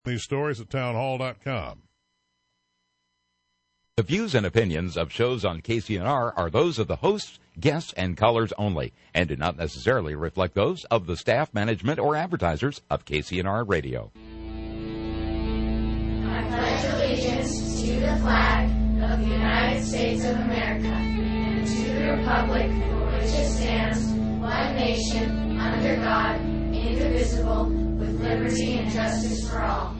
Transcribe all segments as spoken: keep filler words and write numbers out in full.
These stories at townhall dot com. The views and opinions of shows on K C N R are those of the hosts, guests, and callers only, and do not necessarily reflect those of the staff, management, or advertisers of K C N R Radio. I pledge allegiance to the flag of the United States of America and to the republic for which it stands, one nation, under God, indivisible, with liberty and justice for all.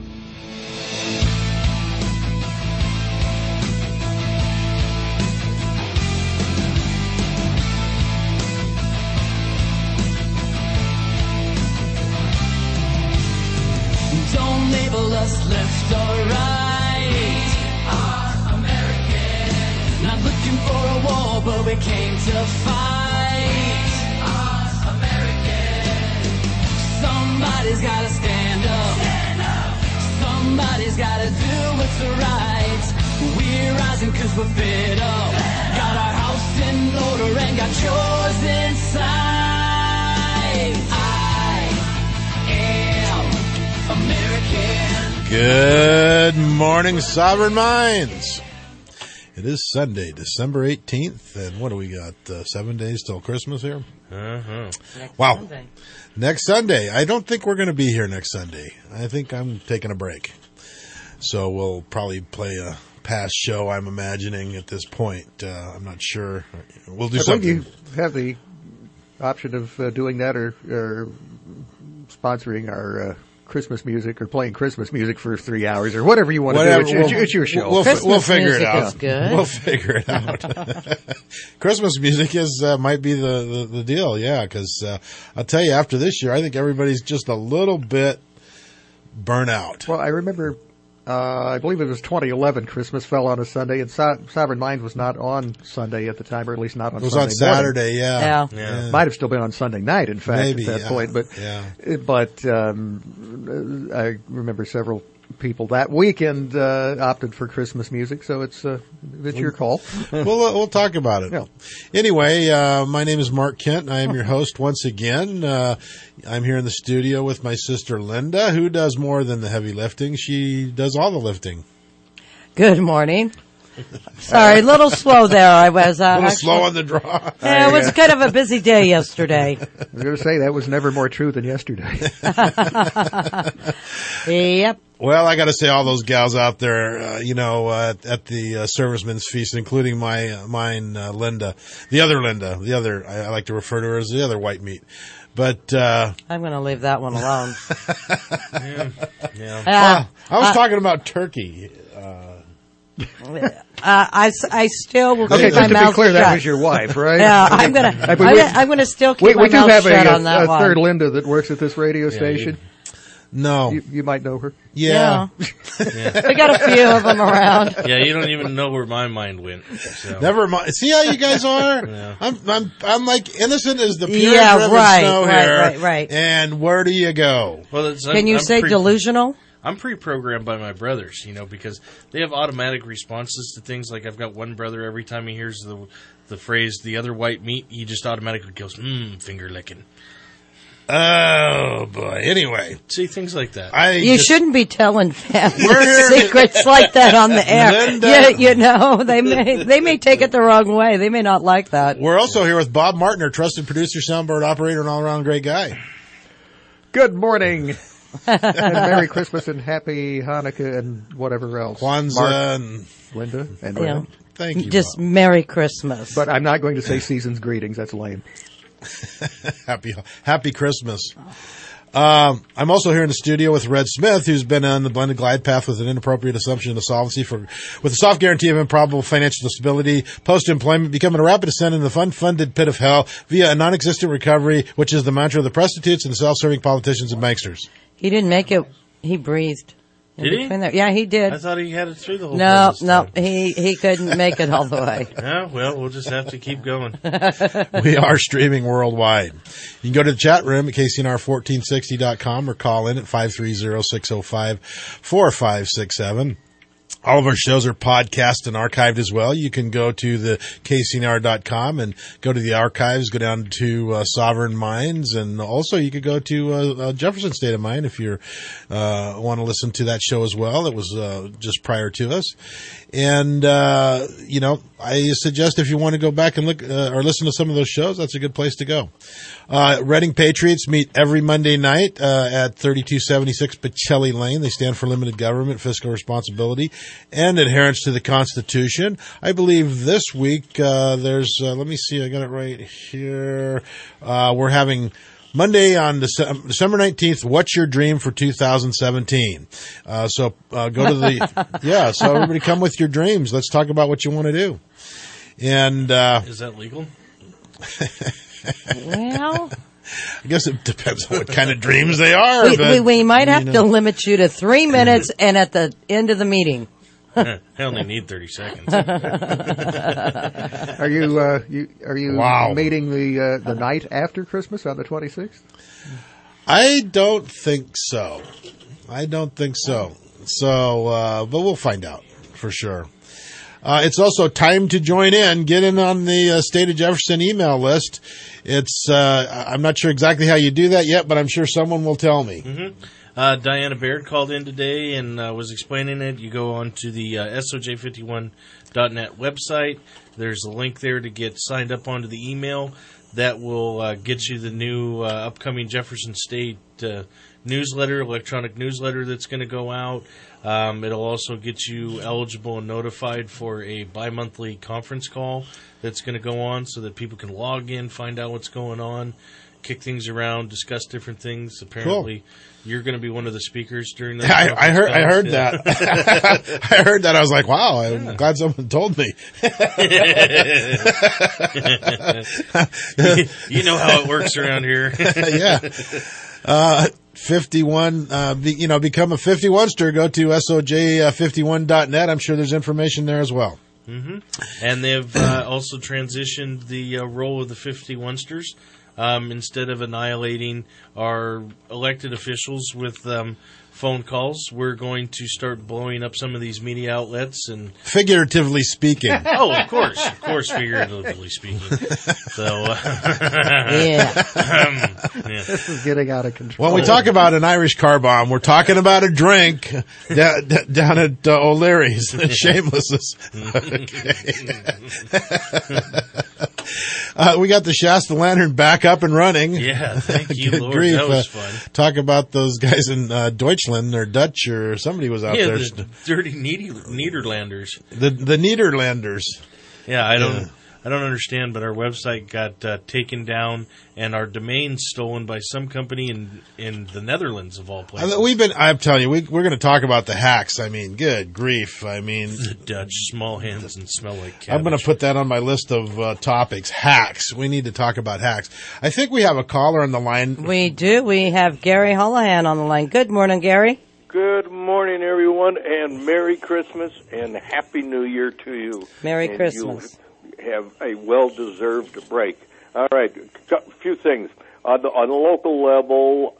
Don't label us left or right. Are American. Not looking for a war, but we came to fight. Are American. Somebody's gotta stand up. Stand up. Somebody's gotta do what's right. We're rising cause we're fed up. Fed got our house in order and got yours inside. I am American. Good morning, Sovereign Minds. It is Sunday, December eighteenth, and what do we got? Uh, seven days till Christmas here? Uh-huh. Next wow. Sunday. Next Sunday. I don't think we're going to be here next Sunday. I think I'm taking a break. So we'll probably play a past show, I'm imagining, at this point. Uh, I'm not sure. We'll do I something. You have the option of uh, doing that or, or sponsoring our uh, Christmas music or playing Christmas music for three hours or whatever you want whatever, to do. It's, we'll, it's your show. We'll, Christmas we'll figure music it out. Is good. We'll figure it out. Christmas music is uh, might be the, the, the deal, yeah, because uh, I'll tell you, after this year, I think everybody's just a little bit burnt out. Well, I remember, uh, I believe it was twenty eleven, Christmas fell on a Sunday, and so- Sovereign Mind was not on Sunday at the time, or at least not on It was Sunday on Saturday, yeah. Yeah. yeah. Might have still been on Sunday night, in fact, Maybe, at that yeah. point. But, yeah. but um, I remember several people that weekend uh, opted for Christmas music, so it's uh, it's your call. we'll uh, we'll talk about it. Yeah. Anyway, uh, my name is Mark Kent, and I am your host once again. Uh, I'm here in the studio with my sister Linda, who does more than the heavy lifting. She does all the lifting. Good morning. Sorry, a little slow there. I was uh, A little actually, slow on the draw. Yeah, it was kind of a busy day yesterday. I was going to say that was never more true than yesterday. Yep. Well, I got to say, all those gals out there, uh, you know, uh, at, at the uh, Servicemen's Feast, including my uh, mine, uh, Linda, the other Linda, the other, I, I like to refer to her as the other white meat. But uh, I'm going to leave that one alone. yeah. yeah. Uh, well, I was uh, talking about turkey. Uh, uh, I, I still will Okay, keep my just to mouth be clear, shut. that was your wife, right? Yeah, I'm gonna, I I'm mean, we- gonna, I'm gonna still keep We, my we do mouth have shut a, on that a one. third Linda that works at this radio station. no. You, you might know her. Yeah. Yeah. We got a few of them around. Yeah, you don't even know where my mind went. So. Never mind. See how you guys are? Yeah. I'm, I'm, I'm like innocent as the pure Yeah, driven right, snow right, here. right, right. And where do you go? Well, it's, Can I'm, you I'm say pre- delusional? I'm pre-programmed by my brothers, you know, because they have automatic responses to things. Like I've got one brother, every time he hears the the phrase "the other white meat," he just automatically goes, "Mmm, finger licking." Oh boy. Anyway, See, things like that. I You just, shouldn't be telling family We're here to- secrets like that on the air. Linda. You, you know, they may they may take it the wrong way. They may not like that. We're also here with Bob Martin, our trusted producer, soundboard operator, and all-around great guy. Good morning. And Merry Christmas and Happy Hanukkah and whatever else. Kwanzaa Mark, and Linda, and Yeah. Ren. thank you. Just Bob. Merry Christmas. But I'm not going to say season's greetings. That's lame. happy Happy Christmas. Um, I'm also here in the studio with Red Smith, who's been on the blended glide path with an inappropriate assumption of solvency for, with a soft guarantee of improbable financial stability, post-employment, becoming a rapid ascent in the fund-funded pit of hell via a non-existent recovery, which is the mantra of the prostitutes and the self-serving politicians and banksters. He didn't make it. He breathed. in Did he? between there. Yeah, he did. I thought he had it through the whole No, business no, time. he he couldn't make it all the way. Yeah, well, we'll just have to keep going. We are streaming worldwide. You can go to the chat room at K C N R fourteen sixty dot com or call in at five three zero, six zero five, four five six seven. All of our shows are podcast and archived as well. You can go to the K C N R dot com and go to the archives, go down to uh, Sovereign Minds, and also you could go to uh, uh, Jefferson State of Mind if you uh, want to listen to that show as well. It was uh, just prior to us. And, uh, you know, I suggest if you want to go back and look uh, or listen to some of those shows, that's a good place to go. Uh, Reading Patriots meet every Monday night uh, at thirty-two seventy-six Pacelli Lane. They stand for limited government, fiscal responsibility, and adherence to the Constitution. I believe this week uh, there's, uh, let me see, I got it right here. Uh, we're having Monday on December nineteenth, What's Your Dream for two thousand seventeen? Uh, so uh, go to the, yeah, so everybody come with your dreams. Let's talk about what you want to do. And uh, is that legal? Well, I guess it depends on what kind of dreams they are. we, but, we, we might have you to know. limit you to three minutes and at the end of the meeting. I only need thirty seconds. Are you uh, you are you Wow. meeting the uh, the night after Christmas on the twenty-sixth? I don't think so. I don't think so. So, uh, but we'll find out for sure. Uh, it's also time to join in. Get in on the uh, State of Jefferson email list. It's, uh, I'm not sure exactly how you do that yet, but I'm sure someone will tell me. Mm-hmm. Uh, Diana Baird called in today and uh, was explaining it. You go on to the uh, S O J fifty-one dot net website. There's a link there to get signed up onto the email. That will uh, get you the new uh, upcoming Jefferson State uh, newsletter, electronic newsletter that's going to go out. Um, it'll also get you eligible and notified for a bi-monthly conference call that's going to go on so that people can log in, find out what's going on, kick things around, discuss different things. Apparently, Cool. You're going to be one of the speakers during that. I, I heard. I heard Yeah. that. I heard that. I was like, "Wow! I'm Yeah. glad someone told me." You know how it works around here. Yeah. Uh, fifty-one, uh, be, you know, become a fifty-one-ster. Go to S O J fifty-one dot net. I'm sure there's information there as well. Mm-hmm. And they've uh, also transitioned the uh, role of the fifty-one-sters. Um, instead of annihilating our elected officials with um, phone calls, we're going to start blowing up some of these media outlets and Figuratively speaking. oh, of course, of course, figuratively speaking. So, uh, Yeah. um, yeah. This is getting out of control. When we talk about an Irish car bomb, we're talking about a drink da- da- down at uh, O'Leary's and Shameless's. Okay. uh, we got the Shasta Lantern back up and running. Yeah, thank you, Good Lord. grief. That was Uh, fun. Talk about those guys in uh, Deutschland or Dutch or somebody was out Yeah, there. the dirty Nieder- Niederlanders. The the Niederlanders. Yeah, I don't, Yeah. I don't understand, but our website got uh, taken down and our domain stolen by some company in in the Netherlands of all I places. mean, we've been. I'm telling you, we, we're going to talk about the hacks. I mean, good grief. I mean, the Dutch, small hands and smell like cabbage. I'm going to put that on my list of uh, topics. Hacks. We need to talk about hacks. I think we have a caller on the line. We do. We have Gary Holohan on the line. Good morning, Gary. Good morning, everyone, and Merry Christmas and Happy New Year to you. Merry and Christmas. You have a well-deserved break. All right, a few things. On the, on the local level,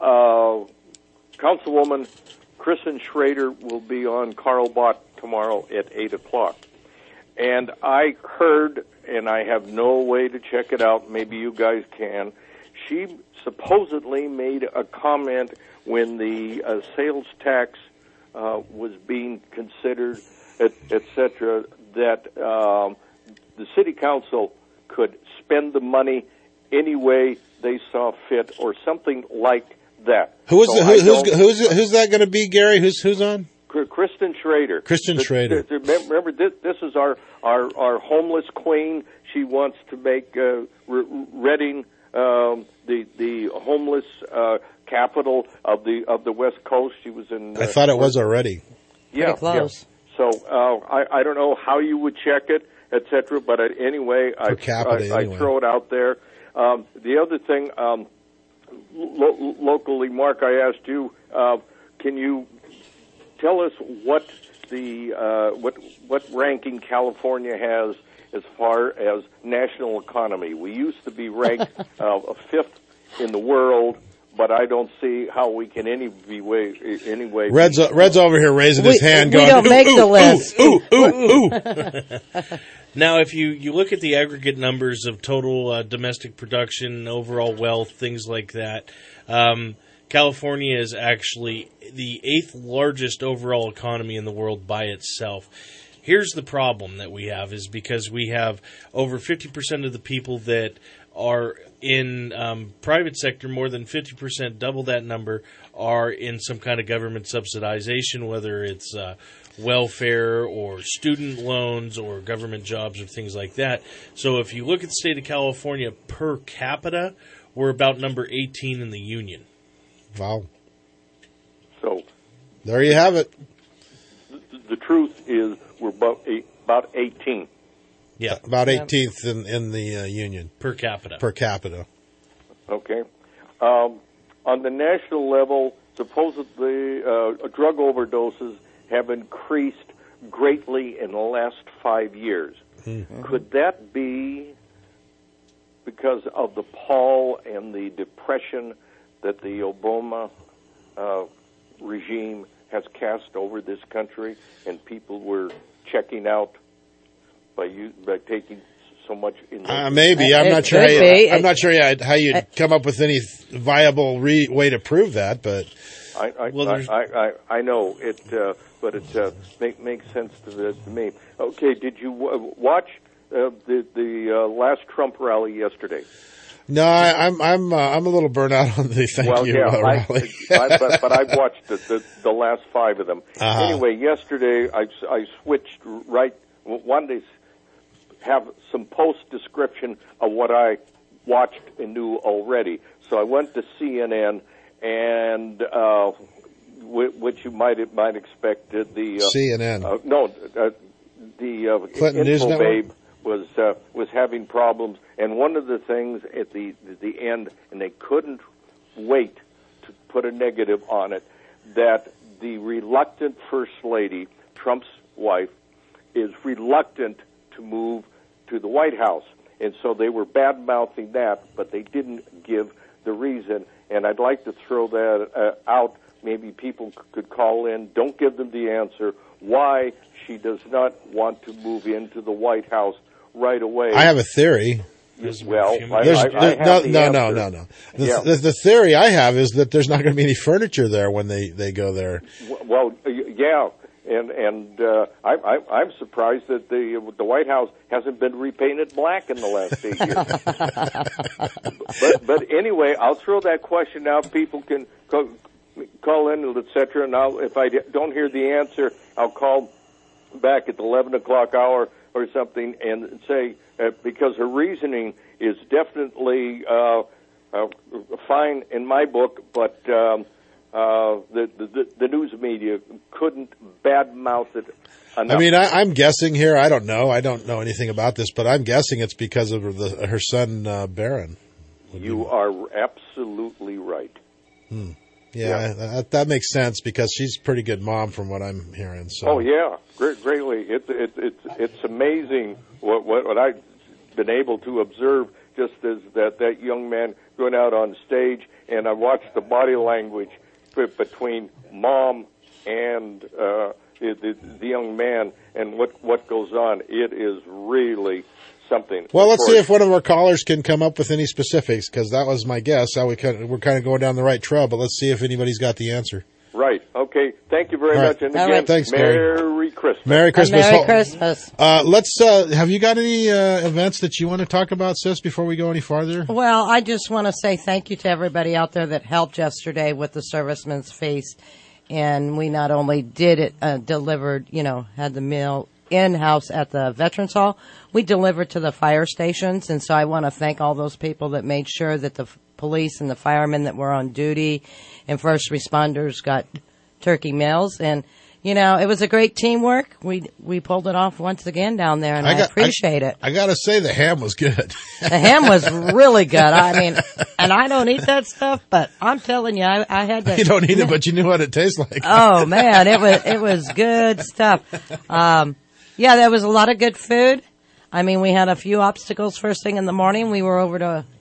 uh, Councilwoman Kristen Schrader will be on Carl Bott tomorrow at eight o'clock. And I heard, and I have no way to check it out, maybe you guys can, she supposedly made a comment when the uh, sales tax uh, was being considered, et, et cetera, that um, the city council could spend the money any way they saw fit or something like that. Who is So the, I who, who's don't- who's who's that going to be, Gary? Who's who's on? Kr- Kristen Schrader. Kristen The- Schrader. the- the- Remember, this, this is our, our, our homeless queen. She wants to make uh, R- Reading um, the the homeless uh, capital of the of the West Coast. She was in. Uh, I thought it was already. yeah, Pretty close. yeah. So uh, I I don't know how you would check it, et cetera. But uh, anyway, I, Per capita, I, anyway. I throw it out there. Um, the other thing, um, lo- locally, Mark, I asked you, uh, can you tell us what the uh, what what ranking California has as far as national economy? We used to be ranked uh, a fifth in the world, but I don't see how we can any be way any way. Red's be, Red's over here raising his We- hand, we going, don't ooh, make ooh, the list. Ooh, ooh, ooh, ooh. Now, if you, you look at the aggregate numbers of total uh, domestic production, overall wealth, things like that, um, California is actually the eighth largest overall economy in the world by itself. Here's the problem that we have is because we have over fifty percent of the people that are in um, private sector, more than fifty percent, double that number, are in some kind of government subsidization, whether it's uh, welfare or student loans or government jobs or things like that. So if you look at the state of California per capita, we're about number eighteen in the union. Wow. So there you have it. The, the truth is we're about eight, about eighteen. Yeah, about eighteenth in in the uh, union per capita. Per capita. Okay. Um, on the national level, supposedly uh, drug overdoses have increased greatly in the last five years. Mm-hmm. Could that be because of the pall and the depression that the Obama uh, regime has cast over this country, and people were checking out by you by taking so much in? Uh, maybe I'm it not sure. How be. you, I'm not sure how you'd I, come up with any viable re- way to prove that, but I I, well, I, I, I I know it, uh, but it uh, make, makes sense to, the, to me. Okay, did you w- watch uh, the the uh, last Trump rally yesterday? No, I, I'm I'm uh, I'm a little burnt out on the thank well, you yeah, uh, I, rally. I, but, but I've watched the, the, the last five of them. Uh-huh. Anyway, yesterday I, I switched right. Wanted to have some post description of what I watched and knew already. So I went to C N N, and uh, w- which you might might expect the uh, C N N. Uh, no, uh, the uh, Clinton News Network Infobabe was uh, was having problems, and one of the things at the the end, and they couldn't wait to put a negative on it, that the reluctant First Lady, Trump's wife, is reluctant to move to the White House, and so they were bad-mouthing that, but they didn't give the reason, and I'd like to throw that uh, out. Maybe people c- could call in. Don't give them the answer why she does not want to move into the White House right away. I have a theory. Well, I, There's, I, I there- have no, the no, answer. no, no, no. The, Yeah. the, the theory I have is that there's not going to be any furniture there when they, they go there. Well, yeah, and and uh, I, I, I'm surprised that the the White House hasn't been repainted black in the last eight years. but but anyway, I'll throw that question out. People can call, call in, et cetera. And I'll, if I don't hear the answer, I'll call back at the eleven o'clock hour or something and say uh, because her reasoning is definitely uh, uh, fine in my book, but. Um, Uh, the, the the news media couldn't badmouth it enough. I mean, I, I'm guessing here. I don't know. I don't know anything about this, but I'm guessing it's because of the, her son, uh, Barron. You are absolutely right. Hmm. Yeah, Yeah. That, that makes sense because she's a pretty good mom from what I'm hearing. So. Oh yeah, great, greatly. It's it's it's it's amazing what, what what I've been able to observe just as that that young man going out on stage, and I watched the body language between mom and uh, the, the, the young man, and what what goes on. It is really something. Well, let's Of see course, if one of our callers can come up with any specifics, because that was my guess. How we kind of, we're kind of going down the right trail, but let's see if anybody's got the answer. Right. Okay. Thank you very All right. much. And All again, right. Thanks, Gary. Merry Christmas. Merry Christmas. Merry Hol- Christmas. Uh, let's. Uh, have you got any uh, events that you want to talk about, sis? Before we go any farther. Well, I just want to say thank you to everybody out there that helped yesterday with the Serviceman's Feast. And we not only did it, uh, delivered, you know, had the meal in-house at the Veterans Hall, we delivered to the fire stations. And so I want to thank all those people that made sure that the f- police and the firemen that were on duty and first responders got turkey meals. And, you know, it was a great teamwork. We we pulled it off once again down there, and I, got- appreciate it. I got to say, the ham was good. The ham was really good. I mean, and I don't eat that stuff, but I'm telling you, I, I had to. You don't eat it, but you knew what it tastes like. Oh man, it was it was good stuff. Um, yeah, there was a lot of good food. I mean, we had a few obstacles first thing in the morning. We were over to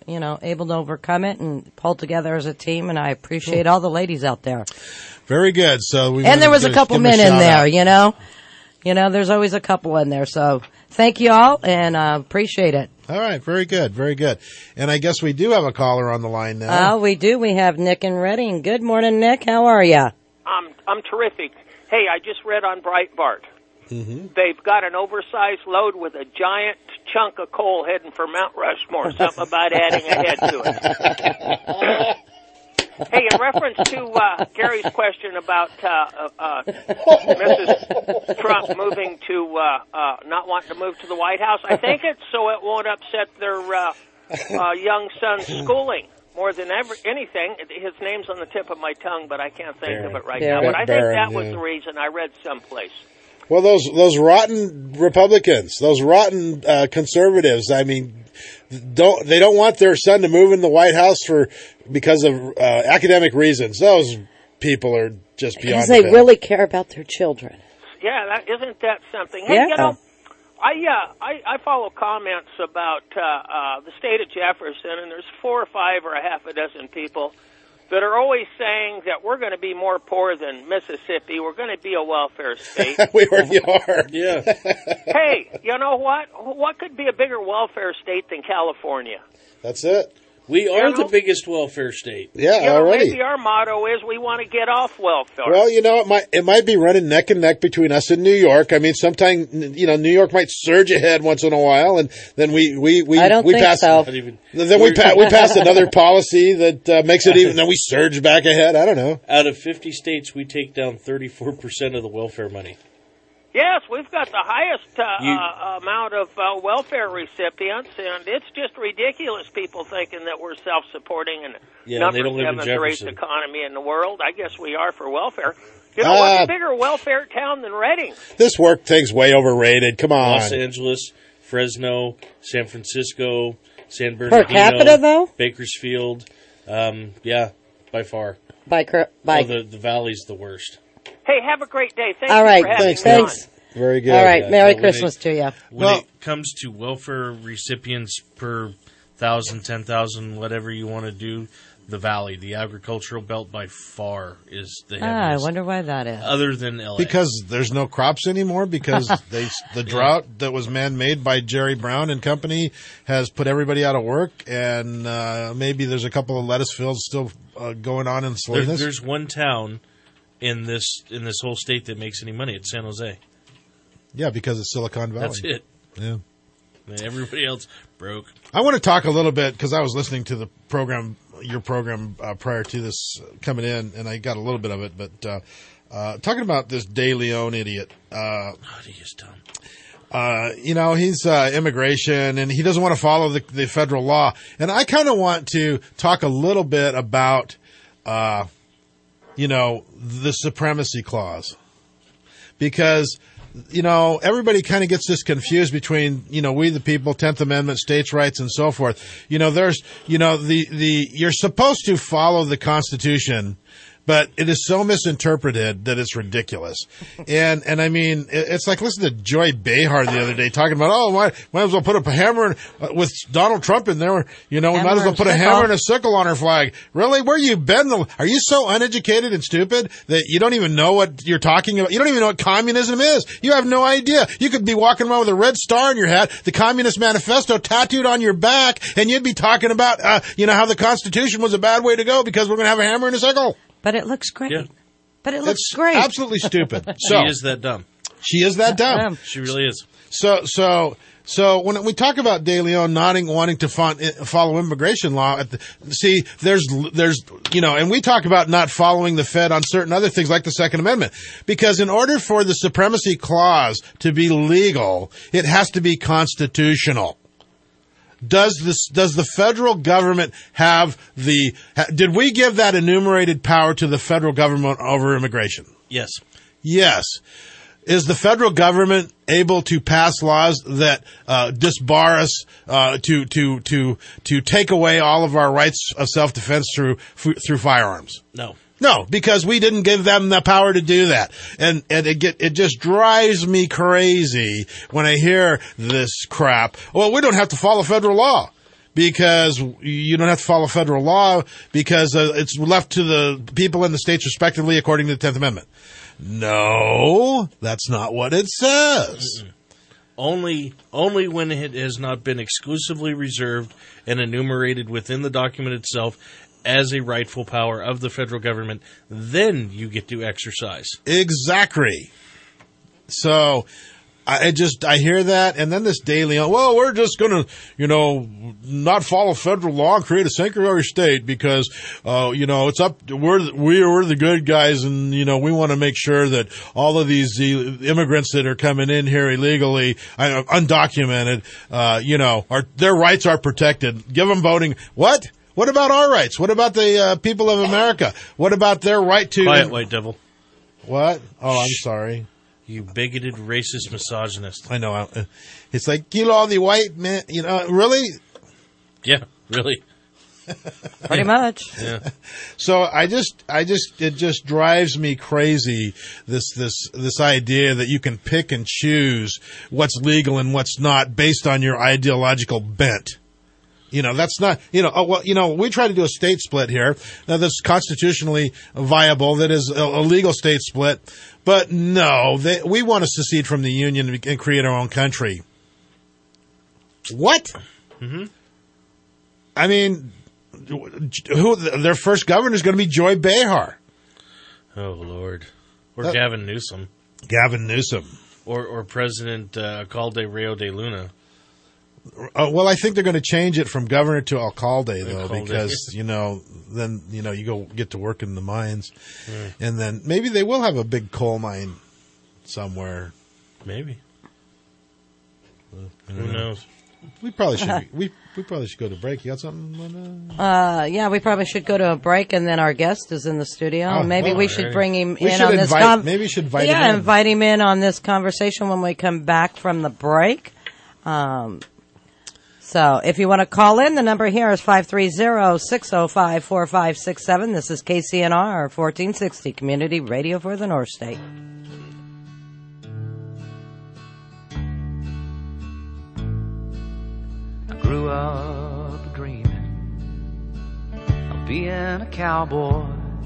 you know, able to overcome it and pull together as a team. And I appreciate all the ladies out there. Very good. So we and there was a couple men in there, out. you know. You know, there's always a couple in there. So thank you all, and uh, appreciate it. All right, very good, very good. And I guess we do have a caller on the line now. Oh, uh, we do. We have Nick in Reading. Good morning, Nick. How are you? I'm I'm terrific. Hey, I just read on Breitbart. Mm-hmm. They've got an oversized load with a giant chunk of coal heading for Mount Rushmore. Something about adding a head to it. Hey, in reference to uh, Gary's question about uh, uh, Missus Trump moving to uh, uh, not wanting to move to the White House, I think it's so it won't upset their uh, uh, young son's schooling more than ever anything. His name's on the tip of my tongue, but I can't think Barron. of it right Barron. now. But I Barron, think that was yeah. the reason. I read someplace. Well, those those rotten Republicans, those rotten uh, conservatives. I mean, don't they don't want their son to move in the White House for because of uh, academic reasons. Those people are just beyond. Because they bad. really care about their children. Yeah, that, isn't that something? Hey, Yeah. you know, I uh, I, I follow comments about uh, uh, the state of Jefferson, and there's four or five or a half a dozen people that are always saying that we're going to be more poor than Mississippi. We're going to be a welfare state. we already are. Yeah. Hey, you know what? What could be a bigger welfare state than California? That's it. We are You know? the biggest welfare state. Yeah, You know, already. maybe our motto is we want to get off welfare. Well, you know, it might it might be running neck and neck between us and New York. I mean, sometime you know, New York might surge ahead once in a while, and then we we we I don't we think pass. so. Not even, Then we pa- we pass another policy that uh, makes it even. Then we surge back ahead. I don't know. out of fifty states, we take down thirty-four percent of the welfare money. Yes, we've got the highest uh, You- uh, amount of uh, welfare recipients, and it's just ridiculous. People thinking that we're self-supporting and Yeah, number they don't live in seventh greatest Jefferson. economy in the world. I guess we are for welfare. You know, Uh, what's a bigger welfare town than Reading? This work thing's way overrated. Come on. Los Angeles, Fresno, San Francisco, San Per Bernardino, capita, though? Bakersfield. Um, yeah, by far. By, cur- by Oh, the the valley's the worst. Hey, have a great day. Thank All you right, for having thanks. me on. Thanks. Very good. All right, Yeah, Merry but when Christmas to you. When Well- it comes to welfare recipients per thousand, ten thousand, whatever you want to do, the valley, the agricultural belt by far is the Ah, I heaviest. wonder why that is. Other than L A. Because there's no crops anymore. Because they the drought that was man-made by Jerry Brown and company has put everybody out of work, and uh, maybe there's a couple of lettuce fields still uh, going on in There, Salinas. there's one town in this in this whole state that makes any money. It's San Jose. Yeah, because it's Silicon Valley. That's it. Yeah. And everybody else broke. I want to talk a little bit because I was listening to the program, your program uh, prior to this coming in, and I got a little bit of it. But uh, uh, talking about this De Leon idiot, uh, Oh, he is dumb. uh, you know, he's uh, immigration and he doesn't want to follow the, the federal law. And I kind of want to talk a little bit about, uh, you know, the supremacy clause, because you know, everybody kind of gets this confused between, you know, we the people, tenth Amendment, states' rights, and so forth. You know, there's, you know, the, the, you're supposed to follow the Constitution, but it is so misinterpreted that it's ridiculous. And, and I mean, it, it's like, listen to Joy Behar the other day talking about, oh, why, might as well put a hammer in, uh, with Donald Trump in there. You know, we Hammer might as well and put a sickle. hammer and a sickle on our flag. Really? Where you been? The, are you so uneducated and stupid that you don't even know what you're talking about? You don't even know what communism is. You have no idea. You could be walking around with a red star in your hat, the Communist Manifesto tattooed on your back, and you'd be talking about, uh, you know, how the Constitution was a bad way to go because we're going to have a hammer and a sickle. But it looks great. Yeah. But it looks It's great. absolutely stupid. So She is that dumb. she is that dumb. Um, She really is. So, so, so when we talk about De Leon not wanting to fo- follow immigration law, at the, see, there's, there's, you know, and we talk about not following the Fed on certain other things like the Second Amendment, because in order for the supremacy clause to be legal, it has to be constitutional. Does this, does the federal government have the, ha, did we give that enumerated power to the federal government over immigration? Yes. Yes. Is the federal government able to pass laws that uh, disbar us uh, to to to to take away all of our rights of self-defense through f- through firearms? No. No, because we didn't give them the power to do that, and and it get it just drives me crazy when I hear this crap. Well, we don't have to follow federal law. because you don't have to follow federal law because uh, it's left to the people in the states respectively according to the tenth Amendment. No, that's not what it says. Mm-mm. Only, only when it has not been exclusively reserved and enumerated within the document itself as a rightful power of the federal government, then you get to exercise. Exactly. So I just, I hear that, and then this daily, well, we're just going to, you know, not follow federal law and create a sanctuary state because, uh, you know, it's up, we're, we're the good guys, and, you know, we want to make sure that all of these immigrants that are coming in here illegally, uh, undocumented, uh, you know, are, their rights are protected. Give them voting. What? What about our rights? What about the uh, people of America? What about their right to... Quiet, white devil. What? Oh, I'm sorry. You bigoted, racist misogynist. I know. It's like, kill all the white men. You know, really? Yeah, really. Pretty much. Yeah. So I just, I just, it just drives me crazy, this, this, this idea that you can pick and choose what's legal and what's not based on your ideological bent. You know, that's not, you know, oh, well, you know, we try to do a state split here. Now, that's constitutionally viable. That is a, a legal state split. But no, they, we want to secede from the Union and create our own country. What? Mm-hmm. I mean, who, their first governor is going to be Joy Behar. Oh, Lord. Or Uh, Gavin Newsom. Gavin Newsom. Or or President uh, Alcalde Rio de Luna. Uh, well, I think they're going to change it from governor to alcalde, though, Alcalde. because, you know, then, you know, you go get to work in the mines. Mm. And then maybe they will have a big coal mine somewhere. Maybe. Uh, Who knows? We probably should. we we probably should go to break. You got something? Uh, Uh, yeah, we probably should go to a break, and then our guest is in the studio. Oh, maybe well, we should right. bring him We in should on this. invite- con- maybe we should invite yeah, him in. invite him in on this conversation when we come back from the break. Um, so if you want to call in, the number here is five three zero, six zero five, four five six seven. This is K C N R, fourteen sixty, Community Radio for the North State. I grew up dreaming of being a cowboy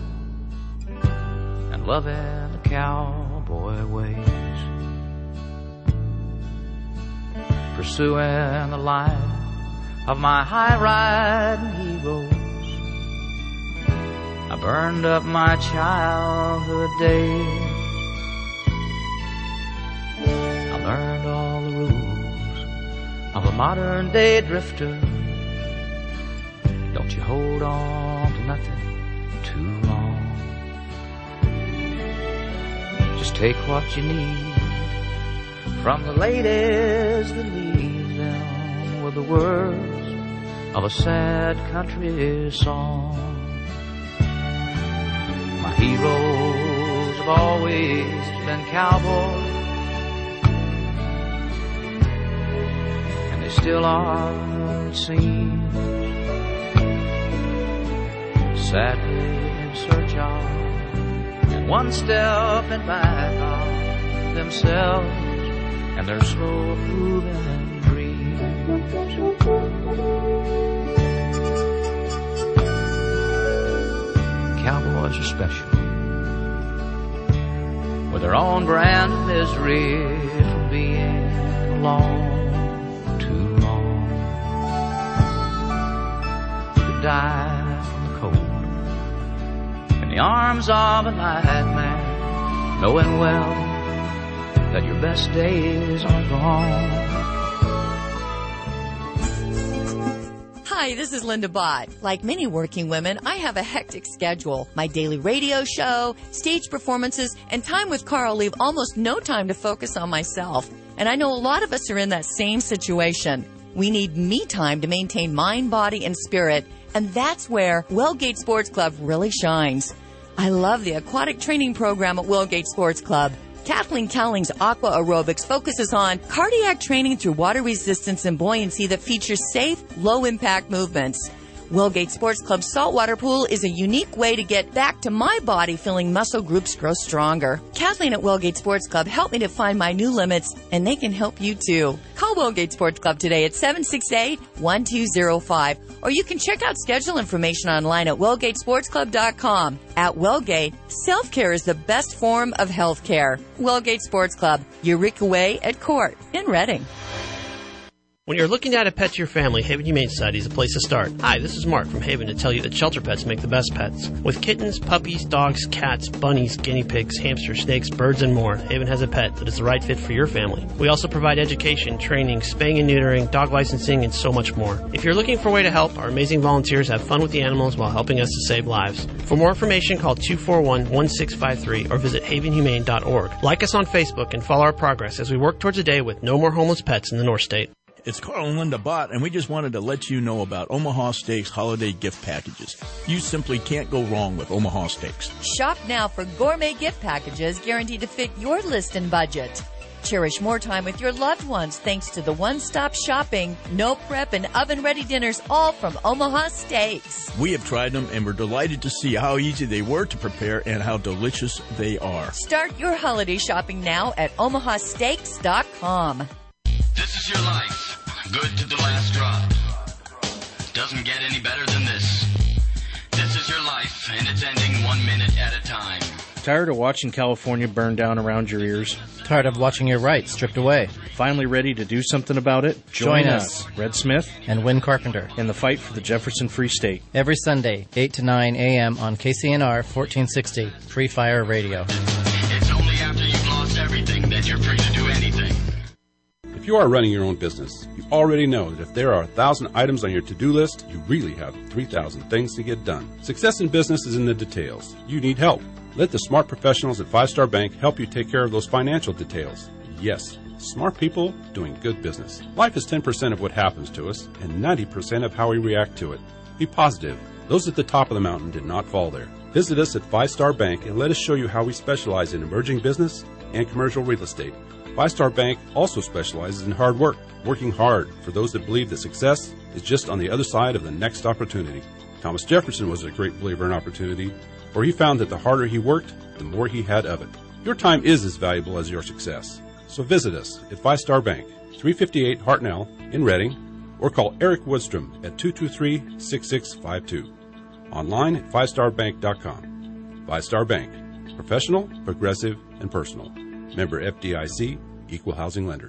and loving the cowboy ways, pursuing the life of my high-riding heroes. I burned up my childhood days. I learned all the rules of a modern-day drifter. Don't you hold on to nothing too long. Just take what you need from the ladies that leave them with the words of a sad country song. My heroes have always been cowboys, and they still are, it seems, sadly in search of, and one step in back of themselves and their slow moving dreams. Cowboys are special, with their own brand of misery from being alone too long. You could die from the cold in the arms of a nightmare, knowing well that your best days are gone. Hi, this is Linda Bott. Like many working women, I have a hectic schedule. My daily radio show, stage performances, and time with Carl leave almost no time to focus on myself. And I know a lot of us are in that same situation. We need me time to maintain mind, body, and spirit, and that's where Wellgate Sports Club really shines. I love the aquatic training program at Wellgate Sports Club. Kathleen Cowling's Aqua Aerobics focuses on cardiac training through water resistance and buoyancy that features safe, low-impact movements. Wellgate Sports Club Saltwater Pool is a unique way to get back to my body feeling muscle groups grow stronger. Kathleen at Wellgate Sports Club helped me to find my new limits, and they can help you too. Call Wellgate Sports Club today at seven six eight, one two zero five, or you can check out schedule information online at wellgate sports club dot com. At Wellgate, self-care is the best form of health care. Wellgate Sports Club, Eureka Way at Court in Reading. When you're looking to add a pet to your family, Haven Humane Society is a place to start. Hi, this is Mark from Haven to tell you that shelter pets make the best pets. With kittens, puppies, dogs, cats, bunnies, guinea pigs, hamsters, snakes, birds, and more, Haven has a pet that is the right fit for your family. We also provide education, training, spaying and neutering, dog licensing, and so much more. If you're looking for a way to help, our amazing volunteers have fun with the animals while helping us to save lives. For more information, call two four one, one six five three or visit haven humane dot org. Like us on Facebook and follow our progress as we work towards a day with no more homeless pets in the North State. It's Carl and Linda Bott, and we just wanted to let you know about Omaha Steaks holiday gift packages. You simply can't go wrong with Omaha Steaks. Shop now for gourmet gift packages guaranteed to fit your list and budget. Cherish more time with your loved ones thanks to the one-stop shopping, no prep, and oven-ready dinners, all from Omaha Steaks. We have tried them, and we're delighted to see how easy they were to prepare and how delicious they are. Start your holiday shopping now at omaha steaks dot com. This is your life. Good to the last drop. Doesn't get any better than this. This is your life, and it's ending one minute at a time. Tired of watching California burn down around your ears? Tired of watching your rights stripped away? Finally ready to do something about it? Join, Join us, us, Red Smith and Win Carpenter, in the fight for the Jefferson Free State. Every Sunday, eight to nine a.m. on K C N R fourteen sixty, Free Fire Radio. It's only after you've lost everything that you're free to do anything. If you are running your own business, you already know that if there are a thousand items on your to-do list, you really have three thousand things to get done. Success in business is in the details. You need help. Let the smart professionals at Five Star Bank help you take care of those financial details. Yes, smart people doing good business. Life is ten percent of what happens to us and ninety percent of how we react to it. Be positive. Those at the top of the mountain did not fall there. Visit us at Five Star Bank and let us show you how we specialize in emerging business and commercial real estate. Five Star Bank also specializes in hard work, working hard for those that believe that success is just on the other side of the next opportunity. Thomas Jefferson was a great believer in opportunity, for he found that the harder he worked, the more he had of it. Your time is as valuable as your success. So visit us at Five Star Bank, three fifty-eight Hartnell in Reading, or call Eric Woodstrom at two two three, six six five two. Online at five star bank dot com. Five Star Bank. Professional, progressive, and personal. Member F D I C, Equal Housing Lender.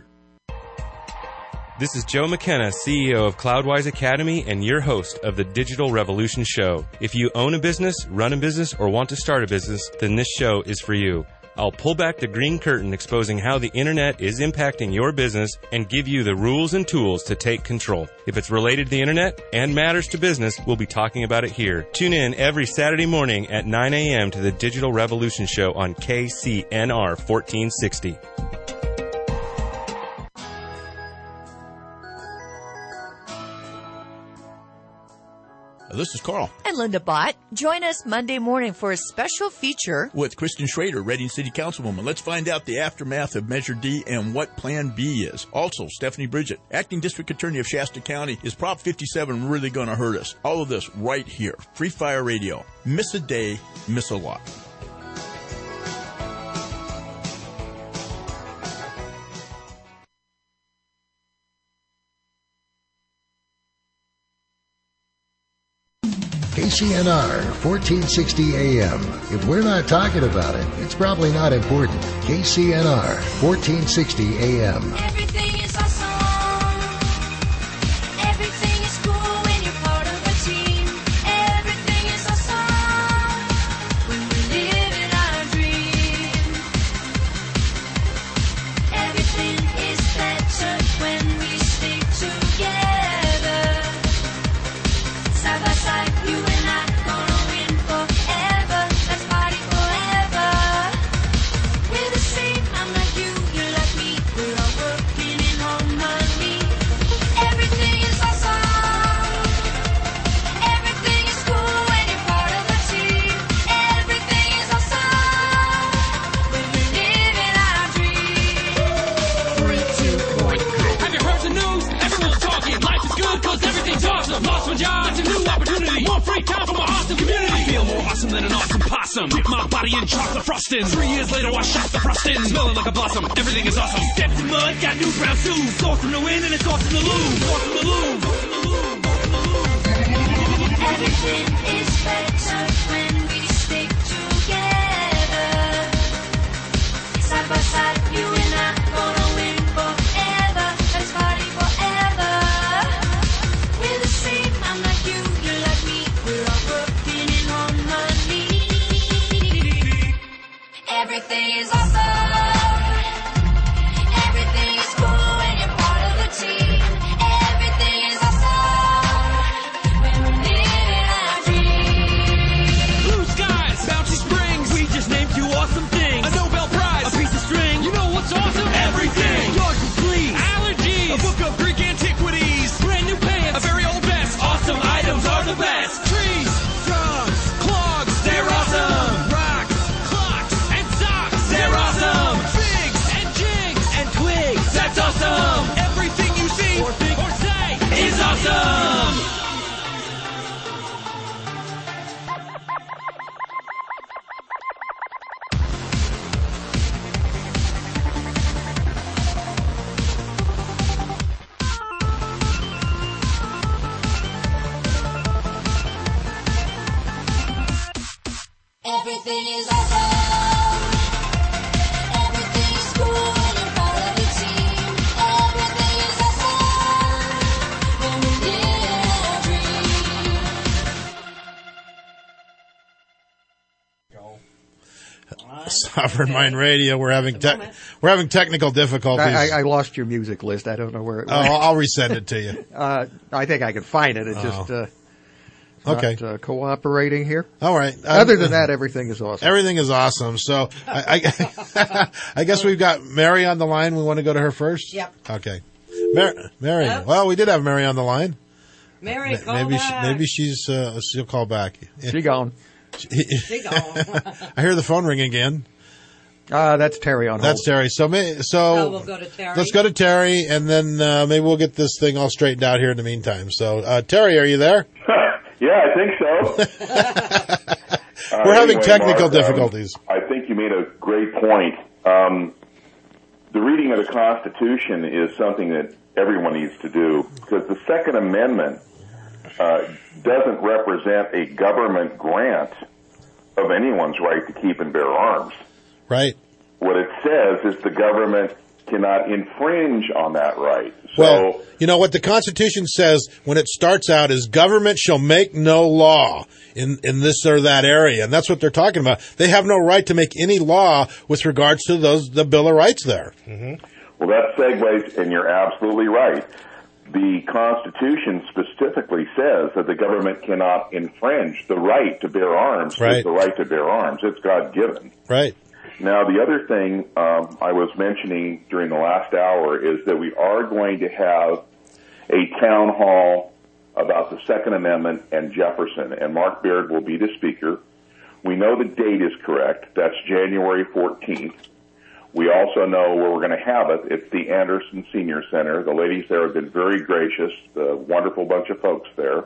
This is Joe McKenna, C E O of Cloudwise Academy and your host of the Digital Revolution Show. If you own a business, run a business, or want to start a business, then this show is for you. I'll pull back the green curtain exposing how the internet is impacting your business and give you the rules and tools to take control. If it's related to the internet and matters to business, we'll be talking about it here. Tune in every Saturday morning at nine a.m. to the Digital Revolution Show on K C N R fourteen sixty. This is Carl. And Linda Bott. Join us Monday morning for a special feature with Kristen Schrader, Reading City Councilwoman. Let's find out the aftermath of Measure D and what Plan B is. Also, Stephanie Bridget, Acting District Attorney of Shasta County. Is Prop fifty-seven really going to hurt us? All of this right here. Free Fire Radio. Miss a day, miss a lot. K C N R, fourteen sixty A M. If we're not talking about it, it's probably not important. K C N R, fourteen sixty A M. Everything is awesome. Everything is cool when you're part of a team. Everything is awesome when we live in our dream. Everything is better when we stick together. Side by side, you and I gonna win forever. Let's party forever. We're the same, I'm like you, you're like me. We're all working in More free time for my awesome community. I feel more awesome than an awesome possum. Dip my body in chocolate frosting. Three years later, I shot the frosting. Smelling like a blossom. Everything is awesome. Steps in mud, got new brown shoes. Sauce in the wind and it's awesome to lose. Awesome to lose. Everything is better when we stick together. Side by side, you and I gonna win forever. Let's party forever. We're the same, I'm like you, you're like me. We're all working in harmony. Everything is awesome. Everything is cool when you're part of the team. Everything is awesome when we're living our dreams. Blue skies, bouncy springs. We just named you awesome things. A Nobel Prize, a piece of string. You know what's awesome? Everything. Yours complete. Allergies. A book of Greek antiquities. Brand new pants. A very old vest. Awesome items are the best. Trees, drums, clogs. They're awesome. Rocks, clocks, and socks. They're awesome. Figs and jigs and twigs. That's awesome. Everything you see or think or say is awesome. Everything is awesome. Everything is cool when you're part of the team. Everything is awesome when we're living our dreams. Sovereign Mind Radio. We're having te- we're having technical difficulties. I, I, I lost your music list. I don't know where it oh, went. I'll resend it to you. Uh, I think I can find it. It Oh. just uh, Okay. not, uh, cooperating here. All right. Other Um, than that, everything is awesome. Everything is awesome. So I, I, I guess we've got Mary on the line. We want to go to her first? Yep. Okay. Mar- Mary. Yep. Well, we did have Mary on the line. Mary, Ma- call maybe she, back. maybe she's uh, she'll call back. She gone. She gone. I hear the phone ring again. Uh, that's Terry on That's hold. Terry. So may, so Oh, we'll go to Terry. let's go to Terry, and then uh, maybe we'll get this thing all straightened out here in the meantime. So uh, Terry, are you there? Yeah, I think so. Uh, We're having anyway, technical Mark, difficulties. Um, I think you made a great point. Um, the reading of the Constitution is something that everyone needs to do, because the Second Amendment uh, doesn't represent a government grant of anyone's right to keep and bear arms. Right. What it says is the government cannot infringe on that right. So, Well, you know what the Constitution says when it starts out is government shall make no law in, in this or that area. And that's what they're talking about. They have no right to make any law with regards to those, the Bill of Rights there. Mm-hmm. Well, that segues, and you're absolutely right. The Constitution specifically says that the government cannot infringe the right to bear arms. Right. It's the right to bear arms. It's God-given. Right. Now, the other thing um, I was mentioning during the last hour is that we are going to have a town hall about the Second Amendment and Jefferson, and Mark Baird will be the speaker. We know the date is correct. That's January fourteenth. We also know where we're going to have it. It's the Anderson Senior Center. The ladies there have been very gracious, a wonderful bunch of folks there.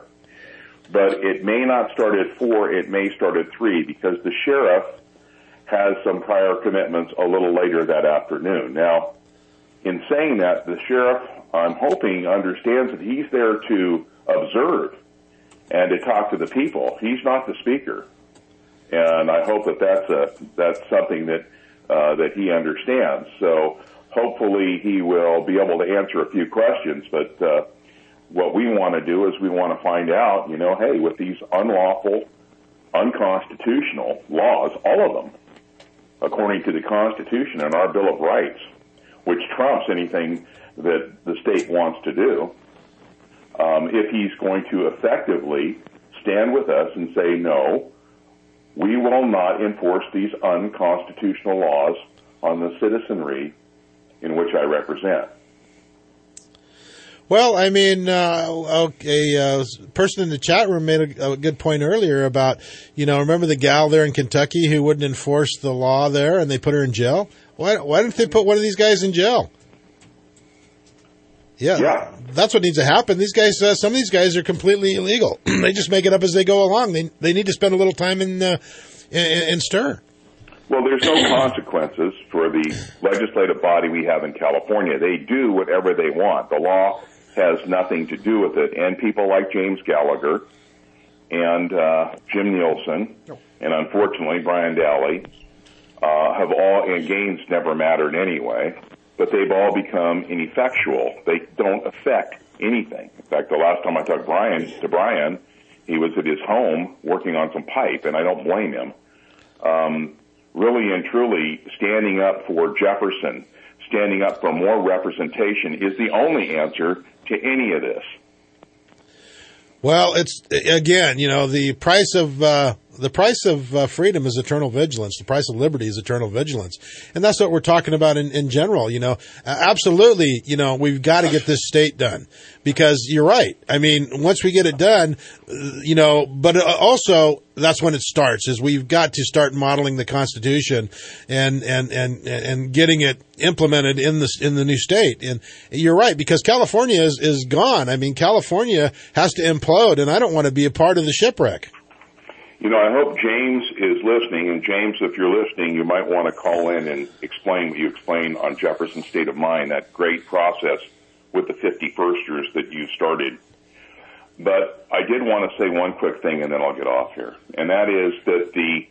But it may not start at four, it may start at three, because the sheriff has some prior commitments a little later that afternoon. Now, in saying that, the sheriff, I'm hoping, understands that he's there to observe and to talk to the people. He's not the speaker. And I hope that that's a, that's something that, uh, that he understands. So hopefully he will be able to answer a few questions. But, uh, what we want to do is we want to find out, you know, hey, with these unlawful, unconstitutional laws, all of them, according to the Constitution and our Bill of Rights, which trumps anything that the state wants to do, um, if he's going to effectively stand with us and say, no, we will not enforce these unconstitutional laws on the citizenry in which I represent. Well, I mean, uh, a uh, person in the chat room made a, a good point earlier about, you know, remember the gal there in Kentucky who wouldn't enforce the law there and they put her in jail? Why, why didn't they put one of these guys in jail? Yeah. Yeah. That's what needs to happen. These guys, uh, some of these guys are completely illegal. They just make it up as they go along. They they need to spend a little time in uh, in, in stir. Well, there's no consequences for the legislative body we have in California. They do whatever they want. The law has nothing to do with it. And people like James Gallagher and uh, Jim Nielsen, and unfortunately Brian Daly, uh, have all, and gains never mattered anyway, but they've all become ineffectual. They don't affect anything. In fact, the last time I talked Brian, to Brian, he was at his home working on some pipe, and I don't blame him. Um, really and truly, standing up for Jefferson, standing up for more representation is the only answer to any of this. Well, it's again, you know, the price of uh, the price of uh, freedom is eternal vigilance. The price of liberty is eternal vigilance, and that's what we're talking about in, in general. You know, uh, absolutely. You know, we've got to get this state done because you're right. I mean, once we get it done, uh, you know, but also that's when it starts. Is we've got to start modeling the Constitution and and and and getting it implemented in the in the new state. And you're right, because California is is gone. I mean, California has to implode, and I don't want to be a part of the shipwreck. You know, I hope James is listening, and James, if you're listening, you might want to call in and explain what you explained on Jefferson's State of Mind, that great process with the fifty-firsters that you started. But I did want to say one quick thing, and then I'll get off here, and that is that the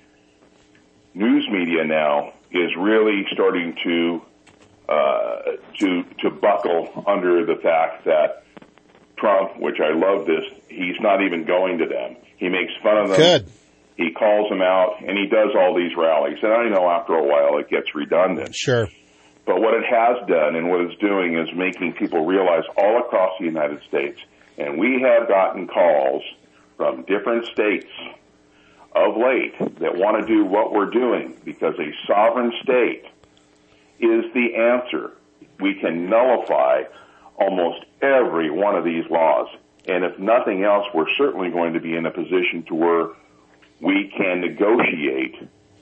news media now is really starting to uh, to to buckle under the fact that Trump, which I love this, he's not even going to them. He makes fun of them. Good. He calls them out, and he does all these rallies. And I know after a while it gets redundant. Sure. But what it has done and what it's doing is making people realize all across the United States, and we have gotten calls from different states of late that want to do what we're doing because a sovereign state is the answer. We can nullify almost every one of these laws. And if nothing else, we're certainly going to be in a position to where we can negotiate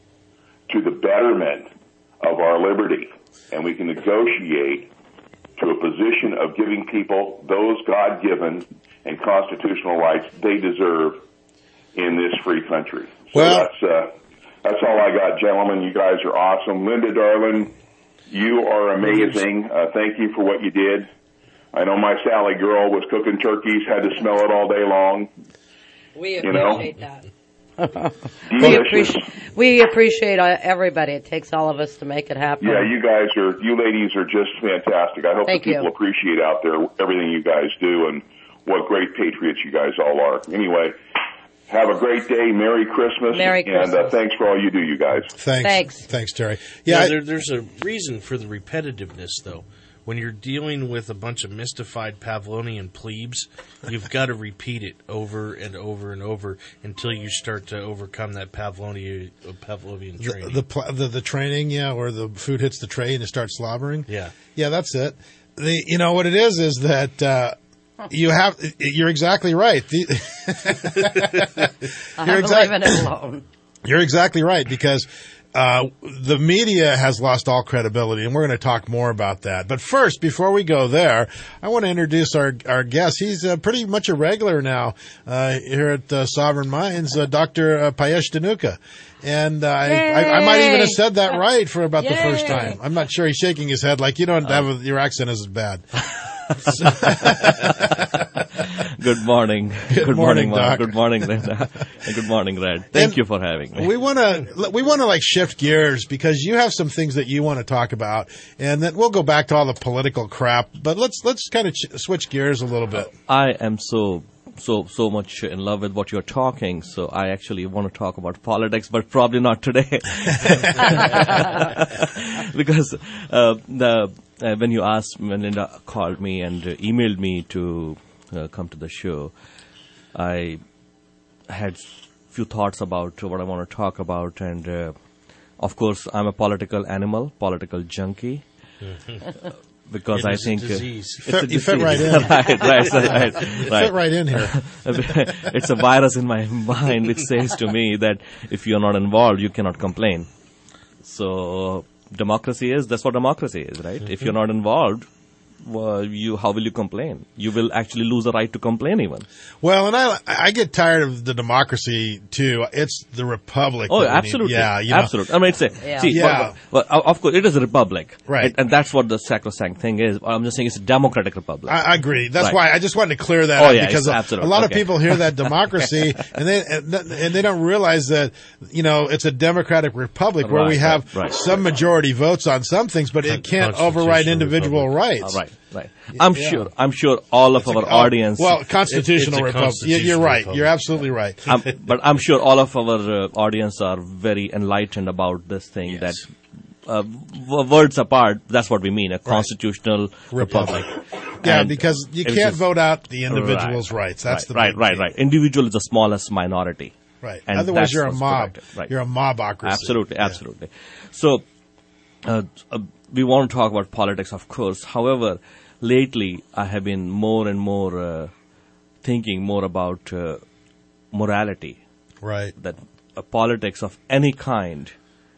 to the betterment of our liberty. And we can negotiate to a position of giving people those God-given and constitutional rights they deserve in this free country. So well, that's, uh, that's all I got, gentlemen. You guys are awesome. Linda, darling, you are amazing. Uh, thank you for what you did. I know my Sally girl was cooking turkeys, had to smell it all day long. We you know? appreciate that. we, appreciate, we appreciate uh, everybody. It takes all of us to make it happen. Yeah, you guys are, you ladies are just fantastic. I hope Thank that people you. appreciate out there everything you guys do and what great patriots you guys all are. Anyway, have a great day. Merry Christmas. Merry and uh, thanks for all you do, you guys. Thanks. Thanks. Thanks, Terry. Yeah, Yeah, I- there, there's a reason for the repetitiveness, though. When you're dealing with a bunch of mystified Pavlovian plebes, you've got to repeat it over and over and over until you start to overcome that Pavlovian, Pavlovian training. The, the, pl- the the training, yeah, where the food hits the tray and it starts slobbering. Yeah. Yeah, that's it. The you know what it is is that uh, you have you're exactly right. The, I you're believe exact- in it alone. You're exactly right, because uh, the media has lost all credibility, and we're going to talk more about that. But first, before we go there, I want to introduce our our guest. He's uh, pretty much a regular now uh, here at uh, Sovereign Minds, uh, Doctor Uh, Payesh Dhanuka. And uh, I, I, I might even have said that right for about the first time. I'm not sure. He's shaking his head like, you don't have a, your accent isn't bad. Good morning. Good, Good morning, morning, Mark. Doc. Good morning, Linda. And good morning, Red. Thank And you for having me. We want to we want to like shift gears because you have some things that you want to talk about, and then we'll go back to all the political crap. But let's let's kind of ch- switch gears a little bit. I am so so so much in love with what you're talking, so I actually want to talk about politics, but probably not today. Because uh, the uh, when you asked, when Linda called me and uh, emailed me to uh, come to the show, I had few thoughts about what I want to talk about, and uh, of course, I'm a political animal, political junkie. Because It I is a think disease. Uh, You fit- it's a you fit disease. right in. right, right, right, right, You right. fit right in here. It's a virus in my mind which says to me that if you're not involved, you cannot complain. So democracy is, that's what democracy is, right? Mm-hmm. If you're not involved, well, you how will you complain? You will actually lose the right to complain even. Well, and I I get tired of the democracy too. It's the republic. Oh, that we absolutely. need. Yeah, you know. Absolutely. I mean, it's a, Yeah. see, Yeah. well, well, of course, it is a republic. Right. And, and that's what the sacrosanct thing is. I'm just saying it's a democratic republic. I, I agree. That's Right. why I just wanted to clear that Oh, up yeah, because it's a, absolute. a lot of Okay. people hear that democracy and they and, and they don't realize that, you know, it's a democratic republic where we Right, have right, right. some majority votes on some things, but it can't override individual rights. Uh, right, right. I'm Yeah. sure. I'm sure all of It's a- our oh, audience. well, constitutional It's a republic. Yeah, You're constitutional right. republic. You're absolutely right. I'm, but I'm sure all of our uh, audience are very enlightened about this thing. Yes. That uh, w- words apart, that's what we mean—a constitutional republic. Yeah, And because you it's can't just- vote out the individual's Right, rights. That's right, the right, big right, thing. right. Individual is the smallest minority. Right. And Otherwise, that's you're a what's mob. protected. Right. You're a mobocracy. Absolutely, absolutely. So, uh, uh, we want to talk about politics, of course. However, lately I have been more and more uh, thinking more about uh, morality. Right. That uh, politics of any kind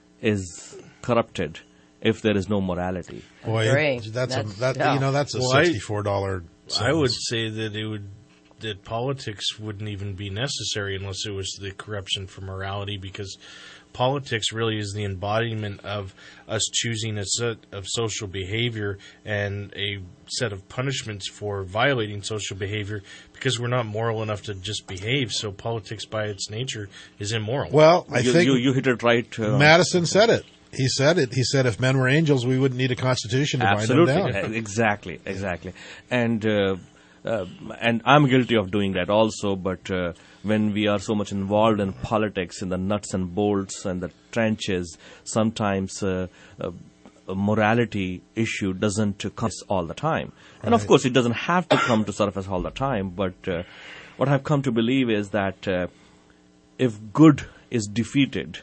is corrupted if there is no morality. Boy, Agree. that's, That's- a that yeah. you know that's a Well, I- sixty-four dollar. I would say that it would that politics wouldn't even be necessary unless it was the corruption for morality, because politics really is the embodiment of us choosing a set of social behavior and a set of punishments for violating social behavior, because we're not moral enough to just behave. So politics by its nature is immoral. Well, I you, think you, you hit it right. Uh, Madison said it. He said it. He said, "If men were angels, we wouldn't need a constitution to Absolutely, bind them down." Uh, exactly, exactly, and uh, uh, and I'm guilty of doing that also. But uh, when we are so much involved in politics, in the nuts and bolts and the trenches, sometimes uh, uh, a morality issue doesn't come all the time. And of Right. course, it doesn't have to come to surface all the time. But uh, what I've come to believe is that uh, if good is defeated,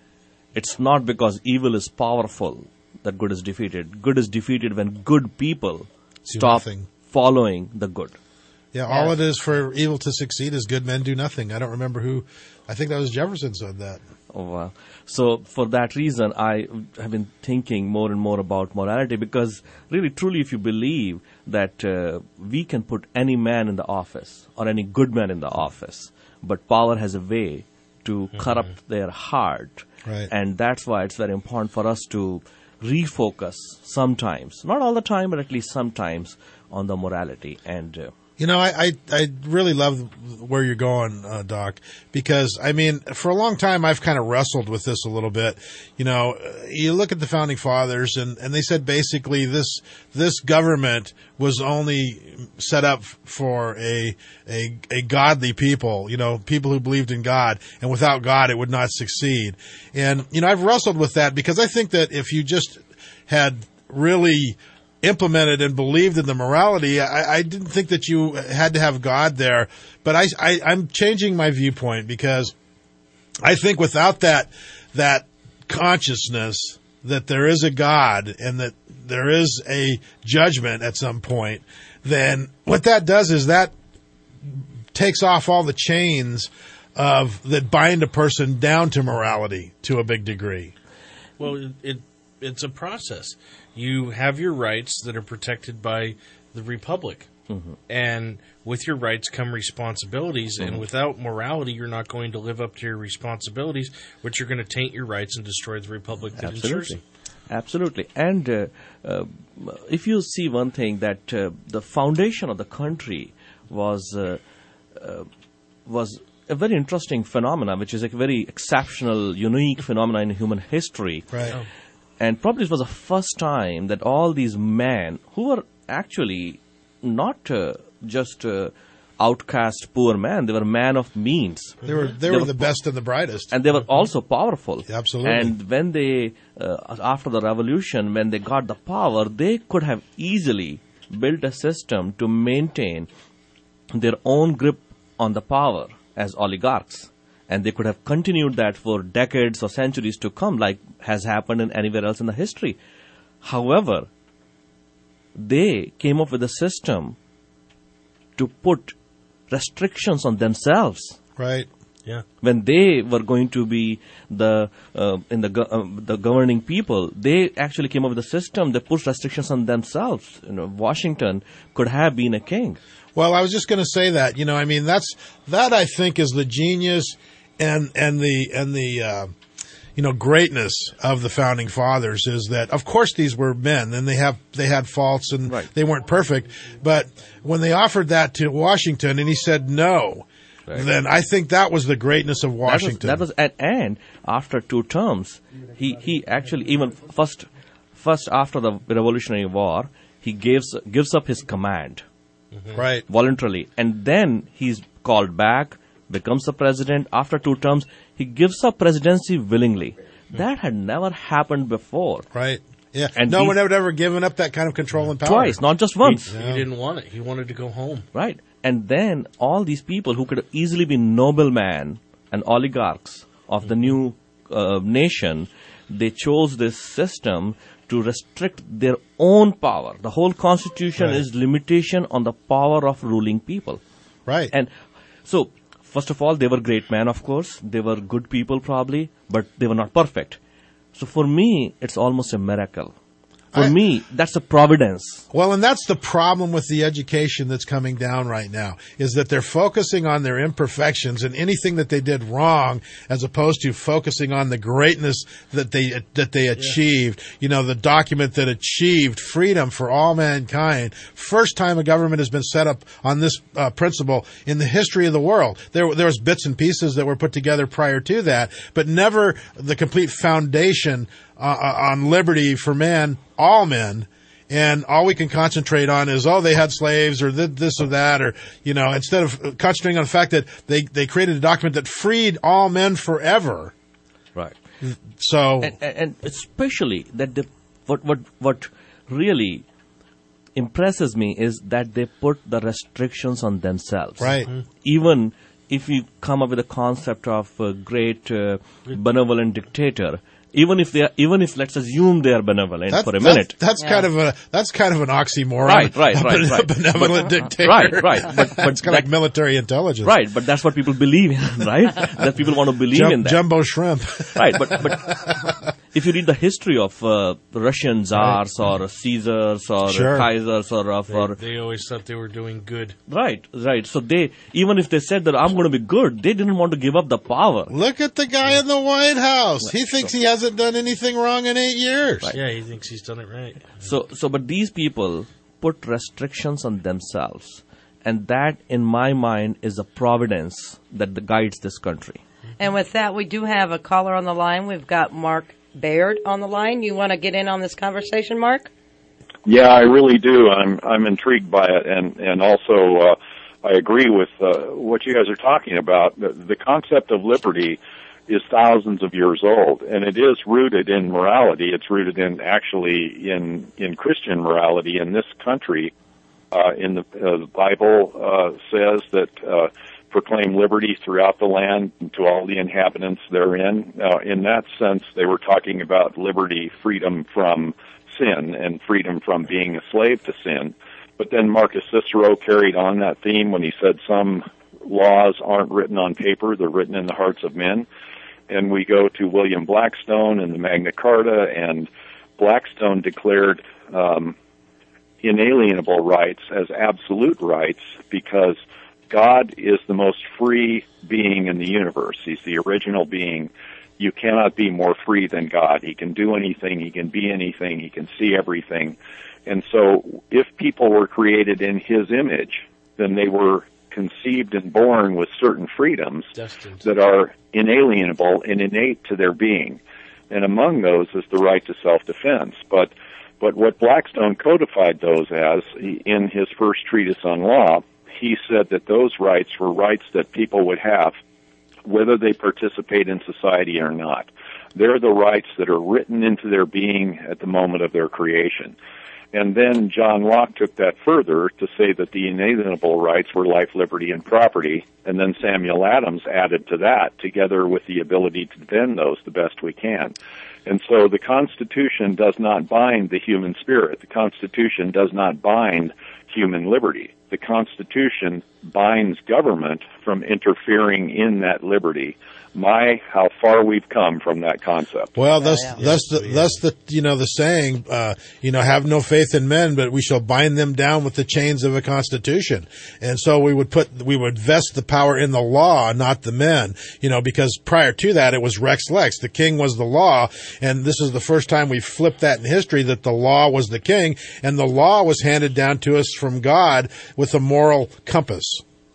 it's not because evil is powerful that good is defeated. Good is defeated when good people stop nothing. following the good. Yeah, all Yes. it is for evil to succeed is good men do nothing. I don't remember who. I think that was Jefferson said that. Oh, wow. So for that reason, I have been thinking more and more about morality, because really, truly, if you believe that uh, we can put any man in the office or any good man in the office, but power has a way to corrupt their heart. Right. And that's why it's very important for us to refocus sometimes, not all the time, but at least sometimes, on the morality. And uh, You know, I, I, I really love where you're going, uh, Doc, because, I mean, for a long time I've kind of wrestled with this a little bit. You know, uh, you look at the Founding Fathers and, and they said basically this, this government was only set up for a, a, a godly people, you know, people who believed in God, and without God it would not succeed. And, you know, I've wrestled with that because I think that if you just had really implemented and believed in the morality, I, I didn't think that you had to have God there. But I, I, I'm changing my viewpoint because I think without that that consciousness that there is a God and that there is a judgment at some point, then what that does is that takes off all the chains of that bind a person down to morality to a big degree. Well, it, it it's a process. You have your rights that are protected by the Republic. Mm-hmm. And with your rights come responsibilities, Mm-hmm. and without morality, you're not going to live up to your responsibilities, which are going to taint your rights and destroy the Republic that ensures Absolutely. them. Absolutely. And uh, uh, if you see one thing, that uh, the foundation of the country was uh, uh, was a very interesting phenomenon, which is a very exceptional, unique phenomenon in human history. Right. Oh. And probably it was the first time that all these men, who were actually not uh, just uh, outcast poor men, they were men of means. They were they, were, the best and the brightest. And they were also powerful. Absolutely. And when they, uh, after the revolution, when they got the power, they could have easily built a system to maintain their own grip on the power as oligarchs. And they could have continued that for decades or centuries to come, like has happened in anywhere else in the history. However, they came up with a system to put restrictions on themselves. Right. Yeah. When they were going to be the uh, in the go- uh, the governing people, they actually came up with a system that put restrictions on themselves. You know, Washington could have been a king. Well, I was just going to say that. You know, I mean, that's that I think is the genius and and the and the uh, you know greatness of the founding fathers is that, of course, these were men and they have they had faults and right. they weren't perfect. But when they offered that to Washington and he said no. Right. Then I think that was the greatness of Washington. That was, that was at and after two terms, he, he actually even first first after the Revolutionary War, he gives gives up his command, mm-hmm. right, voluntarily, and then he's called back, becomes the president. After two terms, he gives up presidency willingly. Mm-hmm. That had never happened before. Right. Yeah. And no he, one had ever given up that kind of control and power. Twice, not just once. He, he didn't want it. He wanted to go home. Right. And then all these people who could easily be noblemen and oligarchs of the new uh, nation, they chose this system to restrict their own power. The whole constitution right. is limitation on the power of ruling people. Right. And so, first of all, they were great men, of course. They were good people probably, but they were not perfect. So for me, it's almost a miracle. For I, me, that's a providence. Well, and that's the problem with the education that's coming down right now, is that they're focusing on their imperfections and anything that they did wrong, as opposed to focusing on the greatness that they that they achieved. Yeah. You know, the document that achieved freedom for all mankind. First time a government has been set up on this uh, principle in the history of the world. There, there was bits and pieces that were put together prior to that, but never the complete foundation Uh, on liberty for men, all men, and all we can concentrate on is, oh, they had slaves or th- this or that, or, you know, instead of concentrating on the fact that they, they created a document that freed all men forever. Right. So. And, and especially that the, what, what, what really impresses me is that they put the restrictions on themselves. Right. Mm-hmm. Even if you come up with a concept of a great uh, benevolent dictator, Even if they, are, even if let's assume they are benevolent that, for a that, minute, that's yeah. kind of a that's kind of an oxymoron. Right, right, right, right. Benevolent but, dictator. Right, right. But, but it's kind of like military intelligence. Right, but that's what people believe in, right? That people want to believe Jum, in that. Jumbo shrimp. Right, but but if you read the history of uh, Russian czars right. or Caesars or sure. Kaisers or of they, or they always thought they were doing good. Right, right. So they even if they said that I'm going to be good, they didn't want to give up the power. Look at the guy in the White House. He thinks he hasn't done anything wrong in eight years. Right. Yeah, he thinks he's done it right. So, so, but these people put restrictions on themselves, and that, in my mind, is a providence that guides this country. And with that, we do have a caller on the line. We've got Mark Baird on the line. You want to get in on this conversation, Mark? Yeah, I really do. I'm I'm intrigued by it, and and also uh, I agree with uh, what you guys are talking about. The, the concept of liberty is thousands of years old, and it is rooted in morality. It's rooted in actually in in Christian morality in this country. Uh, in the, uh, the Bible uh, says that uh, proclaim liberty throughout the land to all the inhabitants therein. Uh, in that sense, they were talking about liberty, freedom from sin, and freedom from being a slave to sin. But then Marcus Cicero carried on that theme when he said some laws aren't written on paper, they're written in the hearts of men. And we go to William Blackstone and the Magna Carta, and Blackstone declared um, inalienable rights as absolute rights because God is the most free being in the universe. He's the original being. You cannot be more free than God. He can do anything. He can be anything. He can see everything. And so if people were created in His image, then they were conceived and born with certain freedoms Destined. that are inalienable and innate to their being. And among those is the right to self-defense. But but what Blackstone codified those as in his first treatise on law, he said that those rights were rights that people would have whether they participate in society or not. They're the rights that are written into their being at the moment of their creation. And then John Locke took that further to say that the inalienable rights were life, liberty, and property. And then Samuel Adams added to that, together with the ability to defend those the best we can. And so the Constitution does not bind the human spirit. The Constitution does not bind human liberty. the Constitution binds government from interfering in that liberty. My, how far we've come from that concept. Well, that's yeah, yeah. that's the that's the you know the saying, uh, you know, have no faith in men, but we shall bind them down with the chains of a constitution. And so we would put we would vest the power in the law, not the men. You know, because prior to that it was Rex Lex, the king was the law, and this is the first time we've flipped that in history, that the law was the king, and the law was handed down to us from God with a moral compass.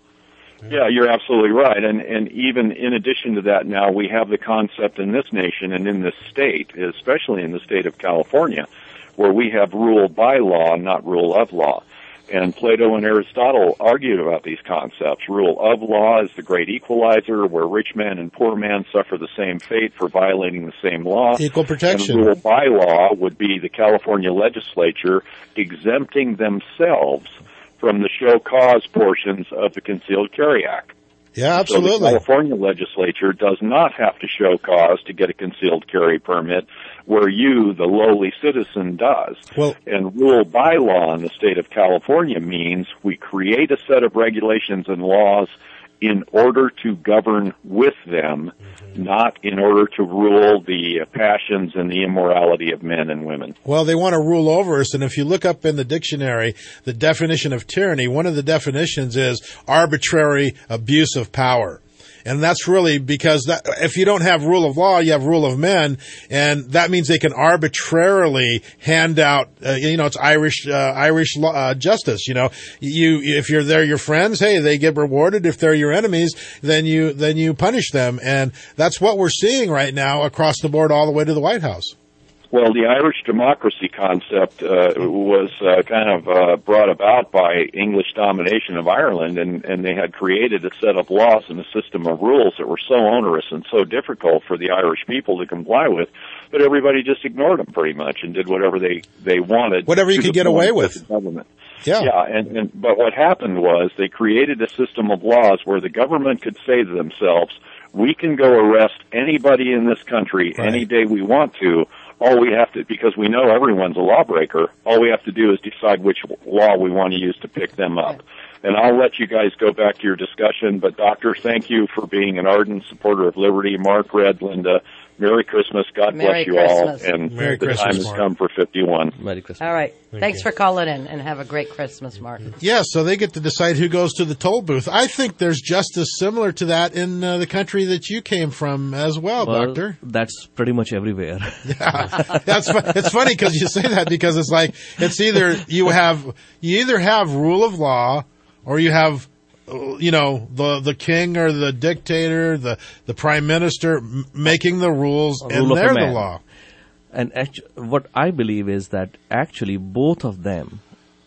Yeah, you're absolutely right. And and even in addition to that, now we have the concept in this nation and in this state, especially in the state of California, where we have rule by law, not rule of law. And Plato and Aristotle argued about these concepts. Rule of law is the great equalizer, where rich man and poor man suffer the same fate for violating the same law. Equal protection. And rule by law would be the California legislature exempting themselves from the show cause portions of the Concealed Carry Act. Yeah, absolutely. So the California legislature does not have to show cause to get a concealed carry permit, where you, the lowly citizen, does. Well, and rule by law in the state of California means we create a set of regulations and laws in order to govern with them, mm-hmm. not in order to rule the passions and the immorality of men and women. Well, they want to rule over us, and if you look up in the dictionary the definition of tyranny, one of the definitions is arbitrary abuse of power. And that's really because that, if you don't have rule of law, you have rule of men, and that means they can arbitrarily hand out, uh, you know, it's Irish, uh, Irish law, uh, justice, you know. You, if you're they're your friends, hey, they get rewarded. If they're your enemies, then you, then you punish them. And that's what we're seeing right now across the board all the way to the White House. Well, the Irish democracy concept uh, was uh, kind of uh, brought about by English domination of Ireland, and, and they had created a set of laws and a system of rules that were so onerous and so difficult for the Irish people to comply with that everybody just ignored them pretty much and did whatever they, they wanted. Whatever you could get away with. The government. Yeah. Yeah, and, and but what happened was they created a system of laws where the government could say to themselves, we can go arrest anybody in this country right. any day we want to. All we have to, because we know everyone's a lawbreaker, all we have to do is decide which law we want to use to pick them up. And I'll let you guys go back to your discussion, but Doctor, thank you for being an ardent supporter of liberty. Mark, Red, Linda, Merry Christmas. God Merry bless you Christmas. all. And Merry the Christmas, time has Mark. come for fifty-one. Merry Christmas. All right. Thank Thanks you. for calling in, and have a great Christmas, Mark. Yeah, so they get to decide who goes to the toll booth. I think there's justice similar to that in uh, the country that you came from as well, Well, Doctor. that's pretty much everywhere. Yeah, that's fu- it's funny because you say that because it's like it's either you have you either have rule of law or you have uh, you know the the king or the dictator, the the prime minister m- making the rules, A and rule of a they're the man. law. And actu- what I believe is that actually both of them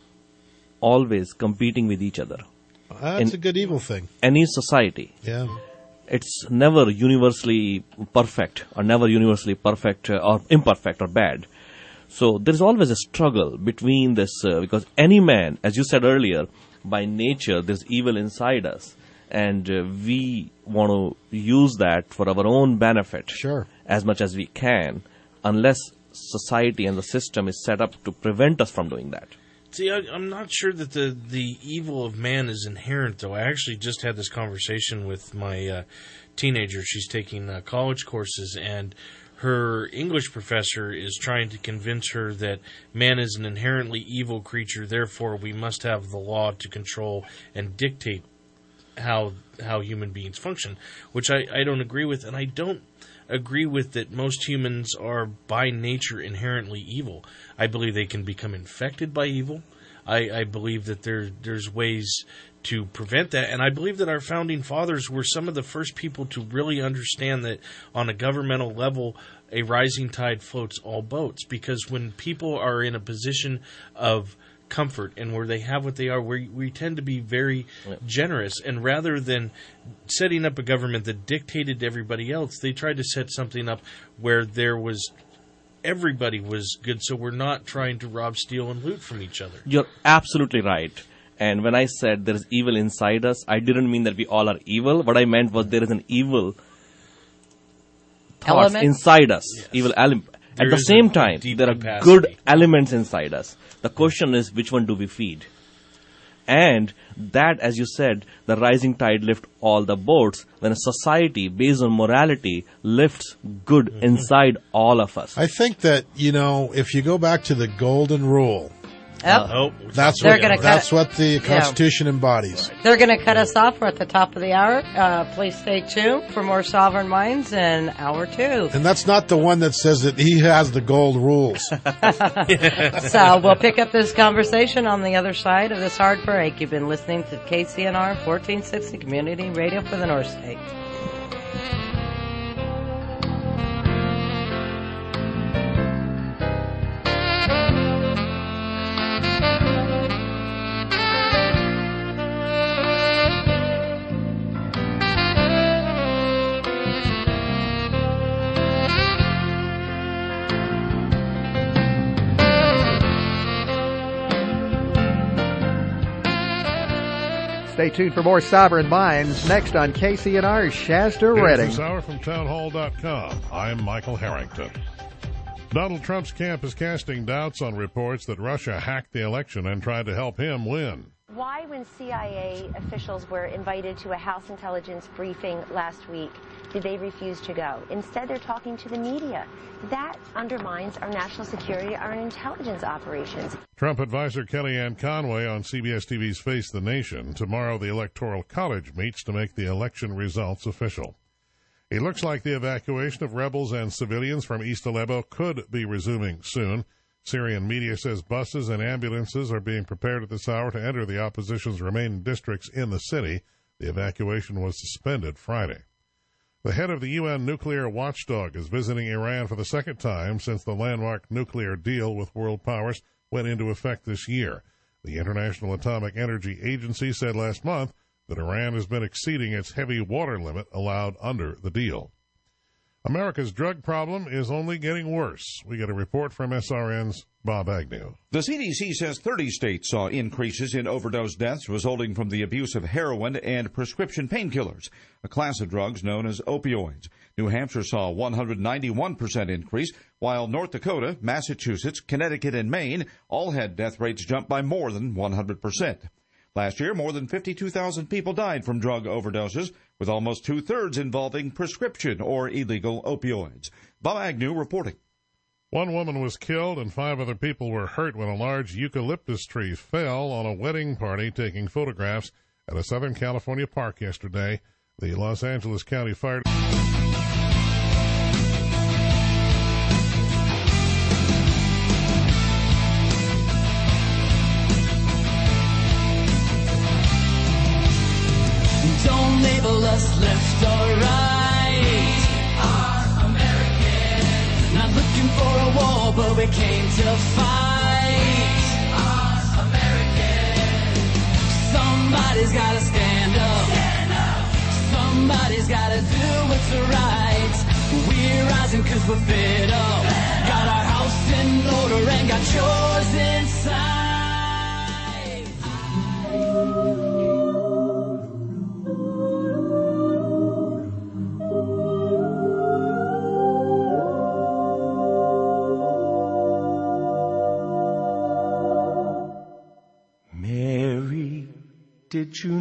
always competing with each other. That's In a good evil thing. Any society, Yeah. it's never universally perfect or never universally perfect uh, or imperfect or bad. So there's always a struggle between this, uh, because any man, as you said earlier, by nature there's evil inside us, and uh, we want to use that for our own benefit Sure. as much as we can, unless society and the system is set up to prevent us from doing that. See, I, I'm not sure that the, the evil of man is inherent, though. I actually just had this conversation with my uh, teenager. She's taking uh, college courses, and her English professor is trying to convince her that man is an inherently evil creature, therefore we must have the law to control and dictate how how human beings function, which I, I don't agree with, and I don't agree with that most humans are by nature inherently evil. I believe they can become infected by evil. I, I believe that there there's ways to prevent that, and I believe that our founding fathers were some of the first people to really understand that on a governmental level, a rising tide floats all boats, because when people are in a position of comfort and where they have what they are, we, we tend to be very generous, and rather than setting up a government that dictated to everybody else, they tried to set something up where there was everybody was good, so we're not trying to rob, steal, and loot from each other. You're absolutely right. And when I said there is evil inside us, I didn't mean that we all are evil. What I meant was there is an evil thoughts Element? inside us, Yes. evil element. At There the is same a time, deep there are capacity. good elements inside us. The question is, which one do we feed? And that, as you said, the rising tide lifts all the boats. When a society based on morality lifts good mm-hmm. inside all of us. I think that, you know, if you go back to the golden rule, Yep. Uh, oh, that's what that's what the Constitution yeah. embodies. They're going to cut us off. We're at the top of the hour. Uh, please stay tuned for more Sovereign Minds in hour two. And that's not the one that says that he has the gold rules. So we'll pick up this conversation on the other side of this hard break. You've been listening to K C N R fourteen sixty Community Radio for the North State. Stay tuned for more Sovereign Minds next on K C N R's Shasta Redding. This hour from townhall dot com. I'm Michael Harrington. Donald Trump's camp is casting doubts on reports that Russia hacked the election and tried to help him win. Why, when C I A officials were invited to a House intelligence briefing last week, did they refuse to go? Instead, they're talking to the media. That undermines our national security, our intelligence operations. Trump advisor Kellyanne Conway on C B S T V's Face the Nation. Tomorrow, the Electoral College meets to make the election results official. It looks like the evacuation of rebels and civilians from East Aleppo could be resuming soon. Syrian media says buses and ambulances are being prepared at this hour to enter the opposition's remaining districts in the city. The evacuation was suspended Friday. The head of the U N nuclear watchdog is visiting Iran for the second time since the landmark nuclear deal with world powers went into effect this year. The International Atomic Energy Agency said last month that Iran has been exceeding its heavy water limit allowed under the deal. America's drug problem is only getting worse. We get a report from S R N's Bob Agnew. The C D C says thirty states saw increases in overdose deaths resulting from the abuse of heroin and prescription painkillers, a class of drugs known as opioids. New Hampshire saw a one hundred ninety-one percent increase, while North Dakota, Massachusetts, Connecticut, and Maine all had death rates jump by more than one hundred percent. Last year, more than fifty-two thousand people died from drug overdoses, with almost two-thirds involving prescription or illegal opioids. Bob Agnew reporting. One woman was killed and five other people were hurt when a large eucalyptus tree fell on a wedding party taking photographs at a Southern California park yesterday. The Los Angeles County Fire... Don't label us left or right. Our American. Not looking for a war, but we came to fight. Our American. Somebody's gotta stand up. Stand up. Somebody's gotta do what's right. We're rising cause we're fed up. Fed got our house in order and got yours inside. Did you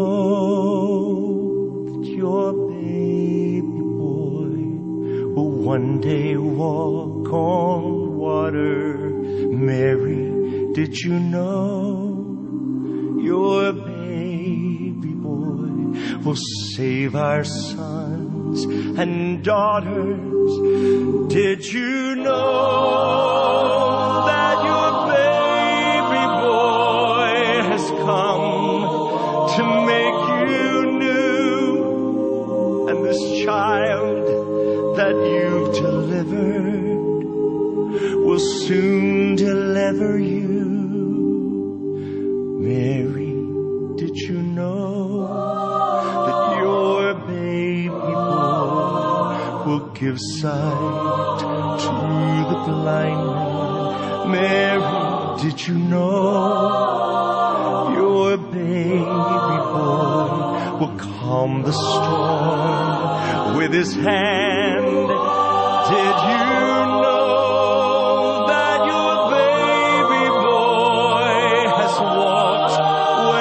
know that your baby boy will one day walk on water? Mary, did you know your baby boy will save our sons and daughters? Did you know that your baby boy has come to make you new, and this child that you've delivered will soon deliver you? Mary, did you know that your baby boy will give sight to the blind man? Mary, did you know your baby boy will calm the storm with his hand? Did you know that your baby boy has walked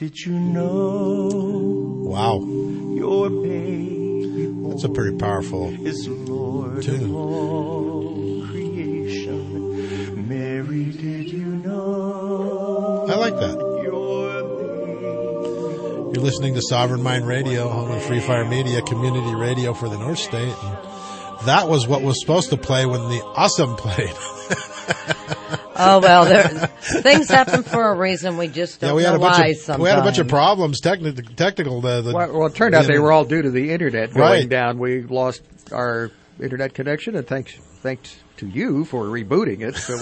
did you know? Wow. Your baby boy That's a pretty powerful is Lord tune. of all creation. Mary, did you know? I like that. You're listening to Sovereign Mind Radio, home of Free Fire Media, community radio for the North State. And that was what was supposed to play when the Awesome played. Oh, well, there, things happen for a reason. We just don't yeah, we had know a bunch why of sometimes. we had a bunch of problems, techni- technical. The, the, Well, well, it turned out they were all due to the internet going Right. down. We lost our internet connection, and thanks thanks to you for rebooting it, so we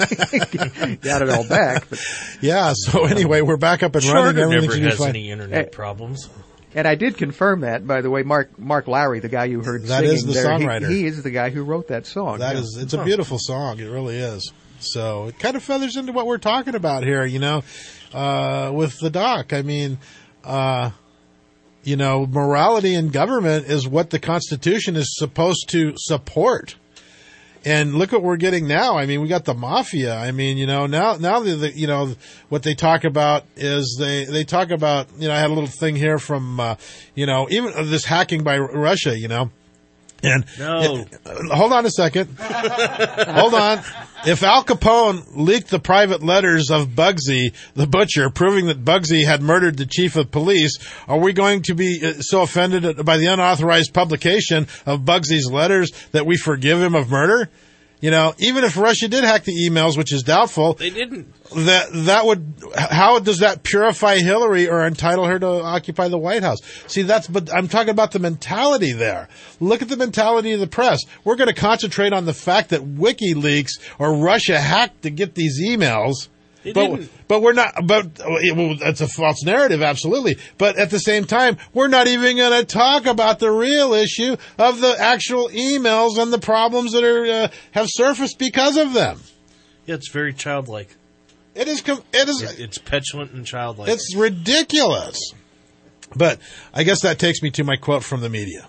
got it all back. But, Yeah. So anyway, we're back up and Charter running. never Everything should be has fine. any internet Eh, problems. and I did confirm that, by the way. Mark Mark Lowry, the guy you heard That singing is the there, he- songwriter. He, is the guy who wrote that song. That yeah. is, it's a Huh. beautiful song. It really is. So it kind of feathers into what we're talking about here, you know, uh, with the doc. I mean, uh, you know, morality in government is what the Constitution is supposed to support. And look what we're getting now. I mean, we got the mafia. I mean, you know, now, now the, the you know, what they talk about is they, they talk about, you know, I had a little thing here from, uh, you know, even this hacking by Russia, you know. And No. it- uh, hold on a second. Hold on. If Al Capone leaked the private letters of Bugsy, the butcher, proving that Bugsy had murdered the chief of police, are we going to be uh, so offended by the unauthorized publication of Bugsy's letters that we forgive him of murder? You know, even if Russia did hack the emails, which is doubtful, They didn't. that that would, how does that purify Hillary or entitle her to occupy the White House? See, that's, but I'm talking about the mentality there. Look at the mentality of the press. We're going to concentrate on the fact that WikiLeaks or Russia hacked to get these emails. They but, didn't. but we're not, but it, well, that's a false narrative, absolutely. But at the same time, we're not even going to talk about the real issue of the actual emails and the problems that are, uh, have surfaced because of them. Yeah, it's very childlike. It is, com- it is, It, it's petulant and childlike. it's ridiculous. But I guess that takes me to my quote from the media.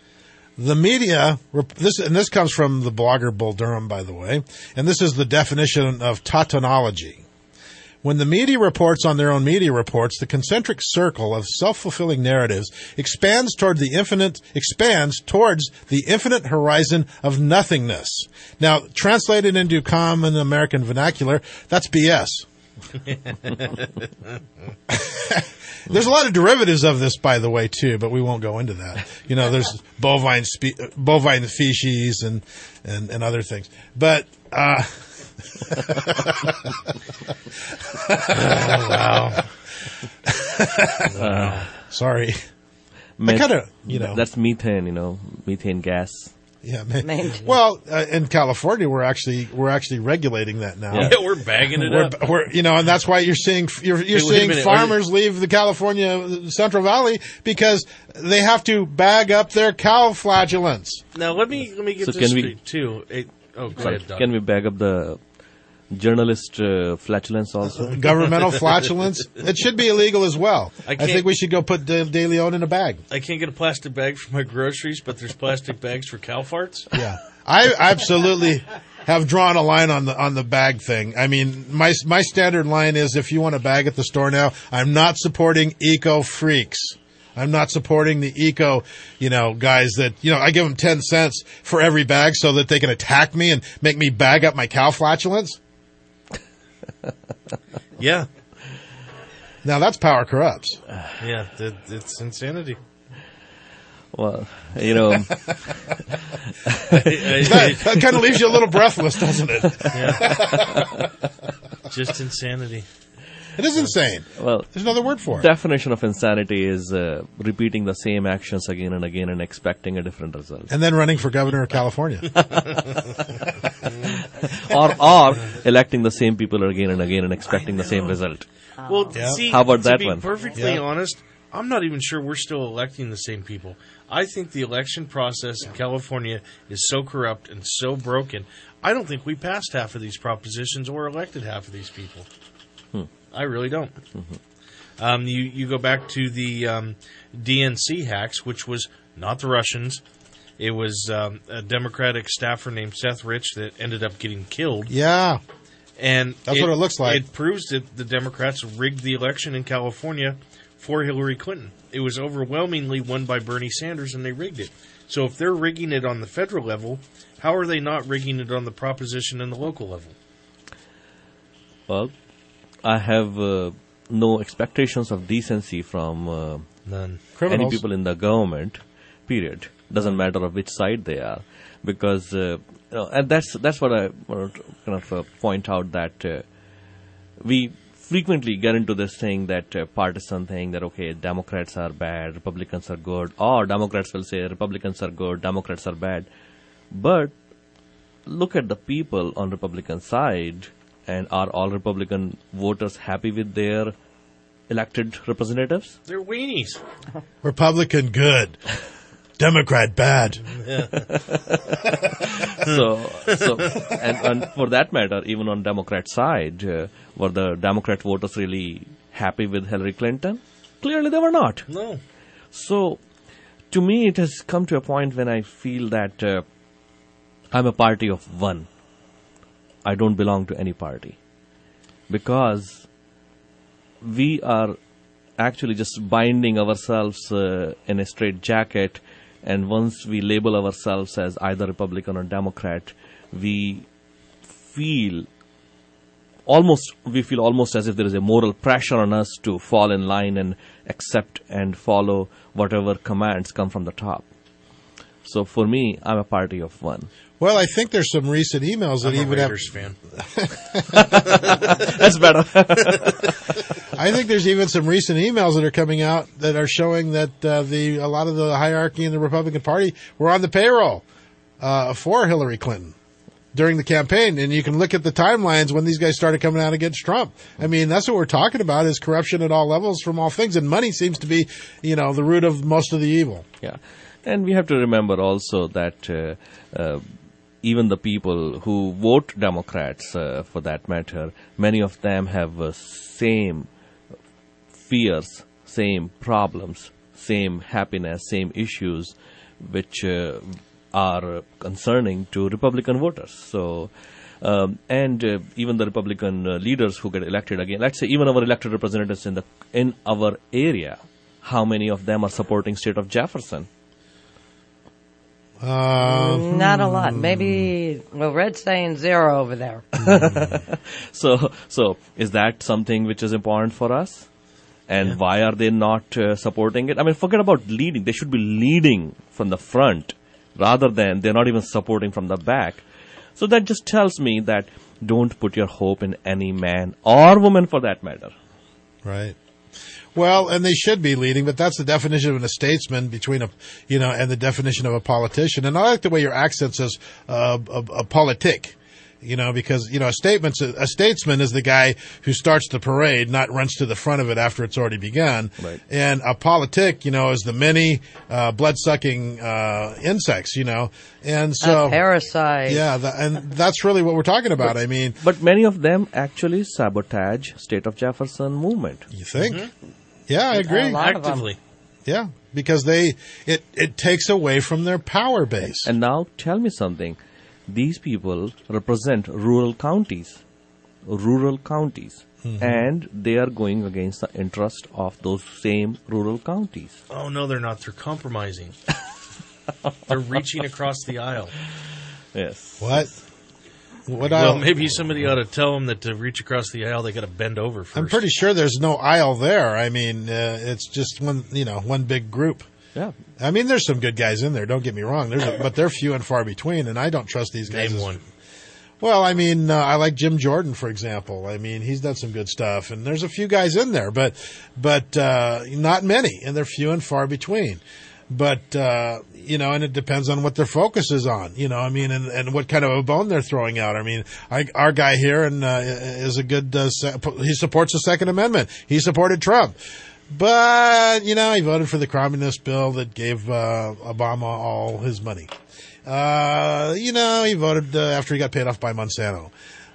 The media, this, and this comes from the blogger Bull Durham, by the way, and this is the definition of tautology. When the media reports on their own media reports, the concentric circle of self-fulfilling narratives expands toward the infinite, expands towards the infinite horizon of nothingness. Now, translated into common American vernacular, that's B S. There's a lot of derivatives of this, by the way, too, but we won't go into that. You know, there's bovine spe- bovine species and, and, and other things. But, uh, oh, wow. Uh, Sorry. met- I kinda, you know. That's methane, you know, methane gas. Yeah, man. Well, uh, in California, we're actually we're actually regulating that now. Yeah, we're bagging it we're, up. We're, you know, and that's why you're seeing you're, you're Hey, wait a seeing minute, are farmers leave the California Central Valley because they have to bag up their cow flagellants. Now let me let me get So this can we- straight too. It, oh, go Sorry, ahead, Doc. can we bag up the journalist uh, flatulence also? Governmental flatulence. It should be illegal as well. I I, can't- think we should go put De, De Leon in a bag. I can't get a plastic bag for my groceries, but there's plastic bags for cow farts. Yeah, I absolutely have drawn a line on the on the bag thing. I mean, my my standard line is if you want a bag at the store now, I'm not supporting eco freaks. I'm not supporting the eco, you know, guys that, you know, I give them ten cents for every bag so that they can attack me and make me bag up my cow flatulence. Yeah, Now that's power corrupts. yeah, that, it's insanity. Well, you know, That, that kind of leaves you a little breathless, doesn't it? Yeah. Just insanity. It is insane. well, There's another word for it. definition of insanity is uh, repeating the same actions again and again and expecting a different result. And then running for governor of California. or or electing the same people again and again and expecting the same result. Well, Yeah. see, How about to that be one? perfectly Yeah. honest, I'm not even sure we're still electing the same people. I think the election process in California is so corrupt and so broken. I don't think we passed half of these propositions or elected half of these people. Hmm. I really don't. Mhm. Um, you you go back to the um, D N C hacks, which was not the Russians. It was um, a Democratic staffer named Seth Rich that ended up getting killed. Yeah. And That's what it looks like. It proves that the Democrats rigged the election in California for Hillary Clinton. It was overwhelmingly won by Bernie Sanders, and they rigged it. So if they're rigging it on the federal level, how are they not rigging it on the proposition and the local level? Well, I have uh, no expectations of decency from uh, None. any Criminals. people in the government, period. Doesn't matter of which side they are. Because, uh, you know, and that's that's what I want to kind of uh, point out, that uh, we frequently get into this thing, that uh, partisan thing, that, okay, Democrats are bad, Republicans are good, or Democrats will say Republicans are good, Democrats are bad. But look at the people on Republican side, and are all Republican voters happy with their elected representatives? They're weenies. Republican good. Democrat bad. so, so and, and for that matter, even on Democrat side, uh, were the Democrat voters really happy with Hillary Clinton? Clearly they were not. No. So, to me, it has come to a point when I feel that uh, I'm a party of one. I don't belong to any party. Because we are actually just binding ourselves uh, in a straitjacket, and once we label ourselves as either Republican or Democrat, we feel almost we feel almost as if there is a moral pressure on us to fall in line and accept and follow whatever commands come from the top. So for me, I'm a party of one. Well, I think there's some recent emails that I'm even a Raiders have. fan. That's better. I think there's even some recent emails that are coming out that are showing that uh, the a lot of the hierarchy in the Republican Party were on the payroll uh, for Hillary Clinton during the campaign. And you can look at the timelines when these guys started coming out against Trump. I mean, that's what we're talking about, is corruption at all levels from all things. And money seems to be, you know, the root of most of the evil. Yeah. And we have to remember also that uh, uh, even the people who vote Democrats, uh, for that matter, many of them have uh, same fears, same problems, same happiness, same issues, which uh, are concerning to Republican voters. So, um, and uh, even the Republican uh, leaders who get elected again, let's say even our elected representatives in the in our area, how many of them are supporting state of Jefferson? Uh, Not a lot. Maybe, well, Red's saying zero over there. so, so is that something which is important for us? And yeah. Why are they not uh, supporting it? I mean, forget about leading. They should be leading from the front rather than they're not even supporting from the back. So that just tells me that don't put your hope in any man or woman for that matter. Right. Well, and they should be leading, but that's the definition of a statesman between a, you know, and the definition of a politician. And I like the way your accent says uh, a, a politic, you know, because, you know, a statement's a, a statesman is the guy who starts the parade, not runs to the front of it after it's already begun. Right. And a politic, you know, is the many uh, blood-sucking uh, insects, you know. And so a parasite. Yeah, the, and that's really what we're talking about. But, I mean, but many of them actually sabotage State of Jefferson movement. You think? Mm-hmm. Yeah, I agree. Actively. Yeah, because they it, it takes away from their power base. And now tell me something. These people represent rural counties. Rural counties. Mm-hmm. And they are going against the interest of those same rural counties. Oh, no, they're not. They're compromising. They're reaching across the aisle. Yes. What? What well, aisle? maybe somebody ought to tell them that to reach across the aisle, they got to bend over first. I'm pretty sure there's no aisle there. I mean, uh, it's just one, you know, one big group. Yeah. I mean, there's some good guys in there. Don't get me wrong. There's, a, but they're few and far between, and I don't trust these guys. Name as, one. Well, I mean, uh, I like Jim Jordan, for example. I mean, he's done some good stuff, and there's a few guys in there, but but uh, not many, and they're few and far between. But, uh, you know, and it depends on what their focus is on, you know, I mean, and, and what kind of a bone they're throwing out. I mean, I, our guy here and, uh, is a good, uh, he supports the Second Amendment. He supported Trump. But, you know, he voted for the communist bill that gave, uh, Obama all his money. Uh, you know, he voted, uh, after he got paid off by Monsanto.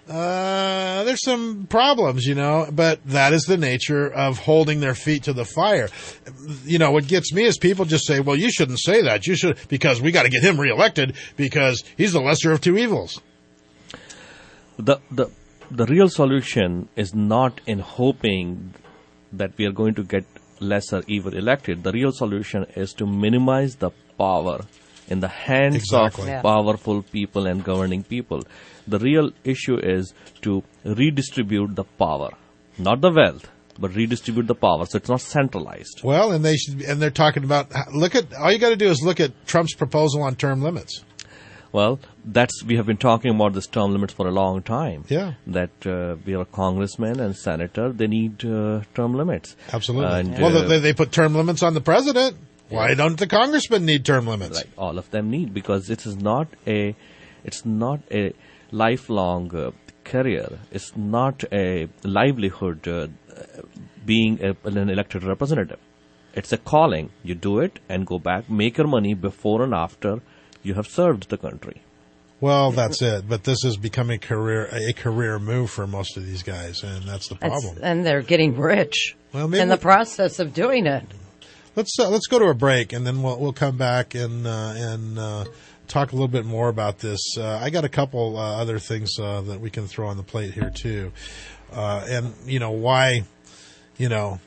Uh, there's some problems, you know, but that is the nature of holding their feet to the fire. You know, what gets me is people just say, well, you shouldn't say that. You should, because we got to get him reelected because he's the lesser of two evils. The, the, the real solution is not in hoping that we are going to get lesser evil elected. The real solution is to minimize the power in the hands Exactly. of Yeah. powerful people and governing people. The real issue is to redistribute the power, not the wealth, but redistribute the power, so it's not centralized. Well, and they should, and they're talking about, look at, all you got to do is look at Trump's proposal on term limits. Well, that's we have been talking about this term limits for a long time. Yeah. That uh, we are congressmen and senator, they need uh, term limits. Absolutely. And, well, uh, they, they put term limits on the president. Why don't the congressmen need term limits? Right, all of them need, because it is not a, it's not a lifelong uh, career. It's not a livelihood uh, being a, an elected representative. It's a calling. You do it and go back, make your money before and after you have served the country. Well, that's it. But this is becoming a career a career move for most of these guys, and that's the That's- problem. and they're getting rich Well, maybe in the we- process of doing it. Let's uh, let's go to a break, and then we'll we'll come back and uh, and uh, talk a little bit more about this. Uh, I got a couple uh, other things uh, that we can throw on the plate here too, uh, and you know why, you know.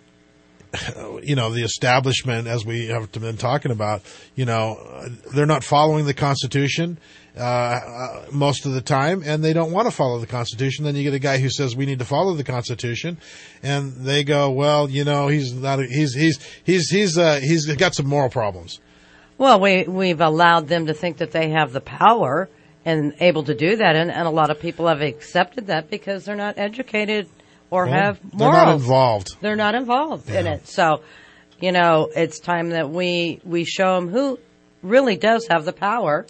You know, the establishment, as we have been talking about, you know, they're not following the Constitution uh, uh, most of the time, and they don't want to follow the Constitution. Then you get a guy who says we need to follow the Constitution, and they go, well, you know, he's not, a, he's he's he's he's uh, he's got some moral problems. Well, we we've allowed them to think that they have the power and able to do that, and, and a lot of people have accepted that because they're not educated or Well, have they're morals. not involved. They're not involved in it. So, you know, it's time that we we show them who really does have the power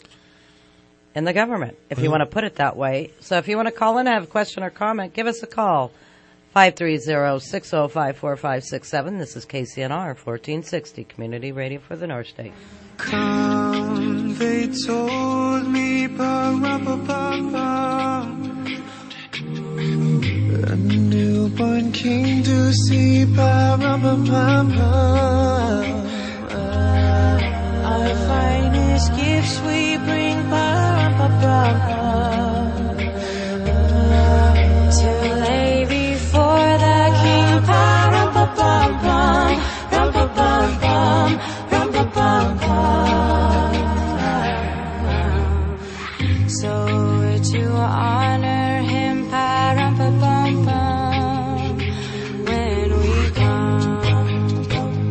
in the government, if you Mhm. want to put it that way. So if you want to call in and have a question or comment, give us a call. five three zero, six zero five, four five six seven. This is K C N R, fourteen sixty, Community Radio for the North State. Come, they told me, ba-rum-ba-bum-bum. A newborn king to see, ba-rum-ba-bum-bum. Our finest gifts we bring, ba-rum-ba-bum-bum. To lay before the king, ba-rum-ba-bum-bum. Rum-ba-bum-bum, rum-ba-bum-bum. So to honor him, pa-rum-ba-bum-bum, when we come,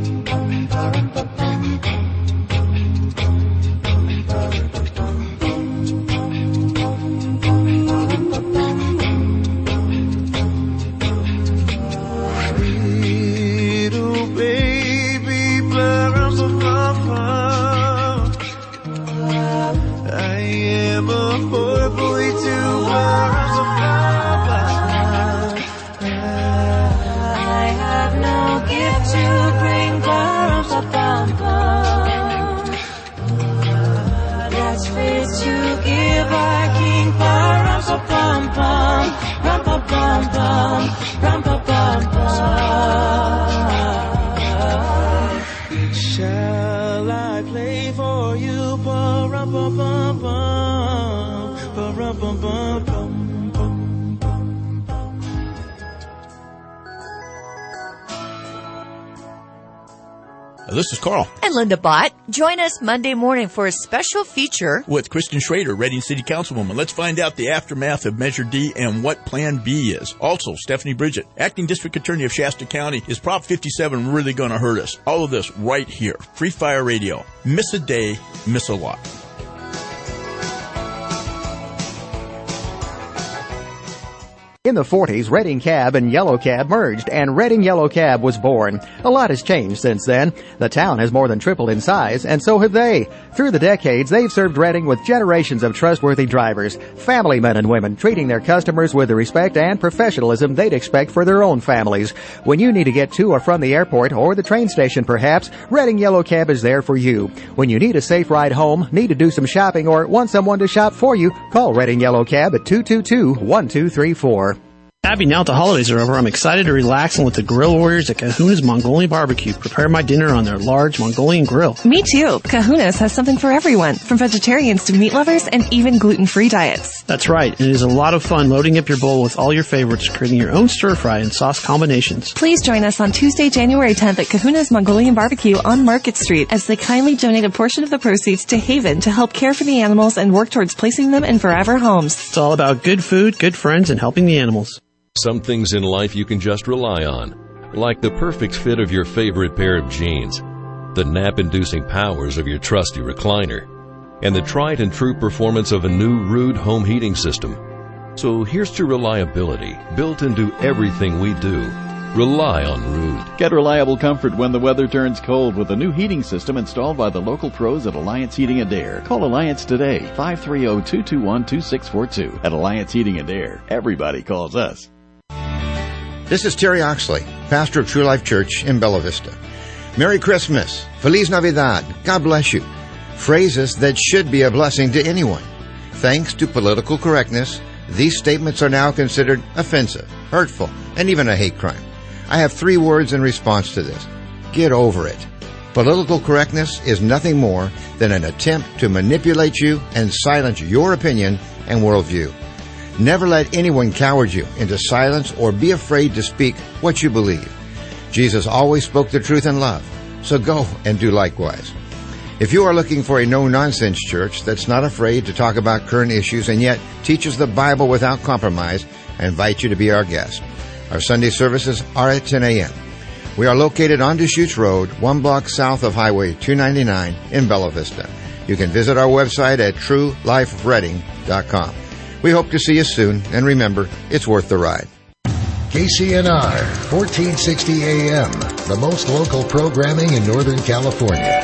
little baby, pa-rum-ba-bum-bum. I am a poor boy too. I have no gift to bring, ba-rum-ba-bum-bum. That's fit to give our king, ba-rum-ba-bum-bum. Rum-ba-bum-bum, rum-ba-bum-bum. Shall I play for you, ba-rum-ba-bum-bum, ba-rum-ba-bum-bum? This is Carl And Linda Bott. Join us Monday morning for a special feature. with Kristen Schrader, Reading City Councilwoman. Let's find out the aftermath of Measure D and what Plan B is. Also, Stephanie Bridget, Acting District Attorney of Shasta County. Is Prop fifty-seven really going to hurt us? All of this right here. Free Fire Radio. Miss a day, miss a lot. In the forties, Reading Cab and Yellow Cab merged, and Reading Yellow Cab was born. A lot has changed since then. The town has more than tripled in size, and so have they. Through the decades, they've served Reading with generations of trustworthy drivers, family men and women, treating their customers with the respect and professionalism they'd expect for their own families. When you need to get to or from the airport or the train station, perhaps, Reading Yellow Cab is there for you. When you need a safe ride home, need to do some shopping, or want someone to shop for you, call Reading Yellow Cab at two two two, one two three four. Abby, now that the holidays are over, I'm excited to relax and let the grill warriors at Kahuna's Mongolian Barbecue prepare my dinner on their large Mongolian grill. Me too. Kahuna's has something for everyone, from vegetarians to meat lovers and even gluten-free diets. That's right. It is a lot of fun loading up your bowl with all your favorites, creating your own stir-fry and sauce combinations. Please join us on Tuesday, January tenth at Kahuna's Mongolian Barbecue on Market Street as they kindly donate a portion of the proceeds to Haven to help care for the animals and work towards placing them in forever homes. It's all about good food, good friends, and helping the animals. Some things in life you can just rely on, like the perfect fit of your favorite pair of jeans, the nap-inducing powers of your trusty recliner, and the tried and true performance of a new Ruud home heating system. So here's to reliability, built into everything we do. Rely on Ruud. Get reliable comfort when the weather turns cold with a new heating system installed by the local pros at Alliance Heating and Air. Call Alliance today, five three zero, two two one, two six four two. At Alliance Heating and Air, everybody calls us. This is Terry Oxley, pastor of True Life Church in Bella Vista. Merry Christmas, Feliz Navidad, God bless you. Phrases that should be a blessing to anyone. Thanks to political correctness, these statements are now considered offensive, hurtful, and even a hate crime. I have three words in response to this. Get over it. Political correctness is nothing more than an attempt to manipulate you and silence your opinion and worldview. Never let anyone coward you into silence or be afraid to speak what you believe. Jesus always spoke the truth in love, so go and do likewise. If you are looking for a no-nonsense church that's not afraid to talk about current issues and yet teaches the Bible without compromise, I invite you to be our guest. Our Sunday services are at ten a.m. We are located on Deschutes Road, one block south of Highway two ninety-nine in Bella Vista. You can visit our website at true life reading dot com. We hope to see you soon, and remember, it's worth the ride. K C N R, fourteen sixty A M, the most local programming in Northern California.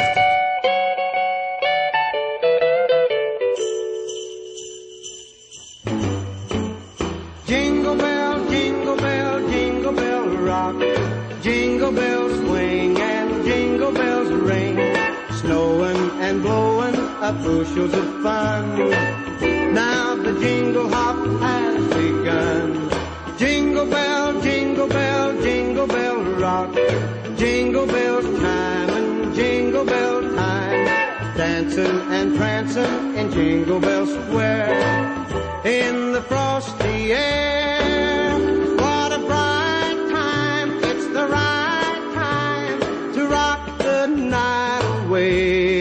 Jingle bell, jingle bell, jingle bell rock. Jingle bells swing and jingle bells ring. Snowing and blowing up bushels of fun. Now the jingle hop has begun. Jingle bell, jingle bell, jingle bell rock. Jingle bell time and jingle bell time. Dancing and prancing in Jingle Bell Square. In the frosty air, what a bright time. It's the right time to rock the night away.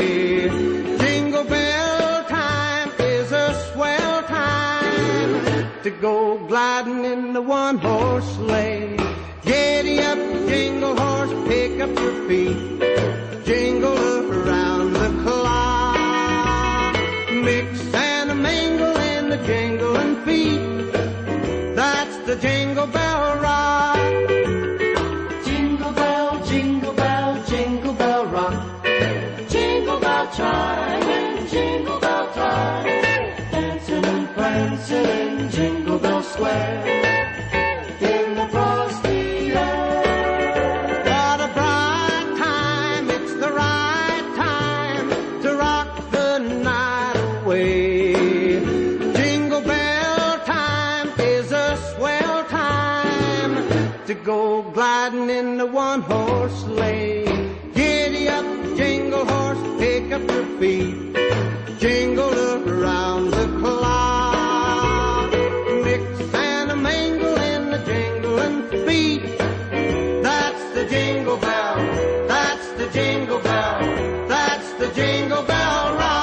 To go gliding in the one-horse sleigh. Giddy up, jingle horse, pick up your feet. Jingle around the clock. Mix and a mingle in the jingling feet. That's the Jingle Bell Rock. Jingle bell, jingle bell, jingle bell rock. Jingle bell chime and jingle bell time. Dancing and prancing in Jingle Bell Square, in the frosty air. What a bright time, it's the right time to rock the night away. Jingle bell time is a swell time to go gliding in the one-horse sleigh. Giddy up, jingle horse, pick up your feet. Jingle around the clock. Mix and a mingle in the jingling feet. That's the jingle bell. That's the jingle bell. That's the Jingle Bell Rock.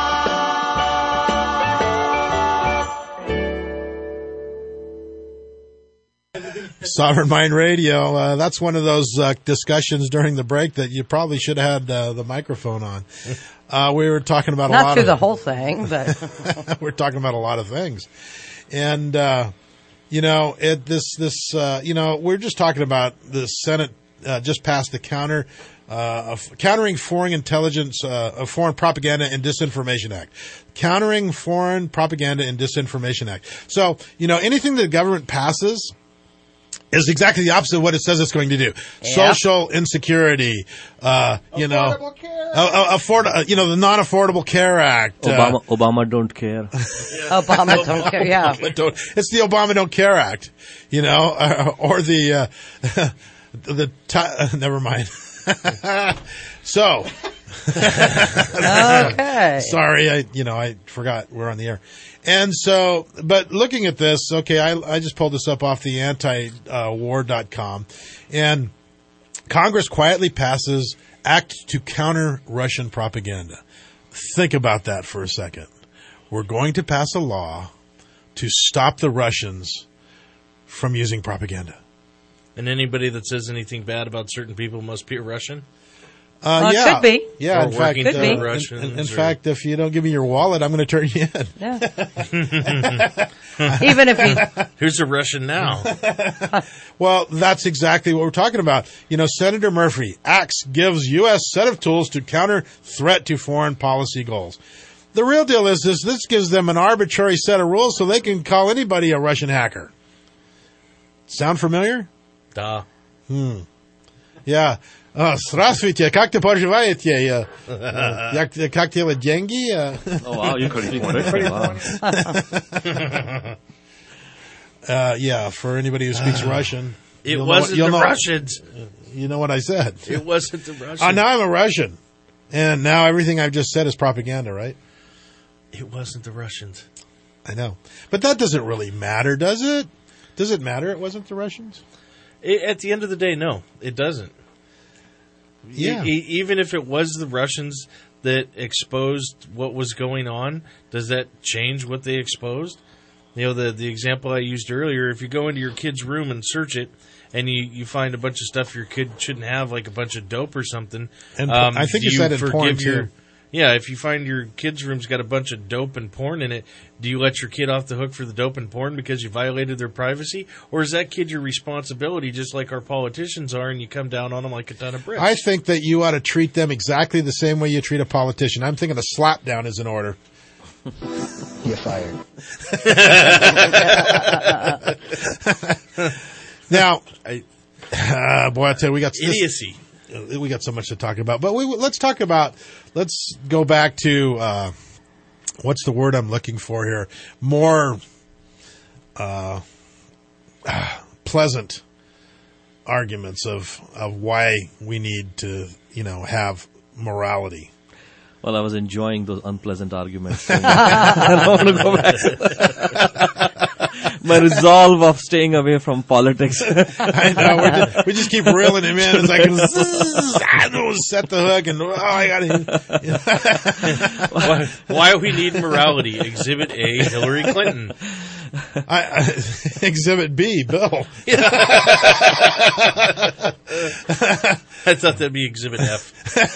Sovereign Mind Radio. Uh, that's one of those uh, discussions during the break that you probably should have had uh, the microphone on. Uh, we were talking about a Not lot through of the whole thing, but we're talking about a lot of things, and uh, you know, it this this uh, you know, we're just talking about the Senate uh, just passed the counter uh, of countering foreign intelligence, uh, of foreign propaganda and disinformation act, countering foreign propaganda and disinformation act. So you know, anything that the government passes, is exactly the opposite of what it says it's going to do. Yeah. Social insecurity, uh, you know, uh, uh, afford, uh, you know, the Non-Affordable Care Act. Obama, uh, Obama don't care. Obama don't care. Yeah. Obama don't, it's the Obama Don't Care Act, you know, uh, or the, uh, the, t- uh, never mind. So, okay. Sorry, I, you know, I forgot we're on the air. And so, but looking at this, okay, I, I just pulled this up off the anti war dot com, and Congress quietly passes Act to Counter Russian Propaganda. Think about that for a second. We're going to pass a law to stop the Russians from using propaganda. And anybody that says anything bad about certain people must be a Russian? Uh, Well, it yeah, could be. yeah. Or In fact, working uh, for in, Russians in, in or- fact, if you don't give me your wallet, I'm going to turn you in. Yeah. Even if he, Who's a Russian now? Well, that's exactly what we're talking about. You know, Senator Murphy, Axe gives U S set of tools to counter threat to foreign policy goals. The real deal is this: this gives them an arbitrary set of rules so they can call anybody a Russian hacker. Sound familiar? Duh. Hmm. Yeah. Oh, здравствуйте, как ты поживаете? Uh, Як, как делать деньги? Uh, Oh, wow, you could speak quickly. Wow. uh, yeah, for anybody who speaks Russian. It you'll know wasn't what- you'll the know- Russians. You know what I said. It wasn't the Russians. Uh, now I'm a Russian. And now everything I've just said is propaganda, right? It wasn't the Russians. I know. But that doesn't really matter, does it? Does it matter it wasn't the Russians? It, at the end of the day, no, it doesn't. Yeah. E- e- even if it was the Russians that exposed what was going on, does that change what they exposed? You know, the the example I used earlier, if you go into your kid's room and search it, and you, you find a bunch of stuff your kid shouldn't have, like a bunch of dope or something. And um, I think do you said in forgive porn, your, too. Yeah, if you find your kid's room's got a bunch of dope and porn in it, do you let your kid off the hook for the dope and porn because you violated their privacy? Or is that kid your responsibility, just like our politicians are, and you come down on them like a ton of bricks? I think that you ought to treat them exactly the same way you treat a politician. I'm thinking a slap down is in order. You're fired. Now, uh, boy, I tell you, we got this- Idiocy. uh, we got so much to talk about, but we, let's talk about. Let's go back to uh, what's the word I'm looking for here? More uh, pleasant arguments of of why we need to, you know, have morality. Well, I was enjoying those unpleasant arguments. I don't want to go back. My resolve of staying away from politics. I know. We're just, we just keep reeling him in. It's like, I know, set the hook, and oh, I got him. why, why we need morality? Exhibit A, Hillary Clinton. I, I, exhibit B, Bill. I thought that'd be Exhibit F.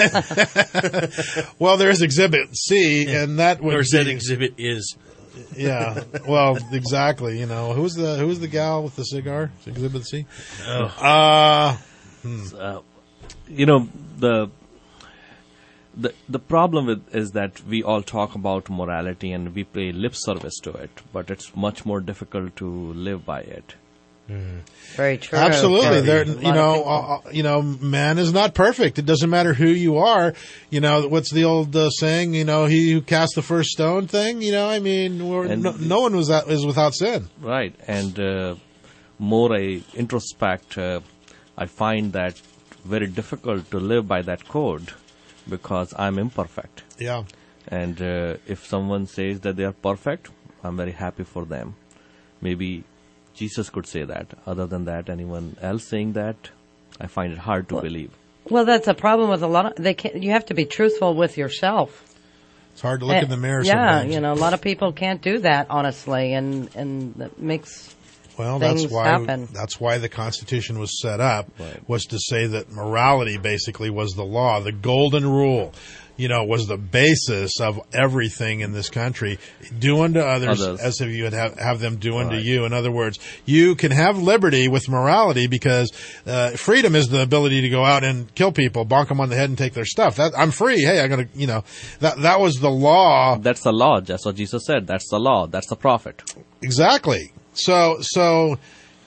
Well, there's Exhibit C, and that would Or be, said Exhibit is. Yeah, well, exactly. You know, who's the who's the gal with the cigar? It's Exhibit C. Oh. Uh, hmm. Uh, you know, the the the problem with is that we all talk about morality and we pay lip service to it, but it's much more difficult to live by it. Mm. Very true. Absolutely. For There, a lot you of know, people. uh, you know, man is not perfect. It doesn't matter who you are. You know, what's the old uh, saying? You know, he who cast the first stone thing. You know, I mean, we're, And- no, no one was that, is without sin. Right, and uh, more I introspect, uh, I find that very difficult to live by that code because I'm imperfect. Yeah. And uh, if someone says that they are perfect, I'm very happy for them. Maybe Jesus could say that. Other than that, anyone else saying that, I find it hard to Well- believe. Well, that's a problem with a lot of. They can't, you have to be truthful with yourself. It's hard to look Uh, in the mirror. Yeah, sometimes. you know, a lot of people can't do that honestly, and and that makes Well, things that's why happen. that's why the Constitution was set up, was to say that morality basically was the law, the golden rule, you know, was the basis of everything in this country. Do unto others, Others. as if you would have, have them do unto Right. you. In other words, you can have liberty with morality because uh, freedom is the ability to go out and kill people, bonk them on the head, and take their stuff. That, I'm free. Hey, I got to, you know, that that was the law. That's the law. That's what Jesus said. That's the law. That's the prophet. Exactly. So, so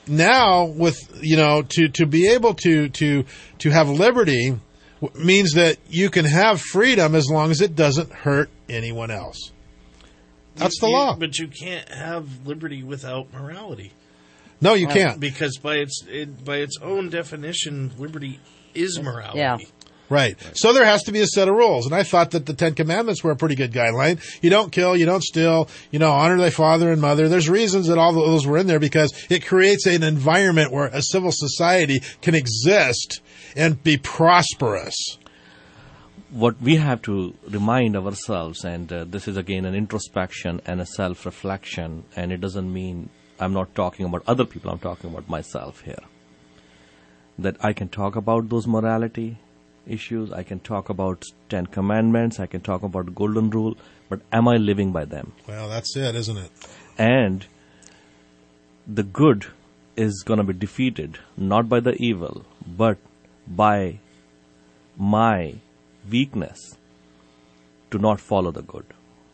now with, you know, to, to be able to, to, to have liberty w- means that you can have freedom as long as it doesn't hurt anyone else. That's You- the you- law. But you can't have liberty without morality. No, you can't. Because by its it, by its own definition, liberty is morality. Yeah. Right. So there has to be a set of rules. And I thought that the Ten Commandments were a pretty good guideline. You don't kill, you don't steal, you know, honor thy father and mother. There's reasons that all those were in there because it creates an environment where a civil society can exist and be prosperous. What we have to remind ourselves, and uh, this is again an introspection and a self-reflection, and it doesn't mean I'm not talking about other people, I'm talking about myself here. That I can talk about those morality issues, I can talk about Ten Commandments, I can talk about Golden Rule, but am I living by them? Well, that's it, isn't it? And the good is going to be defeated, not by the evil, but by my weakness to not follow the good.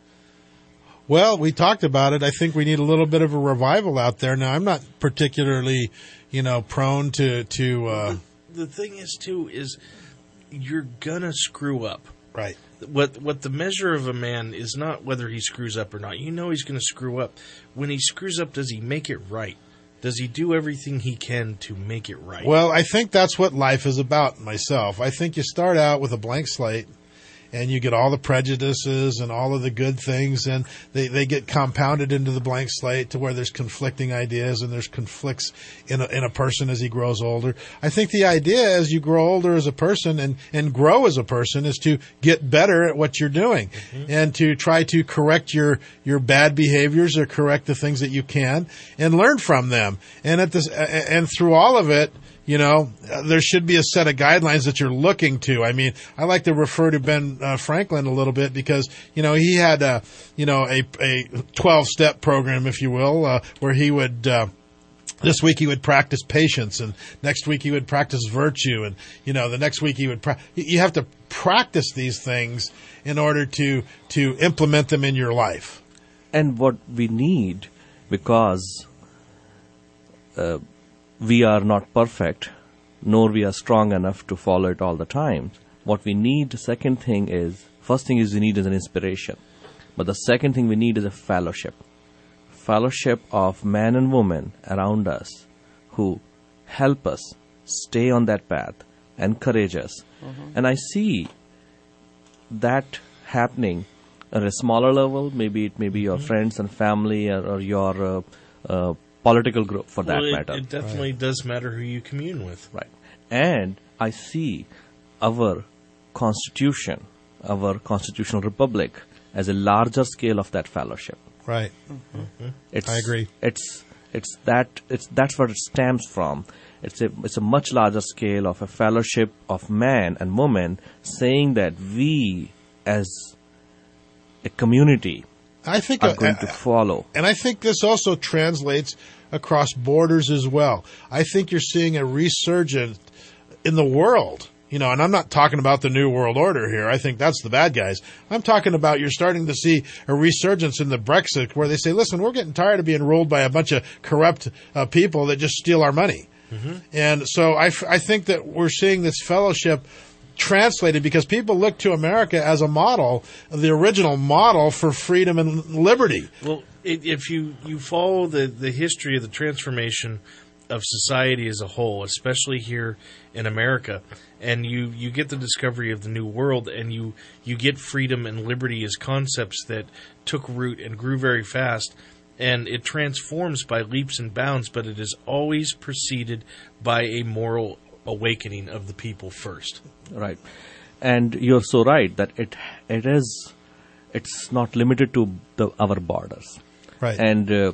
Well, we talked about it. I think we need a little bit of a revival out there. Now, I'm not particularly, you know, prone to, to, uh, The thing is, too, is you're gonna screw up. Right. What what the measure of a man is not whether he screws up or not. You know he's going to screw up. When he screws up, does he make it right? Does he do everything he can to make it right? Well, I think that's what life is about myself. I think you start out with a blank slate and you get all the prejudices and all of the good things, and they, they get compounded into the blank slate to where there's conflicting ideas and there's conflicts in a, in a person as he grows older. I think the idea as you grow older as a person and, and grow as a person is to get better at what you're doing mm-hmm. and to try to correct your, your bad behaviors or correct the things that you can and learn from them. And at this, and through all of it, you know, there should be a set of guidelines that you're looking to. I mean, I like to refer to Ben uh, Franklin a little bit because, you know, he had a, you know, a, a twelve-step program, if you will, uh, where he would, uh, this week he would practice patience, and next week he would practice virtue, and, you know, the next week he would, pra- you have to practice these things in order to, to implement them in your life. And what we need, because, uh, we are not perfect, nor we are strong enough to follow it all the time. What we need, the second thing is, first thing is we need is an inspiration. But the second thing we need is a fellowship. Fellowship of men and women around us who help us stay on that path, encourage us. Mm-hmm. And I see that happening at a smaller level. Maybe it may be your mm-hmm. friends and family or, or your uh, uh, political group, for well, that it, matter. It definitely right. does matter who you commune with. Right. And I see our constitution, our constitutional republic, as a larger scale of that fellowship. Right. Mm-hmm. It's, I agree. It's it's that it's that's where it stems from. It's a it's a much larger scale of a fellowship of man and woman saying that we, as a community, I think are uh, going uh, to follow. And I think this also translates across borders as well. I think you're seeing a resurgence in the world, you know, and I'm not talking about the New World Order here. I think that's the bad guys. I'm talking about you're starting to see a resurgence in the Brexit where they say, listen, we're getting tired of being ruled by a bunch of corrupt uh, people that just steal our money. Mm-hmm. And so I, f- I think that we're seeing this fellowship translated because people look to America as a model, the original model for freedom and liberty. Well, it, if you, you follow the, the history of the transformation of society as a whole, especially here in America, and you, you get the discovery of the New World, and you, you get freedom and liberty as concepts that took root and grew very fast, and it transforms by leaps and bounds, but it is always preceded by a moral awakening of the people first. Right. And you're so right that it it is it's not limited to the our borders. Right. And uh,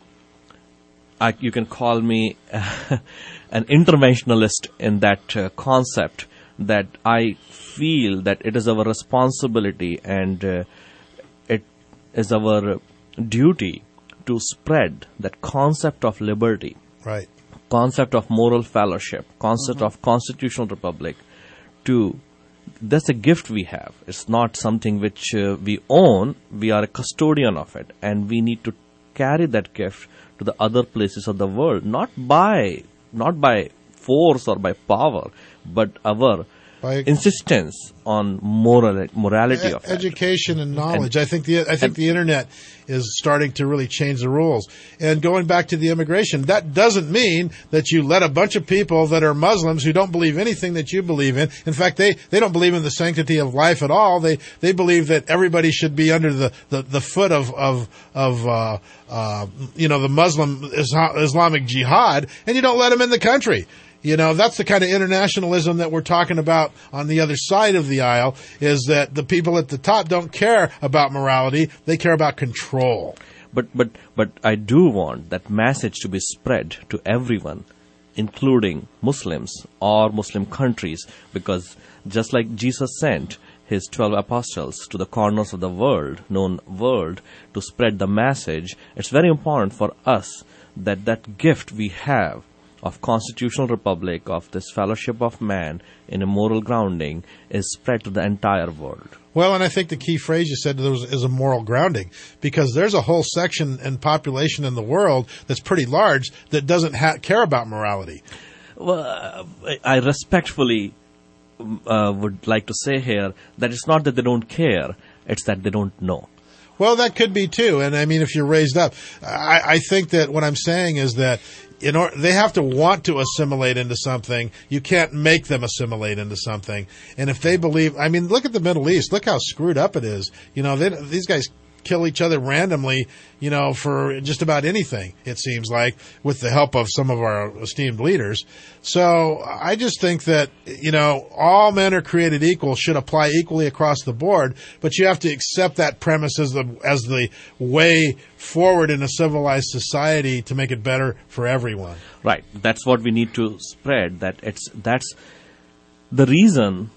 I, you can call me uh, an interventionalist in that uh, concept, that I feel that it is our responsibility and uh, it is our duty to spread that concept of liberty. Right. Concept of moral fellowship, concept mm-hmm. of constitutional republic. To that's a gift we have. It's not something which uh, we own. We are a custodian of it, and we need to carry that gift to the other places of the world, not by not by force or by power, but our By- insistence on moral morality E- of that. education and knowledge. And- I think the I think and- the internet is starting to really change the rules. And going back to the immigration, that doesn't mean that you let a bunch of people that are Muslims who don't believe anything that you believe in. In fact, they, they don't believe in the sanctity of life at all. They they believe that everybody should be under the, the, the foot of of of uh, uh, you know the Muslim Isla- Islamic Jihad, and you don't let them in the country. You know, that's the kind of internationalism that we're talking about on the other side of the aisle, is that the people at the top don't care about morality. They care about control. But, but, but I do want that message to be spread to everyone, including Muslims or Muslim countries, because just like Jesus sent his twelve apostles to the corners of the world, known world, to spread the message, it's very important for us that that gift we have of constitutional republic, of this fellowship of man in a moral grounding, is spread to the entire world. Well, and I think the key phrase you said there was, is a moral grounding, because there's a whole section and population in the world that's pretty large that doesn't ha- care about morality. Well, uh, I respectfully uh, would like to say here that it's not that they don't care, it's that they don't know. Well, that could be too. And I mean, if you're raised up, I, I think that what I'm saying is that in order, they have to want to assimilate into something. You can't make them assimilate into something. And if they believe, I mean, look at the Middle East. Look how screwed up it is. You know, they, these guys kill each other randomly, you know, for just about anything, it seems like, with the help of some of our esteemed leaders. So I just think that, you know, all men are created equal should apply equally across the board, but you have to accept that premise as the, as the way forward in a civilized society to make it better for everyone. Right. That's what we need to spread. That it's, that's the reason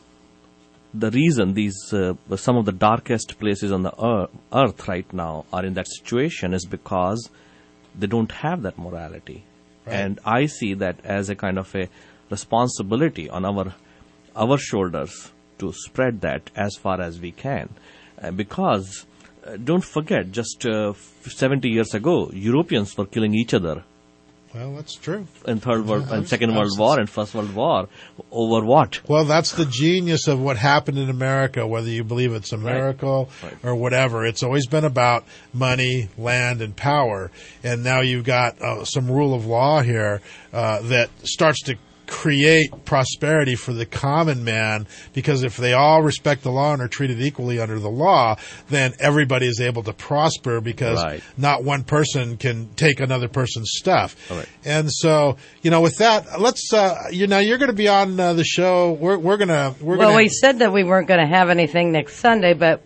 The reason these uh, some of the darkest places on the earth, earth right now are in that situation is because they don't have that morality. Right. And I see that as a kind of a responsibility on our our shoulders to spread that as far as we can. Uh, because uh, don't forget, just uh, seventy years ago, Europeans were killing each other. Well, that's true. In Third World, Yeah, and Second World absolutely. War, and First World War, over what? Well, that's the genius of what happened in America, whether you believe it's a miracle Right. Right. or whatever. It's always been about money, land, and power. And now you've got uh, some rule of law here uh, that starts to create prosperity for the common man, because if they all respect the law and are treated equally under the law, then everybody is able to prosper, because Right. not one person can take another person's stuff. All right. And so, you know, with that, let's, uh, you know, you're going to be on uh, the show. We're, we're going to, we're well, going we said that we weren't going to have anything next Sunday, but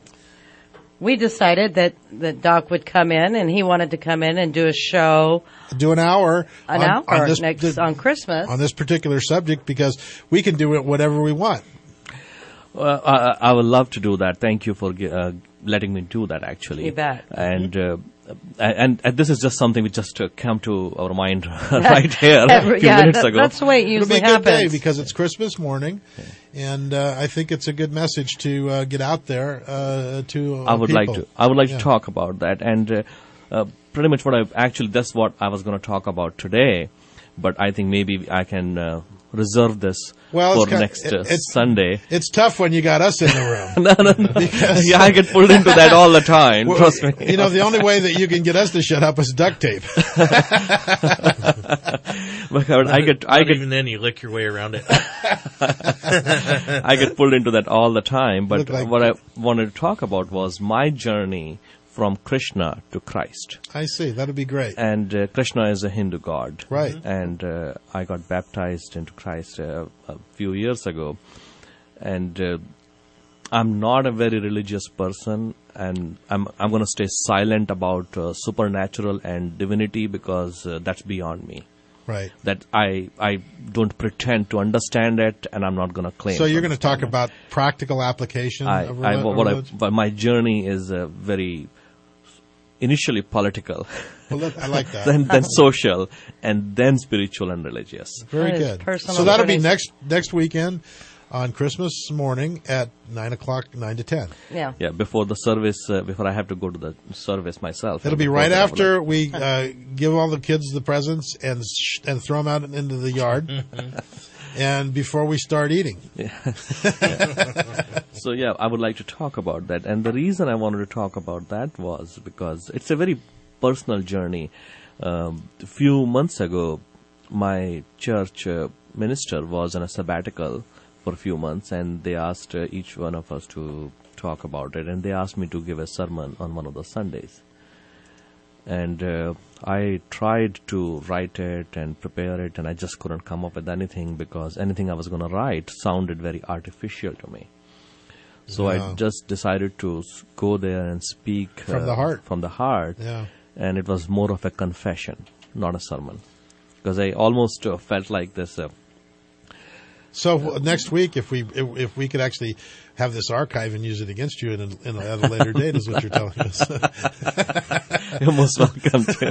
we decided that, that Doc would come in, and he wanted to come in and do a show. do an hour An on, hour on this, next th- on Christmas. on this particular subject, because we can do it whatever we want. Well, I, I would love to do that. Thank you for uh, letting me do that, actually. You bet. And, uh, and and this is just something which just uh, came to our mind right here a Every- few yeah, minutes that- ago. that's the way it It'll be usually a good day happens. because it's Christmas morning, and uh, I think it's a good message to uh, get out there uh, to. Uh, I would people. like to. I would like Yeah. to talk about that, and uh, uh, pretty much what I actually that's what I was going to talk about today. But I think maybe I can uh, reserve this Well, for it's kind- next uh, it- it's- Sunday. It's tough when you got us in the room. no, no, no. Because- yeah, I get pulled into that all the time. Well, trust me. You know, the only way that you can get us to shut up is duct tape. But I get, I Not get, even then you lick your way around it. I get pulled into that all the time. But Look like- what I wanted to talk about was my journey from Krishna to Christ. I see. That'd be great. And uh, Krishna is a Hindu god. Right. And uh, I got baptized into Christ uh, a few years ago. And uh, I'm not a very religious person, and I'm I'm going to stay silent about uh, supernatural and divinity, because uh, that's beyond me. Right. That I I don't pretend to understand it, and I'm not going to claim. So to you're going to talk understand about practical application it. I, of I, reli- what I, religion? but my journey is uh, very initially political, Well, look, I like that. then then social, and then spiritual and religious. Very That is good. personal So that'll be journeys. next next weekend on Christmas morning at nine o'clock, nine to ten. Yeah. Yeah, before the service, uh, before I have to go to the service myself. It'll be Before right that, I would after like- we uh, give all the kids the presents and sh- and throw them out into the yard, and before we start eating. Yeah. So yeah, I would like to talk about that. And the reason I wanted to talk about that was because it's a very personal journey. Um, a few months ago, my church uh, minister was on a sabbatical for a few months, and they asked uh, each one of us to talk about it, and they asked me to give a sermon on one of the Sundays. And uh, I tried to write it and prepare it, and I just couldn't come up with anything because anything I was going to write sounded very artificial to me. So Yeah. I just decided to s- go there and speak From the heart. From the heart, Yeah. and it was more of a confession, not a sermon, because I almost uh, felt like this. Uh, So uh, next week, if we if, if we could actually have this archive and use it against you in a, in a, at a later date, is what you're telling us. You're most welcome to.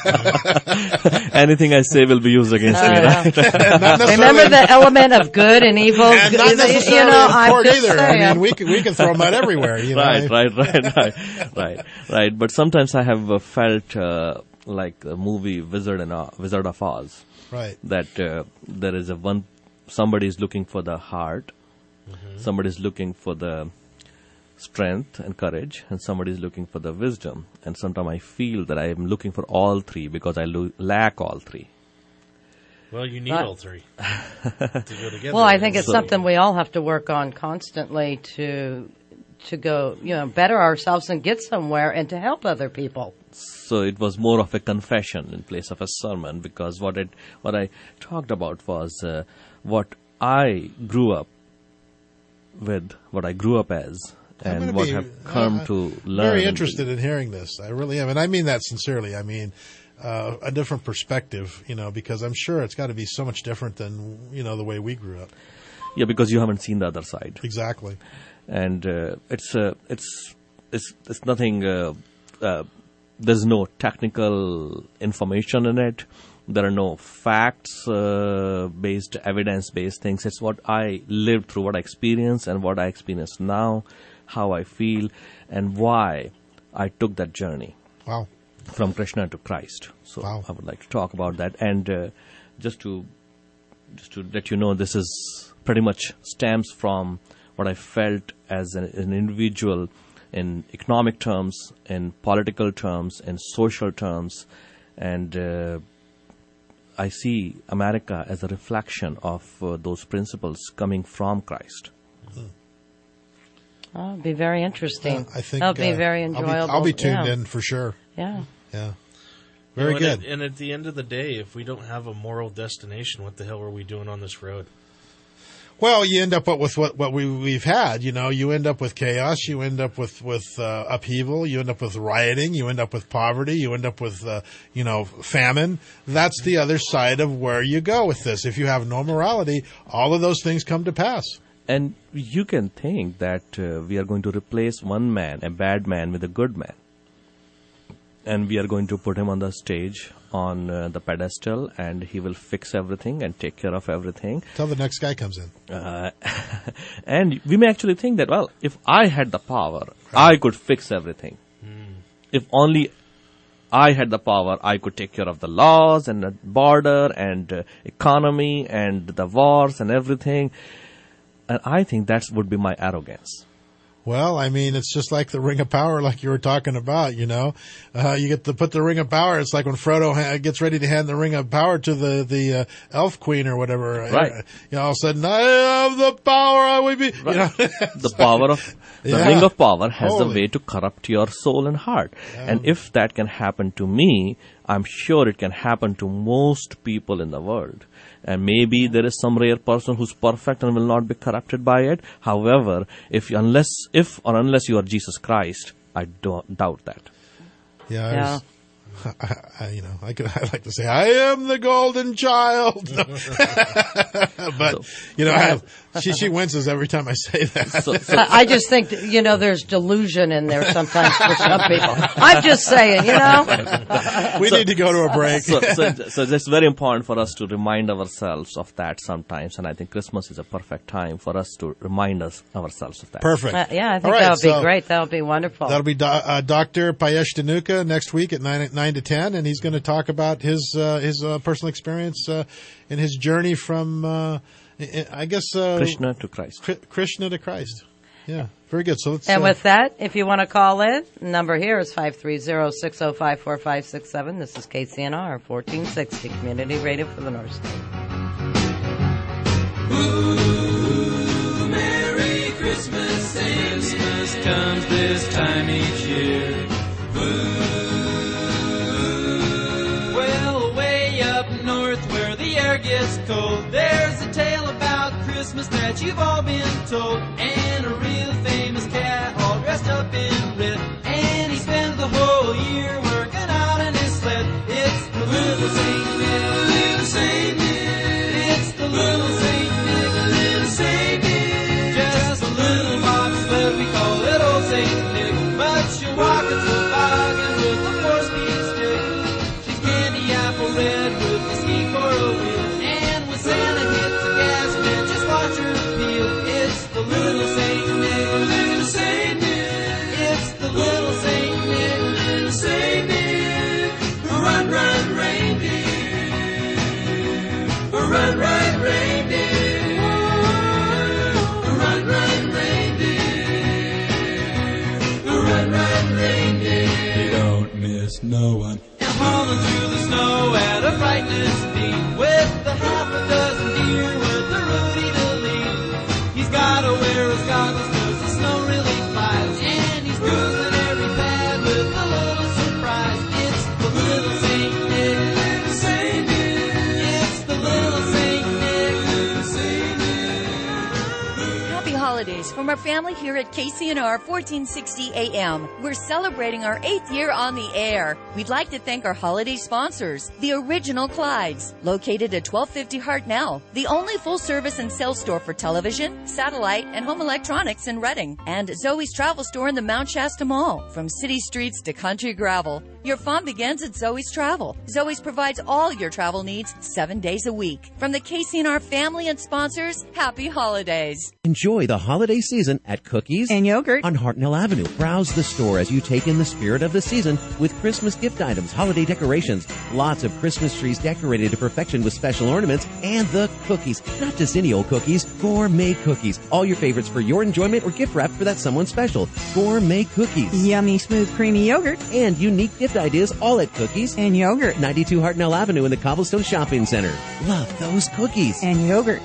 Anything I say will be used against Oh, me, yeah. right? Remember the element of good and evil? And not You necessarily know, in I'm court just either. I saying. mean, we can, we can throw them out everywhere. You know? Right, right, right, right, right, right. But sometimes I have uh, felt uh, like the movie Wizard and uh, Wizard of Oz. Right. That uh, there is a one. Somebody is looking for the heart. Mm-hmm. Somebody is looking for the strength and courage, and somebody is looking for the wisdom. And sometimes I feel that I am looking for all three because I lo- lack all three. Well, you need Right. all three to go together. Well, I think it's So- something we all have to work on constantly to to go, you know, better ourselves and get somewhere and to help other people. So it was more of a confession in place of a sermon, because what it what I talked about was uh, what I grew up with, what I grew up as, I'm and gonna what be- have come uh, to I'm learn. Very and- interested in hearing this. I really am, and I mean that sincerely. I mean uh, a different perspective, you know, because I'm sure it's got to be so much different than you know the way we grew up. Yeah, because you haven't seen the other side. Exactly. And uh, it's uh, it's it's it's nothing. Uh, uh, there's no technical information in it. There are no facts uh, based, evidence based things. It's what I lived through, what I experienced, and what I experience now, how I feel, and why I took that journey. Wow. From Krishna to Christ. So Wow. I would like to talk about that, and uh, just to just to let you know, this is pretty much stems from what I felt as an, an individual in economic terms, in political terms, in social terms, and uh, I see America as a reflection of uh, those principles coming from Christ. Oh, it'll be very interesting. I think That'll be uh, very I'll be- enjoyable. I'll be, tuned yeah. in for sure. Yeah. Yeah. Very You know, and good. At, and at the end of the day, if we don't have a moral destination, what the hell are we doing on this road? Well, you end up with what, what we, we've had, you know, you end up with chaos, you end up with, with uh, upheaval, you end up with rioting, you end up with poverty, you end up with, uh, you know, famine. That's the other side of where you go with this. If you have no morality, all of those things come to pass. And you can think that uh, we are going to replace one man, a bad man, with a good man. And we are going to put him on the stage, on uh, the pedestal, and he will fix everything and take care of everything. Till the next guy comes in. Uh, and we may actually think that, well, if I had the power, I could fix everything. If only I had the power, I could take care of the laws and the border and uh, economy and the wars and everything. And I think that would be my arrogance. Well, I mean, it's just like the Ring of Power, like you were talking about, you know. Uh, you get to put the Ring of Power. It's like when Frodo ha- gets ready to hand the Ring of Power to the, the uh, Elf Queen or whatever. Right. Uh, you know, all of a sudden, I have the power, I will be, Right. you know. The power of, the Yeah. ring of power has Holy. the way to corrupt your soul and heart. And if that can happen to me, I'm sure it can happen to most people in the world. And maybe there is some rare person who's perfect and will not be corrupted by it. However, if you, unless if or unless you are Jesus Christ, I don't doubt that. Yeah, I Yeah. was, I, I, you know, I could, I like to say, I am the golden child. No. But, you know, I have, she, she winces every time I say that. So, so. I just think, that, you know, there's delusion in there sometimes for some people. I'm just saying, you know. We so, need to go to a break. So, so, so it's very important for us to remind ourselves of that sometimes, and I think Christmas is a perfect time for us to remind us ourselves of that. Perfect. Uh, yeah, I think right, that would so be great. That would be wonderful. That'll be do, uh, Doctor Payesh Dhanuka next week at nine, nine to ten, and he's going to talk about his uh, his uh, personal experience uh, in his journey from, uh, I guess, uh, Krishna to Christ. Krishna to Christ. Yeah, very good. So let's, and uh, with that, if you want to call in, number here is five three zero, six zero five, four five six seven. This is K C N R, fourteen sixty, Community Radio for the North State. Ooh, Merry Christmas, Christmas comes this time each year. Ooh, well, way up north where the air gets cold, there's a tale about Christmas that you've all been told, and a real famous cat all dressed up in red, and he spends the whole year working out in his sled. It's the little Saint Nick, little Saint Nick, it's the little Saint Nick, little Saint Nick, just a little box sled, we call it old Saint Nick, but she'll walk a toboggan with a four-speed stick. She's candy apple red with a ski for a wheel, and when Santa hits the gas, man, just watch her peel. It's the little Saint Nick, little Saint Nick, it's the little Saint Nick, little Saint Nick, run, run, reindeer, run, run, reindeer, run, run, reindeer, run, run, reindeer. You don't miss no one. And hauling through the snow at a frightening speed with a half a dozen deer with a Rudy to lead. He's gotta wear his goggles cause the snow really flies, and he's cruising every pad with a little surprise. It's the little Saint Nick, little Saint Nick, it's the little Saint Nick, little Saint Nick. Happy holidays from our family here at K C N R fourteen sixty A M. We're celebrating our eighth year on the air. We'd like to thank our holiday sponsors, the Original Clydes, located at twelve fifty Hartnell, the only full-service and sales store for television, satellite, and home electronics in Reading, and Zoe's Travel Store in the Mount Shasta Mall. From city streets to country gravel, your fun begins at Zoe's Travel. Zoe's provides all your travel needs seven days a week. From the K C N R family and sponsors, happy holidays. Enjoy the holiday season at Cookies and Yogurt on Hartnell Avenue. Browse the store as you take in the spirit of the season with Christmas gift items, holiday decorations, lots of Christmas trees decorated to perfection with special ornaments, and the cookies. Not just any old cookies, gourmet cookies. All your favorites for your enjoyment or gift wrap for that someone special. Gourmet cookies. Yummy, smooth, creamy yogurt. And unique gift ideas all at Cookies and Yogurt. ninety-two Hartnell Avenue in the Cobblestone Shopping Center. Love those cookies. And yogurt.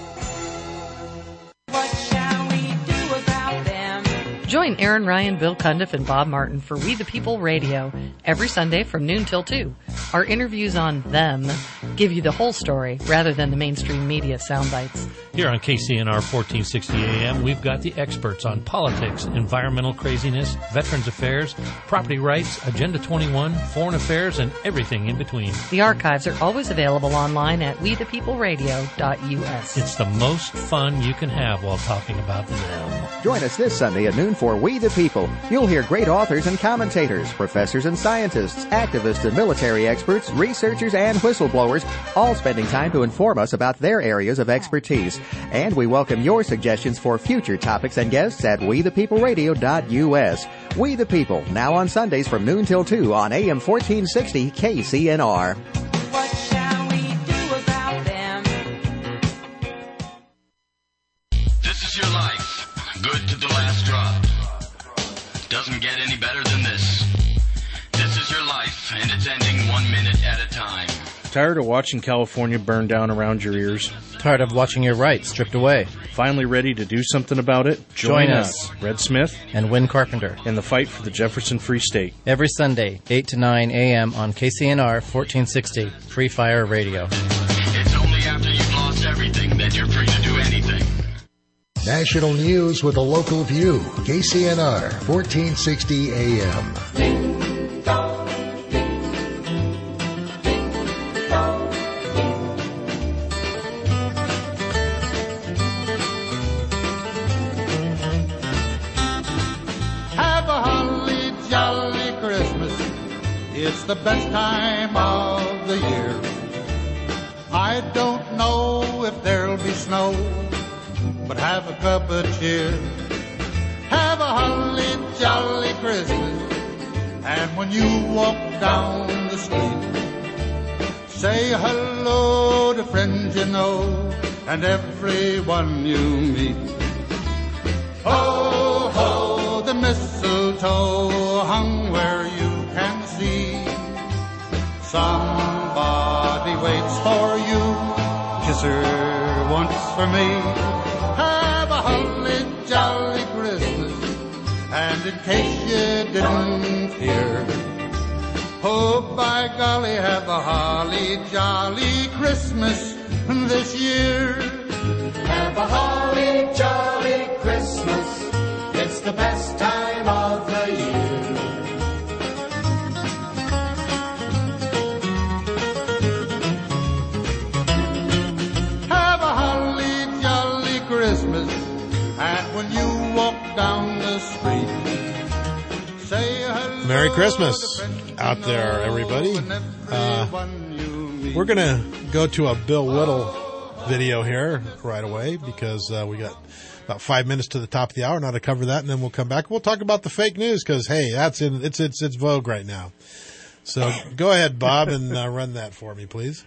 Join Aaron Ryan, Bill Cundiff, and Bob Martin for We the People Radio every Sunday from noon till two. Our interviews on them give you the whole story rather than the mainstream media sound bites. Here on K C N R fourteen sixty A M, we've got the experts on politics, environmental craziness, veterans affairs, property rights, Agenda twenty-one, foreign affairs, and everything in between. The archives are always available online at we the people radio dot U S. It's the most fun you can have while talking about them. Join us this Sunday at noon for We the People. You'll hear great authors and commentators, professors and scientists, activists and military experts, researchers and whistleblowers, all spending time to inform us about their areas of expertise. And we welcome your suggestions for future topics and guests at we the people radio dot U S. We the People, now on Sundays from noon till two on A M fourteen sixty K C N R. What shall we do about them? This is your life, good to the last drop. Doesn't get any better than this. This is your life, and it's ending one minute at a time. Tired of watching California burn down around your ears? Tired of watching your rights stripped away? Finally ready to do something about it? Join, Join us, Red Smith and Win Carpenter, in the fight for the Jefferson Free State. Every Sunday, eight to nine A M on K C N R fourteen sixty, Free Fire Radio. It's only after you've lost everything that you're free to do anything. National news with a local view. K C N R fourteen sixty A M. Ding dong, ding. It's the best time of the year. I don't know if there'll be snow, but have a cup of cheer. Have a holly jolly Christmas, and when you walk down the street, say hello to friends you know and everyone you meet. Ho, ho, the mistletoe hung where you can see. Somebody waits for you, kiss her once for me. Have a holly jolly Christmas, and in case you didn't hear, oh, by golly, have a holly jolly Christmas this year. Have a holly jolly Christmas, it's the best time of the year. Have a holly jolly Christmas, and when you walk down the street, say hello. Merry Christmas out there, everybody. Uh, we're going to go to a Bill Whittle video here right away because uh, we got about five minutes to the top of the hour now to cover that, and then we'll come back. We'll talk about the fake news because, hey, that's in it's it's it's vogue right now. So go ahead, Bob, and uh, run that for me, please.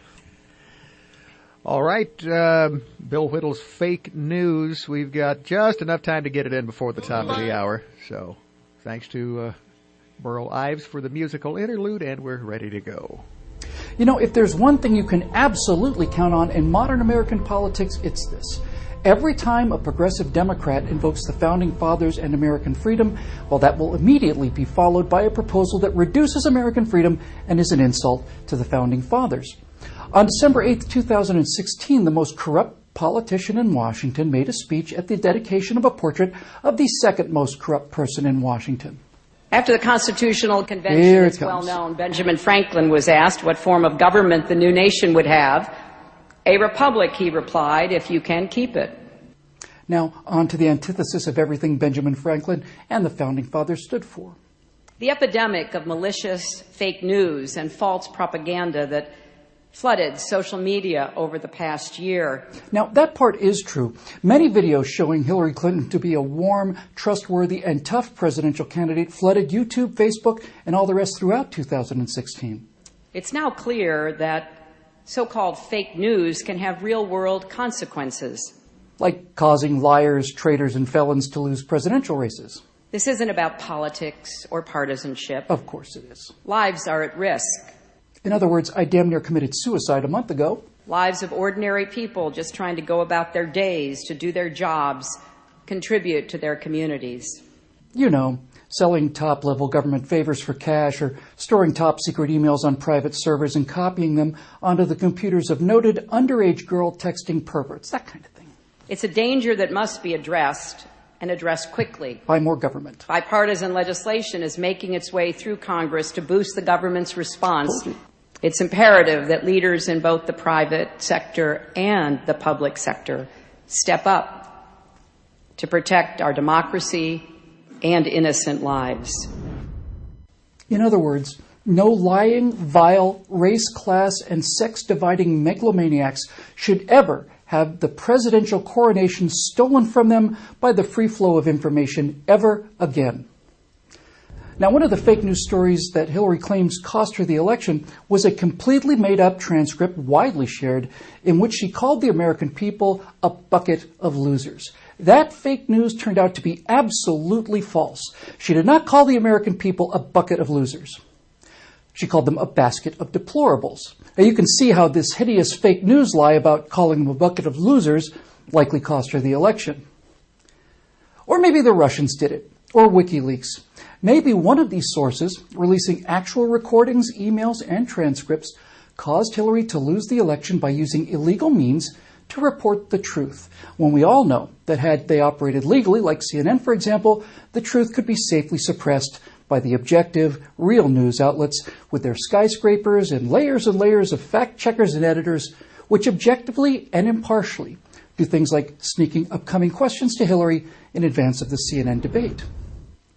All right, um, Bill Whittle's fake news. We've got just enough time to get it in before the top of the hour. So thanks to uh, Burl Ives for the musical interlude, and we're ready to go. You know, if there's one thing you can absolutely count on in modern American politics, it's this. Every time a progressive Democrat invokes the Founding Fathers and American freedom, well, that will immediately be followed by a proposal that reduces American freedom and is an insult to the Founding Fathers. On December eighth, two thousand sixteen, the most corrupt politician in Washington made a speech at the dedication of a portrait of the second most corrupt person in Washington. After the Constitutional Convention, Here it it's well comes. known, Benjamin Franklin was asked what form of government the new nation would have. A republic, he replied, if you can keep it. Now, on to the antithesis of everything Benjamin Franklin and the Founding Fathers stood for. The epidemic of malicious fake news and false propaganda that flooded social media over the past year. Now, that part is true. Many videos showing Hillary Clinton to be a warm, trustworthy, and tough presidential candidate flooded YouTube, Facebook, and all the rest throughout two thousand sixteen. It's now clear that so-called fake news can have real-world consequences. Like causing liars, traitors, and felons to lose presidential races. This isn't about politics or partisanship. Of course it is. Lives are at risk. In other words, I damn near committed suicide a month ago. Lives of ordinary people just trying to go about their days, to do their jobs, contribute to their communities. You know, selling top-level government favors for cash or storing top-secret emails on private servers and copying them onto the computers of noted underage girl texting perverts, that kind of thing. It's a danger that must be addressed, and addressed quickly. By more government. Bipartisan legislation is making its way through Congress to boost the government's response. It's imperative that leaders in both the private sector and the public sector step up to protect our democracy and innocent lives. In other words, no lying, vile, race, class, and sex-dividing megalomaniacs should ever have the presidential coronation stolen from them by the free flow of information ever again. Now, one of the fake news stories that Hillary claims cost her the election was a completely made-up transcript widely shared in which she called the American people a bucket of losers. That fake news turned out to be absolutely false. She did not call the American people a bucket of losers. She called them a basket of deplorables. Now, you can see how this hideous fake news lie about calling them a bucket of losers likely cost her the election. Or maybe the Russians did it, or WikiLeaks. Maybe one of these sources, releasing actual recordings, emails, and transcripts, caused Hillary to lose the election by using illegal means to report the truth, when we all know that had they operated legally, like C N N, for example, the truth could be safely suppressed by the objective, real news outlets with their skyscrapers and layers and layers of fact-checkers and editors, which objectively and impartially do things like sneaking upcoming questions to Hillary in advance of the C N N debate.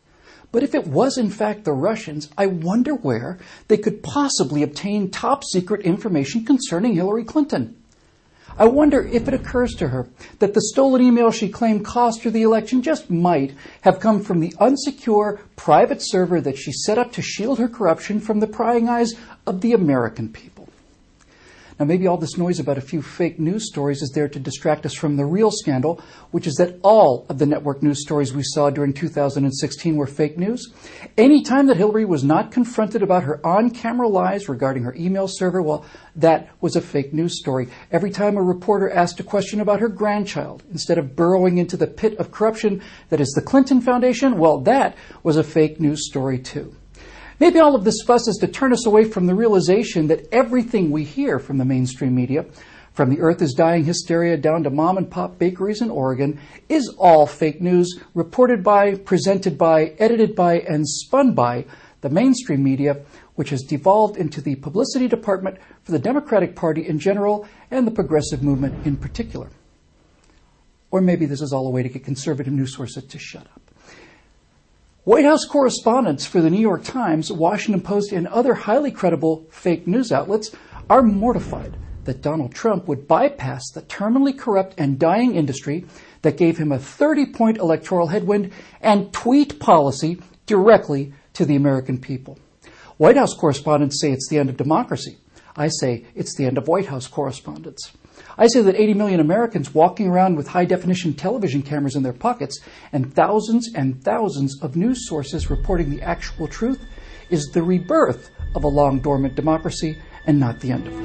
But if it was in fact the Russians, I wonder where they could possibly obtain top secret information concerning Hillary Clinton. I wonder if it occurs to her that the stolen email she claimed cost her the election just might have come from the unsecure private server that she set up to shield her corruption from the prying eyes of the American people. Now, maybe all this noise about a few fake news stories is there to distract us from the real scandal, which is that all of the network news stories we saw during two thousand sixteen were fake news. Any time that Hillary was not confronted about her on-camera lies regarding her email server, well, that was a fake news story. Every time a reporter asked a question about her grandchild, instead of burrowing into the pit of corruption that is the Clinton Foundation, well, that was a fake news story too. Maybe all of this fuss is to turn us away from the realization that everything we hear from the mainstream media, from the earth is dying hysteria down to mom and pop bakeries in Oregon, is all fake news reported by, presented by, edited by, and spun by the mainstream media, which has devolved into the publicity department for the Democratic Party in general and the progressive movement in particular. Or maybe this is all a way to get conservative news sources to shut up. White House correspondents for the New York Times, Washington Post, and other highly credible fake news outlets are mortified that Donald Trump would bypass the terminally corrupt and dying industry that gave him a thirty-point electoral headwind and tweet policy directly to the American people. White House correspondents say it's the end of democracy. I say it's the end of White House correspondents. I say that eighty million Americans walking around with high-definition television cameras in their pockets and thousands and thousands of news sources reporting the actual truth is the rebirth of a long-dormant democracy and not the end of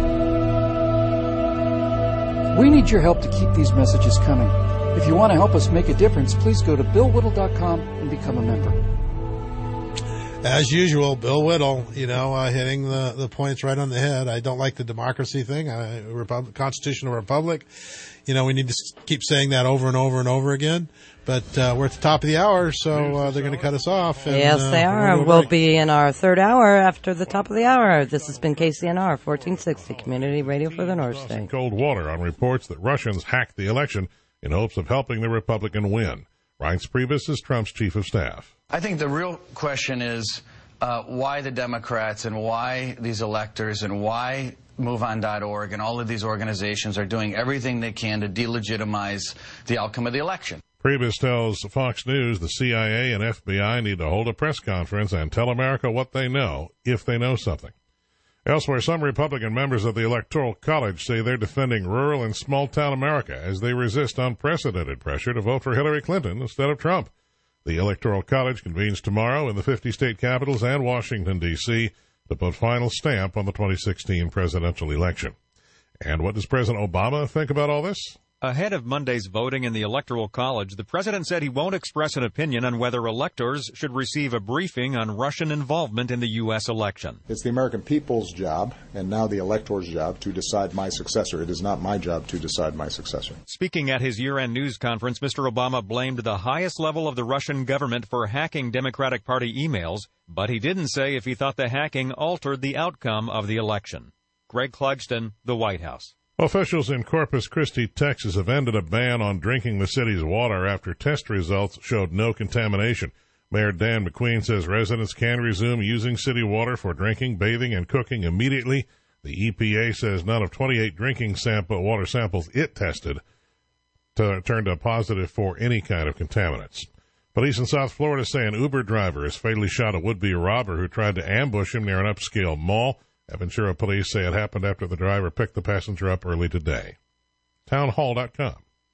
it. We need your help to keep these messages coming. If you want to help us make a difference, please go to bill whittle dot com and become a member. As usual, Bill Whittle, you know, uh, hitting the, the points right on the head. I don't like the democracy thing, uh, Republic, Constitutional Republic. You know, we need to keep saying that over and over and over again. But uh, we're at the top of the hour, so uh, they're going to cut us off. And, yes, they uh, are. We'll be in our third hour after the top of the hour. This has been K C N R, fourteen sixty, Community Radio for the North State. Cold water on reports that Russians hacked the election in hopes of helping the Republican win. Reince Priebus is Trump's chief of staff. I think the real question is uh, why the Democrats and why these electors and why move on dot org and all of these organizations are doing everything they can to delegitimize the outcome of the election. Priebus tells Fox News the C I A and F B I need to hold a press conference and tell America what they know, if they know something. Elsewhere, some Republican members of the Electoral College say they're defending rural and small-town America as they resist unprecedented pressure to vote for Hillary Clinton instead of Trump. The Electoral College convenes tomorrow in the fifty state capitals and Washington, D C to put final stamp on the twenty sixteen presidential election. And what does President Obama think about all this? Ahead of Monday's voting in the Electoral College, the president said he won't express an opinion on whether electors should receive a briefing on Russian involvement in the U S election. It's the American people's job, and now the electors' job, to decide my successor. It is not my job to decide my successor. Speaking at his year-end news conference, Mister Obama blamed the highest level of the Russian government for hacking Democratic Party emails, but he didn't say if he thought the hacking altered the outcome of the election. Greg Clugston, the White House. Officials in Corpus Christi, Texas, have ended a ban on drinking the city's water after test results showed no contamination. Mayor Dan McQueen says residents can resume using city water for drinking, bathing, and cooking immediately. The E P A says none of twenty-eight drinking sample water samples it tested to, turned up positive for any kind of contaminants. Police in South Florida say an Uber driver has fatally shot a would-be robber who tried to ambush him near an upscale mall. Aventura police say it happened after the driver picked the passenger up early today. townhall dot com.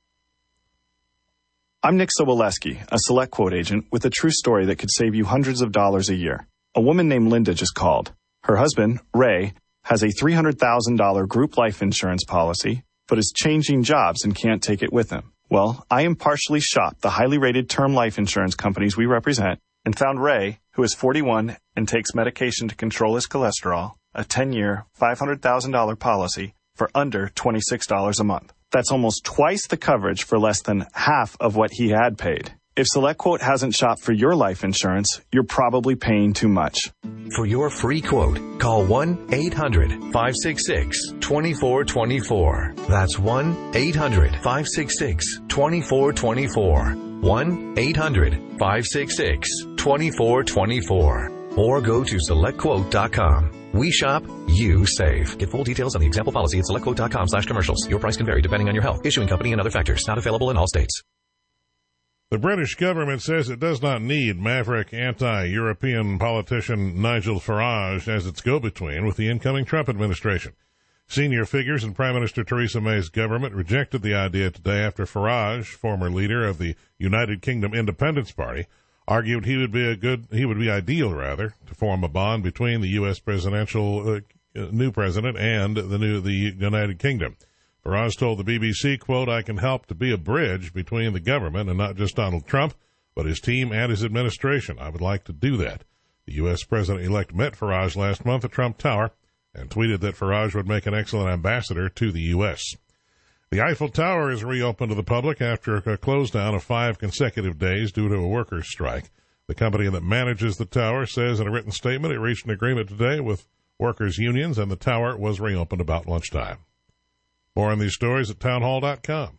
I'm Nick Soboleski, a Select Quote agent with a true story that could save you hundreds of dollars a year. A woman named Linda just called. Her husband, Ray, has a three hundred thousand dollars group life insurance policy, but is changing jobs and can't take it with him. Well, I impartially shopped the highly rated term life insurance companies we represent and found Ray, who is forty-one and takes medication to control his cholesterol, a ten-year, five hundred thousand dollars policy for under twenty-six dollars a month. That's almost twice the coverage for less than half of what he had paid. If SelectQuote hasn't shopped for your life insurance, you're probably paying too much. For your free quote, call one eight hundred five six six two four two four. That's one eight hundred five six six two four two four. one eight hundred five six six two twenty-four twenty-four. Or go to select quote dot com. We shop, you save. Get full details on the example policy at select quote dot com slash commercials. Your price can vary depending on your health, issuing company, and other factors. Not available in all states. The British government says it does not need maverick anti-European politician Nigel Farage as its go-between with the incoming Trump administration. Senior figures in Prime Minister Theresa May's government rejected the idea today after Farage, former leader of the United Kingdom Independence Party, argued he would be a good, he would be ideal rather to form a bond between the U S presidential uh, new president and the new the United Kingdom. Farage told the B B C, quote, "I can help to be a bridge between the government and not just Donald Trump, but his team and his administration. I would like to do that." The U S president-elect met Farage last month at Trump Tower and tweeted that Farage would make an excellent ambassador to the U S. The Eiffel Tower is reopened to the public after a close down of five consecutive days due to a workers' strike. The company that manages the tower says in a written statement it reached an agreement today with workers' unions and the tower was reopened about lunchtime. More on these stories at townhall dot com.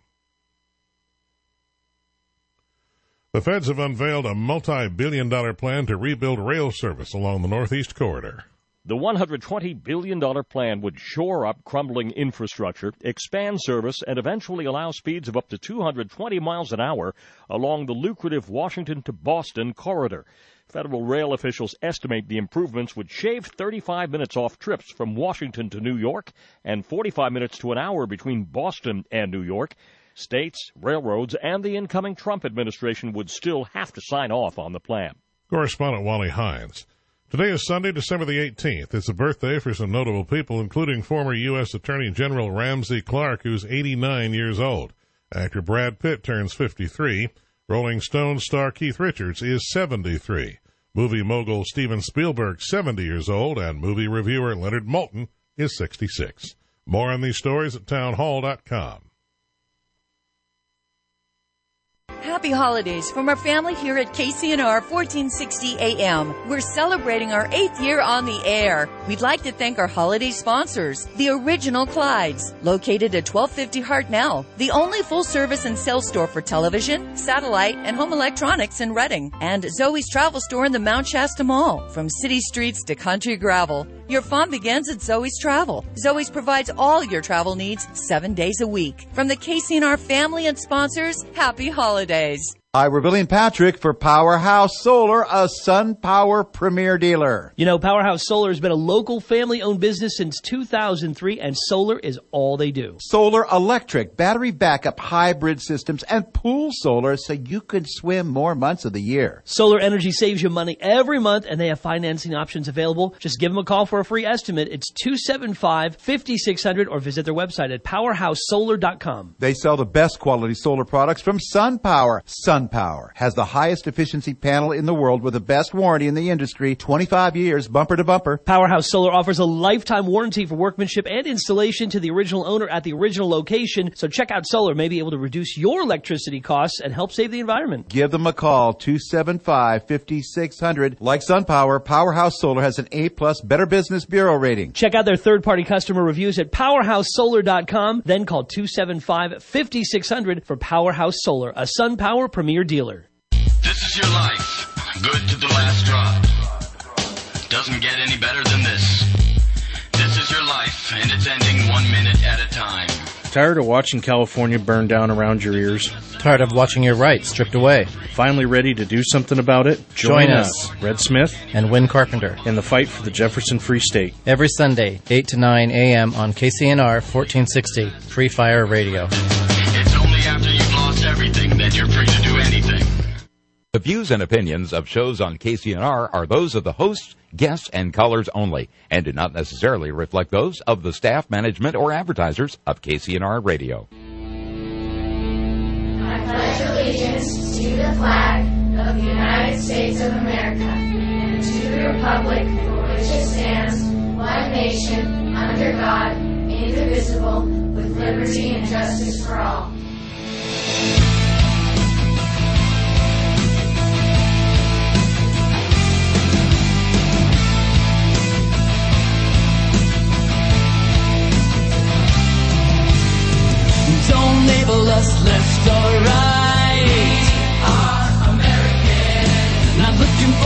The feds have unveiled a multi-billion dollar plan to rebuild rail service along the Northeast Corridor. The one hundred twenty billion dollars plan would shore up crumbling infrastructure, expand service, and eventually allow speeds of up to two hundred twenty miles an hour along the lucrative Washington to Boston corridor. Federal rail officials estimate the improvements would shave thirty-five minutes off trips from Washington to New York and forty-five minutes to an hour between Boston and New York. States, railroads, and the incoming Trump administration would still have to sign off on the plan. Correspondent Wally Hines. Today is Sunday, December the eighteenth. It's a birthday for some notable people, including former U S Attorney General Ramsey Clark, who's eighty-nine years old. Actor Brad Pitt turns fifty-three. Rolling Stones star Keith Richards is seventy-three. Movie mogul Steven Spielberg, seventy years old, and movie reviewer Leonard Maltin is sixty-six. More on these stories at townhall dot com. Happy holidays from our family here at K C N R fourteen sixty A M. We're celebrating our eighth year on the air. We'd like to thank our holiday sponsors, the Original Clydes, located at twelve fifty Hartnell, the only full-service and sales store for television, satellite, and home electronics in Reading, and Zoe's Travel Store in the Mount Shasta Mall. From city streets to country gravel, your fun begins at Zoe's Travel. Zoe's provides all your travel needs seven days a week. From the K C N R family and sponsors, happy holidays. Hi, we're Billy and Patrick for Powerhouse Solar, a SunPower premier dealer. You know, Powerhouse Solar has been a local family-owned business since two thousand three, and solar is all they do. Solar electric, battery backup, hybrid systems, and pool solar so you can swim more months of the year. Solar energy saves you money every month, and they have financing options available. Just give them a call for a free estimate. It's two seven five, five six zero zero or visit their website at powerhouse solar dot com. They sell the best quality solar products from SunPower. Sun Power has the highest efficiency panel in the world with the best warranty in the industry, twenty-five years, bumper to bumper. Powerhouse Solar offers a lifetime warranty for workmanship and installation to the original owner at the original location. So check out Solar, may be able to reduce your electricity costs and help save the environment. Give them a call, two seven five, five six zero zero. Like SunPower, Powerhouse Solar has an A plus Better Business Bureau rating. Check out their third-party customer reviews at powerhouse solar dot com. Then call two seven five, five six zero zero for Powerhouse Solar, a SunPower premier dealer. This is your life. Good to the last drop. Doesn't get any better than this. This is your life, and it's ending one minute at a time. Tired of watching California burn down around your ears? Tired of watching your rights stripped away? Finally ready to do something about it? Join, Join us, Red Smith and Win Carpenter, in the fight for the Jefferson Free State. Every Sunday, eight to nine a.m. on K C N R fourteen sixty, Free Fire Radio. It's only after you've lost everything that you're free to do anything. The views and opinions of shows on K C N R are those of the hosts, guests, and callers only, and do not necessarily reflect those of the staff, management, or advertisers of K C N R Radio. I pledge allegiance to the flag of the United States of America and to the republic for which it stands, one nation, under God, indivisible, with liberty and justice for all. Don't label us left or right. We are American. Not looking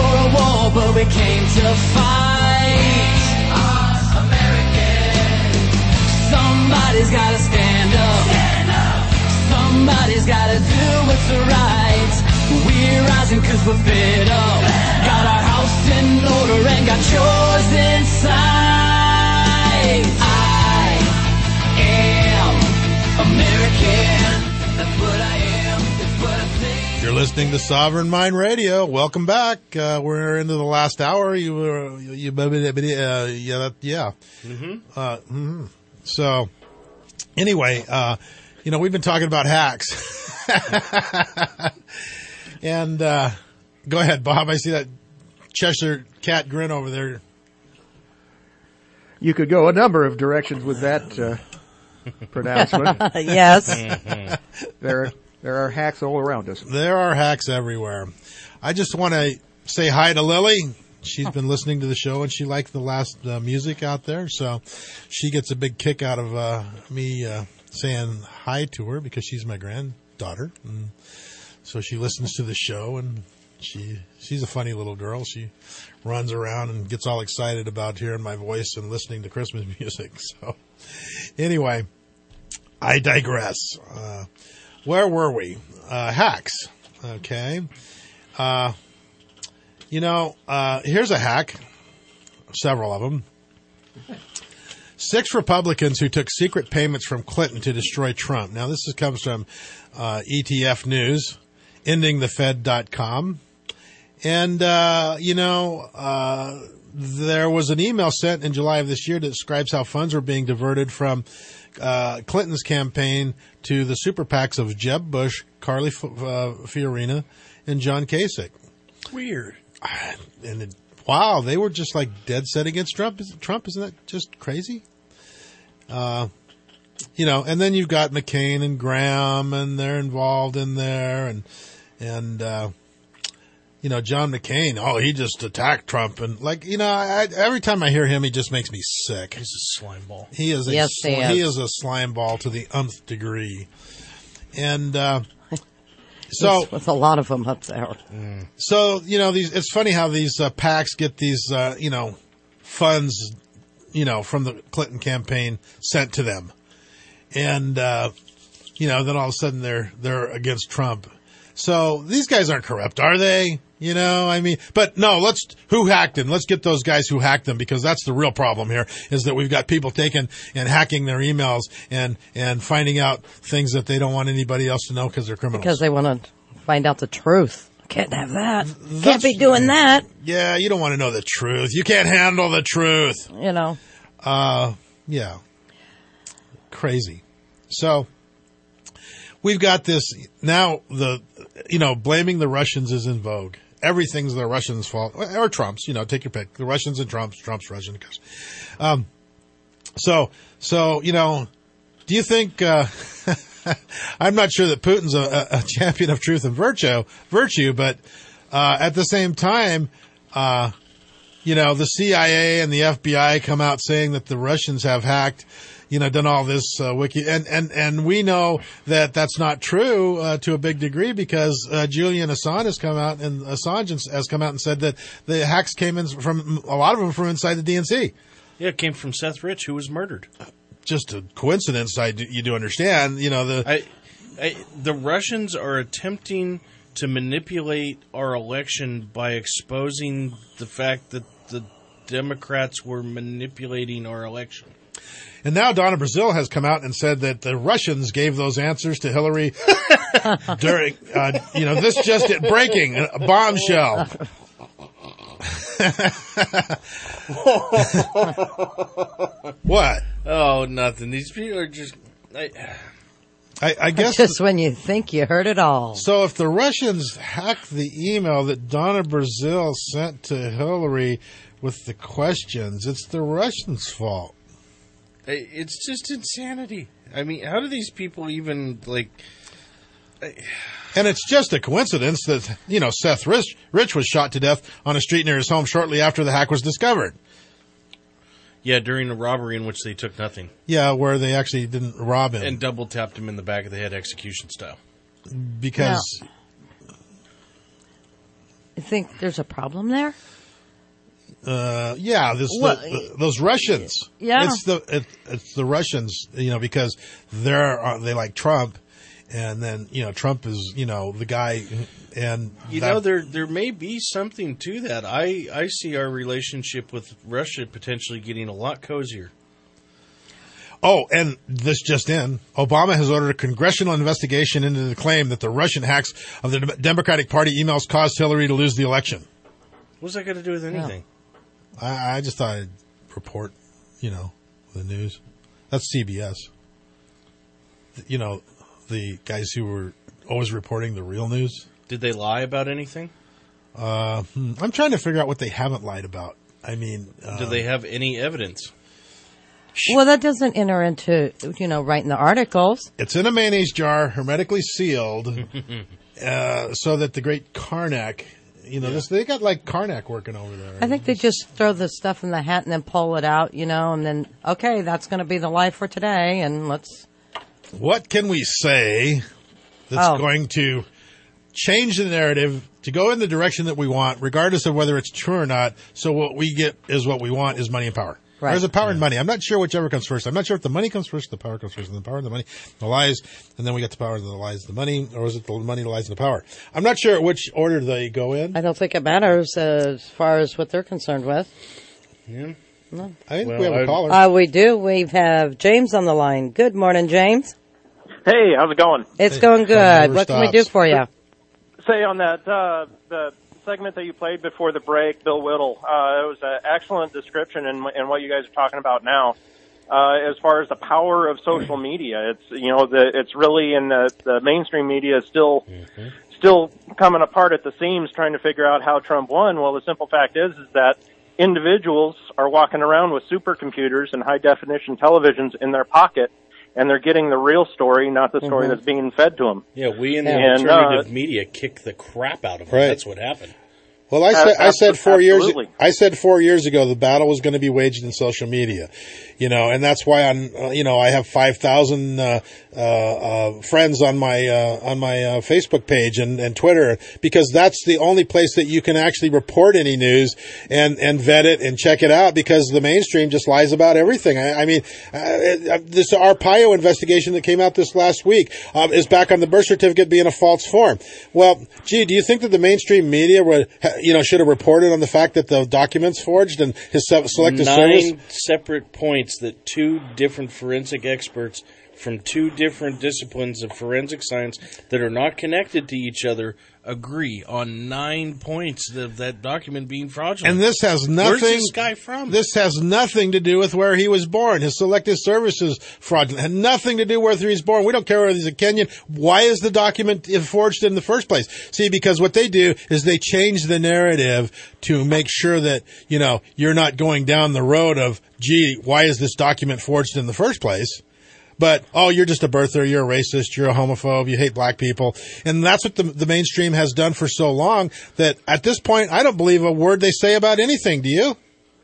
to fight. Our American. Somebody's gotta stand up. Stand up. Somebody's gotta do what's right. We're rising cause we're fed up. Got our house in order and got yours in sight. I am American. That's what I am. That's what I think. You're listening to Sovereign Mind Radio. Welcome back. Uh, we're into the last hour. You were, you, you, uh, yeah, that, yeah. Mm-hmm. Uh, mm-hmm. So, anyway, uh, you know, we've been talking about hacks. And, uh, go ahead, Bob. I see that Cheshire cat grin over there. You could go a number of directions with that uh, pronouncement. Yes. there, there are hacks all around us. There are hacks everywhere. I just want to say hi to Lily. She's been listening to the show, and she liked the last uh, music out there, so she gets a big kick out of uh, me uh, saying hi to her because she's my granddaughter. And so she listens to the show, and she she's a funny little girl. She runs around and gets all excited about hearing my voice and listening to Christmas music. So anyway, I digress. Uh, where were we? Uh, hacks. Okay. Uh, you know, uh, here's a hack. Several of them. Six Republicans who took secret payments from Clinton to destroy Trump. Now, this is, comes from uh, E T F News. ending the fed dot com. And, uh, you know, uh, there was an email sent in July of this year that describes how funds were being diverted from uh, Clinton's campaign to the super PACs of Jeb Bush, Carly F- uh, Fiorina, and John Kasich. Weird. And it, wow, they were just like dead set against Trump. Trump, isn't that just crazy? Uh You know, and then you've got McCain and Graham, and they're involved in there, and and uh, you know, John McCain. Oh, he just attacked Trump, and like you know, I, every time I hear him, he just makes me sick. He's a slime ball. He is a Yes, sl- he is. he is a slime ball to the nth degree, and uh, so With a lot of them up there. so you know, these. It's funny how these uh, PACs get these uh, you know funds, you know, from the Clinton campaign sent to them. And, uh, you know, then all of a sudden they're, they're against Trump. So these guys aren't corrupt, are they? You know, I mean, but no, let's, who hacked them? Let's get those guys who hacked them, because that's the real problem here, is that we've got people taking and hacking their emails and, and finding out things that they don't want anybody else to know because they're criminals. Because they want to find out the truth. Can't have that. That's- Can't be doing that. Yeah, you don't want to know the truth. You can't handle the truth. You know. Uh, yeah. Crazy. So we've got this now, the, you know, blaming the Russians is in vogue. Everything's the Russians' fault, or Trump's, you know, take your pick. The Russians and Trump's, Trump's Russian. Um, so, so, you know, do you think, uh, I'm not sure that Putin's a, a champion of truth and virtue, virtue, but, uh, at the same time, uh, you know, the C I A and the F B I come out saying that the Russians have hacked, you know, done all this uh, wiki, and, and, and we know that that's not true uh, to a big degree, because uh, Julian Assange has come out and Assange has come out and said that the hacks came in from, a lot of them from inside the D N C. Yeah, it came from Seth Rich, who was murdered. Just a coincidence, I do, you do understand, you know, the I, I, the Russians are attempting to manipulate our election by exposing the fact that the Democrats were manipulating our election. And now Donna Brazile has come out and said that the Russians gave those answers to Hillary during, uh, you know, this just it breaking, a bombshell. What? Oh, nothing. These people are just... I, I, I guess just when you think you heard it all. So if the Russians hacked the email that Donna Brazile sent to Hillary with the questions, it's the Russians' fault. It's just insanity. I mean, how do these people even, like... I... And it's just a coincidence that, you know, Seth Rich, Rich was shot to death on a street near his home shortly after the hack was discovered. Yeah, during a robbery in which they took nothing. Yeah, where they actually didn't rob him. And double tapped him in the back of the head, execution style. Because... Now, you think there's a problem there? Uh, yeah, this Well, the, the, those Russians. Yeah. it's the it, it's the Russians. You know, because they're uh, they like Trump, and then you know Trump is you know the guy, and You that- know, there there may be something to that. I, I see our relationship with Russia potentially getting a lot cozier. Oh, and this just in, Obama has ordered a congressional investigation into the claim that the Russian hacks of the Democratic Party emails caused Hillary to lose the election. What's that got to do with anything? I, I just thought I'd report, you know, the news. That's C B S. You know, the guys who were always reporting the real news. Did they lie about anything? Uh, hmm, I'm trying to figure out what they haven't lied about. I mean, uh, Do they have any evidence? Well, that doesn't enter into, you know, writing the articles. it's in a mayonnaise jar, hermetically sealed, uh, so that the great Karnak, you know, this, they got like Karnak working over there. I think they just throw the stuff in the hat and then pull it out, you know, and then, okay, that's going to be the life for today, and let's... What can we say that's Oh. going to change the narrative to go in the direction that we want, regardless of whether it's true or not? So what we get is what we want is money and power. Right. There's a power and money. I'm not sure whichever comes first. I'm not sure if the money comes first, the power comes first, and the power and the money, the lies, and then we get the power and the lies, the money, or is it the money, the lies, and the power? I'm not sure which order they go in. I don't think it matters uh, as far as what they're concerned with. Yeah. No. I think Well, we have a I- caller. Uh, we do. We have James on the line. Good morning, James. Hey, how's it going? It's Hey, going that good. never What can we do stops. for you? Say on that uh, the segment that you played before the break, Bill Whittle. Uh, it was an excellent description in, in what you guys are talking about now. Uh, as far as the power of social media, it's you know the it's really in the, the mainstream media is still Mm-hmm. still coming apart at the seams, trying to figure out how Trump won. Well, the simple fact is is that individuals are walking around with supercomputers and high definition televisions in their pocket, and they're getting the real story, not the story Mhm. that's being fed to them. Yeah, we in the And, uh, alternative media kick the crap out of them. Right. That's what happened. Well, I said, I said four Absolutely. years. I said four years ago the battle was going to be waged in social media, you know, and that's why I'm, uh, you know, I have five thousand uh, uh, uh, friends on my uh, on my uh, Facebook page and, and Twitter, because that's the only place that you can actually report any news and and vet it and check it out, because the mainstream just lies about everything. I, I mean, uh, this Arpaio investigation that came out this last week um, is back on the birth certificate being a false form. Well, gee, do you think that the mainstream media would, you know, should have reported on the fact that the documents forged and his se- selective service? Nine separate points that two different forensic experts from two different disciplines of forensic science that are not connected to each other agree on nine points of that document being fraudulent. And this has nothing. Where's this guy from? This has nothing to do with where he was born. His selective services fraudulent had nothing to do with where he's born. We don't care whether he's a Kenyan. Why is the document forged in the first place? See, because what they do is they change the narrative to make sure that, you know, you're not going down the road of, gee, why is this document forged in the first place? But, oh, you're just a birther, you're a racist, you're a homophobe, you hate black people. And that's what the, the mainstream has done for so long that at this point, I don't believe a word they say about anything. Do you?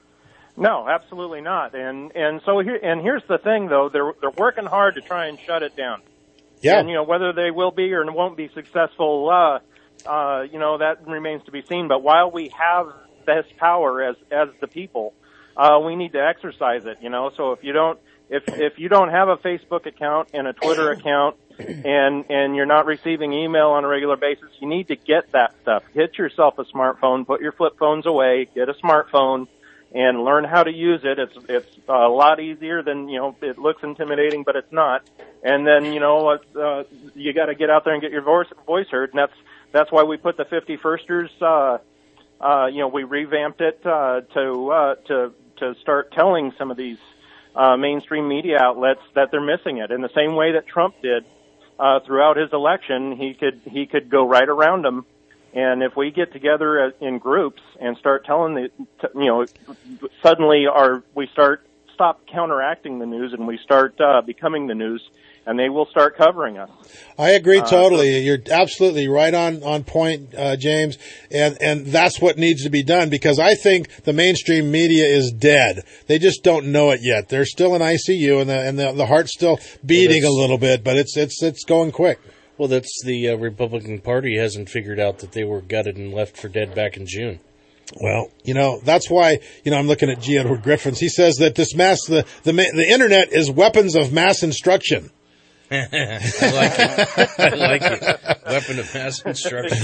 No, absolutely not. And and so here and here's the thing, though, they're they're working hard to try and shut it down. Yeah. And you know whether they will be or won't be successful, uh, uh, you know that remains to be seen. But while we have this power as as the people, uh, we need to exercise it. You know, so if you don't if if you don't have a Facebook account and a Twitter account, and and you're not receiving email on a regular basis, you need to get that stuff. Get yourself a smartphone. Put your flip phones away. Get a smartphone. And learn how to use it. It's it's a lot easier than, you know, it looks intimidating, but it's not. And then, you know, uh, you got to get out there and get your voice voice heard. And that's that's why we put the fifty-firsters. Uh, uh, you know, we revamped it uh, to uh, to to start telling some of these uh, mainstream media outlets that they're missing it. In the same way that Trump did uh, throughout his election, he could he could go right around them. And if we get together in groups and start telling the, you know, suddenly our we start stop counteracting the news and we start uh, becoming the news, and they will start covering us. I agree Uh, totally. You're absolutely right on on point, uh, James. And and that's what needs to be done, because I think the mainstream media is dead. They just don't know it yet. They're still in I C U, and the and the, the heart's still beating Well, a little bit, but it's it's it's going quick. Well, that's the uh, Republican Party hasn't figured out that they were gutted and left for dead back in June. Well, you know, that's why, you know, I'm looking at G. Edward Griffiths. He says that this mass, the, the, the internet is weapons of mass instruction. I like it. I like it. Weapon of mass instruction.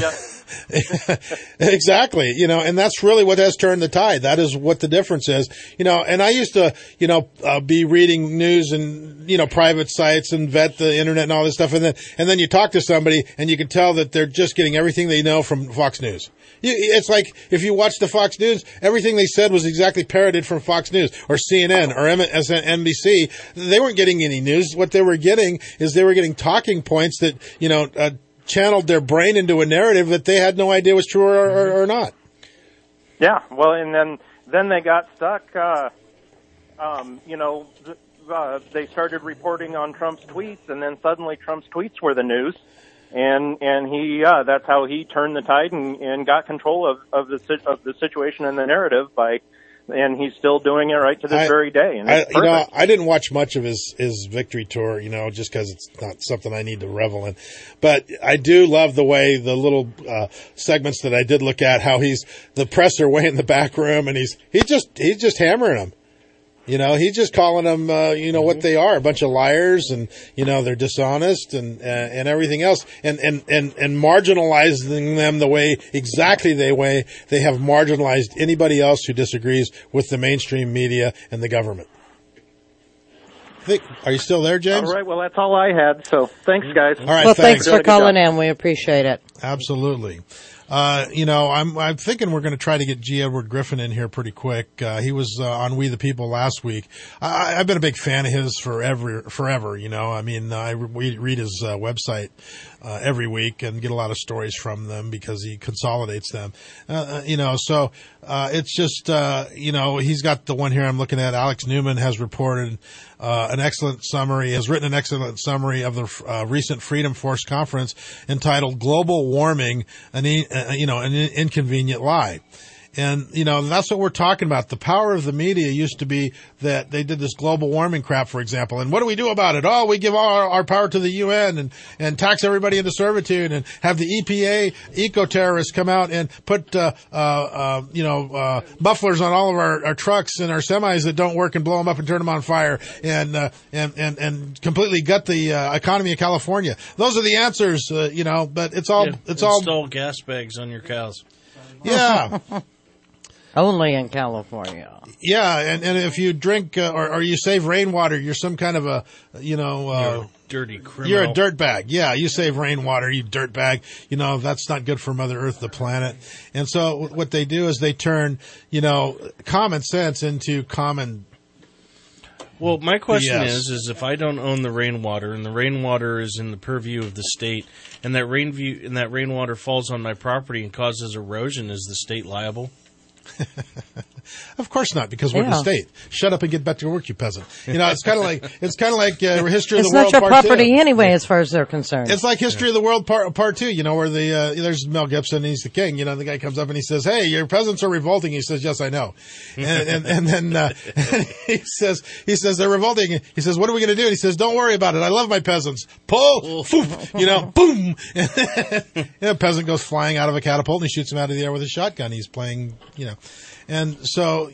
Exactly. You know, and that's really what has turned the tide. That is what the difference is. You know, and I used to, you know, uh, be reading news and, you know, private sites and vet the internet and all this stuff. And then, and then you talk to somebody and you can tell that they're just getting everything they know from Fox News. You, it's like if you watch the Fox News, everything they said was exactly parroted from Fox News or C N N or M S N B C. They weren't getting any news. What they were getting is they were getting talking points that, you know, uh, channeled their brain into a narrative that they had no idea was true or, or, or not. Yeah, well, and then then they got stuck. Uh, um, you know, th- uh, they started reporting on Trump's tweets, and then suddenly Trump's tweets were the news, and and he uh, that's how he turned the tide and, and got control of of the of the situation and the narrative by. And he's still doing it right to this I, very day. And I, it's you know, perfect. I didn't watch much of his, his victory tour, you know, just because it's not something I need to revel in. But I do love the way the little uh, segments that I did look at, how he's the presser way in the back room, and he's he's just he's just hammering them. You know, he's just calling them, uh, you know, what they are, a bunch of liars, and, you know, they're dishonest and, uh, and everything else, and, and, and, and marginalizing them the way, exactly the way they have marginalized anybody else who disagrees with the mainstream media and the government. Think, are you still there, James? All right, well, that's all I had, so thanks, guys. All right, well, thanks. thanks for calling in. We appreciate it. Absolutely. Uh, you know, I'm, I'm thinking we're going to try to get G. Edward Griffin in here pretty quick. Uh, he was, uh, on We the People last week. I, I've been a big fan of his forever, forever, you know. I mean, I re- read his, uh, website, uh, every week and get a lot of stories from them because he consolidates them. Uh, you know, so, uh, it's just, uh, you know, he's got the one here I'm looking at. Alex Newman has reported, uh, an excellent summary, has written an excellent summary of the, uh, recent Freedom Force conference entitled Global Warming, an, uh, you know, an inconvenient lie. And, you know, that's what we're talking about. The power of the media used to be that they did this global warming crap, for example. And what do we do about it? Oh, we give all our, our power to the U N and, and tax everybody into servitude and have the E P A eco-terrorists come out and put, uh, uh, uh, you know, uh, mufflers on all of our, our trucks and our semis that don't work and blow them up and turn them on fire and, uh, and, and, and completely gut the, uh, economy of California. Those are the answers, uh, you know, but it's all, Yeah, it's all. Install gas bags on your cows. Yeah. Only in California. Yeah, and, and if you drink uh, or, or you save rainwater, you're some kind of a, you know, uh, You're a dirty criminal. You're a dirtbag. Yeah, you save rainwater, you dirtbag. You know, that's not good for Mother Earth, the planet. And so what they do is they turn, you know, common sense into common. Well, my question B S. is, is if I don't own the rainwater and the rainwater is in the purview of the state, and that rain view, and that rainwater falls on my property and causes erosion, is the state liable? Of course not, because we're Yeah. the state. Shut up and get back to work, you peasant. You know, it's kind of like it's kind of like uh, history of It's the world. not your part property two. anyway, as far as they're concerned. It's like History of the World part part two, you know, where the uh, there's Mel Gibson, and he's the king. You know, the guy comes up and he says, "Hey, your peasants are revolting." He says, "Yes, I know." And and, and then uh, he says he says they're revolting. He says, "What are we going to do?" And he says, "Don't worry about it. I love my peasants." Pull, foof, you know, boom. And a peasant goes flying out of a catapult and he shoots him out of the air with a shotgun. He's playing, you know, and so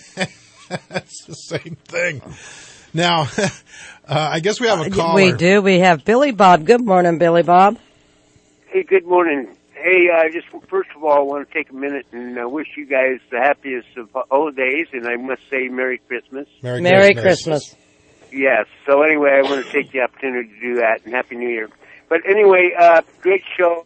it's the same thing. Now, uh, I guess we have a caller. We do. We have Billy Bob. Good morning, Billy Bob. Hey, good morning. Hey, I uh, just first of all, I want to take a minute and uh, wish you guys the happiest of holidays, and I must say Merry Christmas. Merry, Merry Christmas. Christmas. Yes. So anyway, I want to take the opportunity to do that, and Happy New Year. But anyway, uh, great show,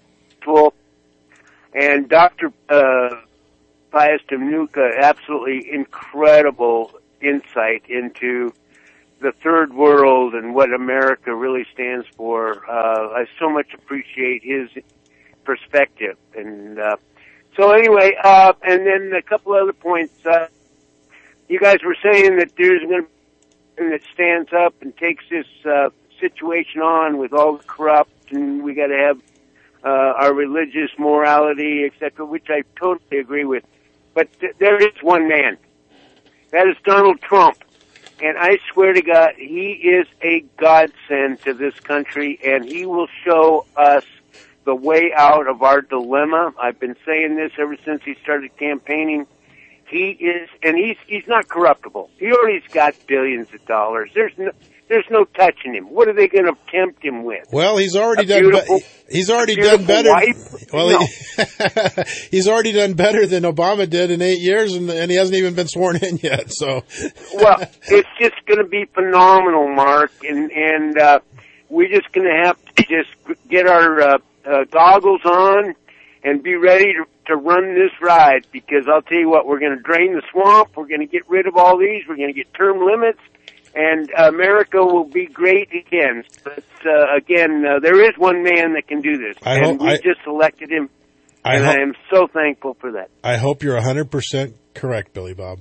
and Doctor Uh, Pius Danuka, absolutely incredible insight into the third world and what America really stands for. Uh, I so much appreciate his perspective. And uh, so anyway, uh, and then a couple other points. Uh, you guys were saying that there's going to be something that stands up and takes this uh, situation on with all the corrupt, and we got to have uh, our religious morality, et cetera, which I totally agree with. But th- there is one man. That is Donald Trump. And I swear to God, he is a godsend to this country, and he will show us the way out of our dilemma. I've been saying this ever since he started campaigning. He is, and he's he's not corruptible. He already's got billions of dollars. There's no there's no touching him. What are they going to tempt him with? Well, he's already A done. Be- he's already done better. Wife? Well, No. he, he's already done better than Obama did in eight years, and, and he hasn't even been sworn in yet. So, Well, it's just going to be phenomenal, Mark, and and uh, we're just going to have to just get our uh, uh, goggles on and be ready to, to run this ride. Because I'll tell you what, we're going to drain the swamp. We're going to get rid of all these. We're going to get term limits. And America will be great again. But uh, again, uh, there is one man that can do this, I and hope- we I- just elected him, I and hope- I am so thankful for that. I hope you're one hundred percent correct, Billy Bob.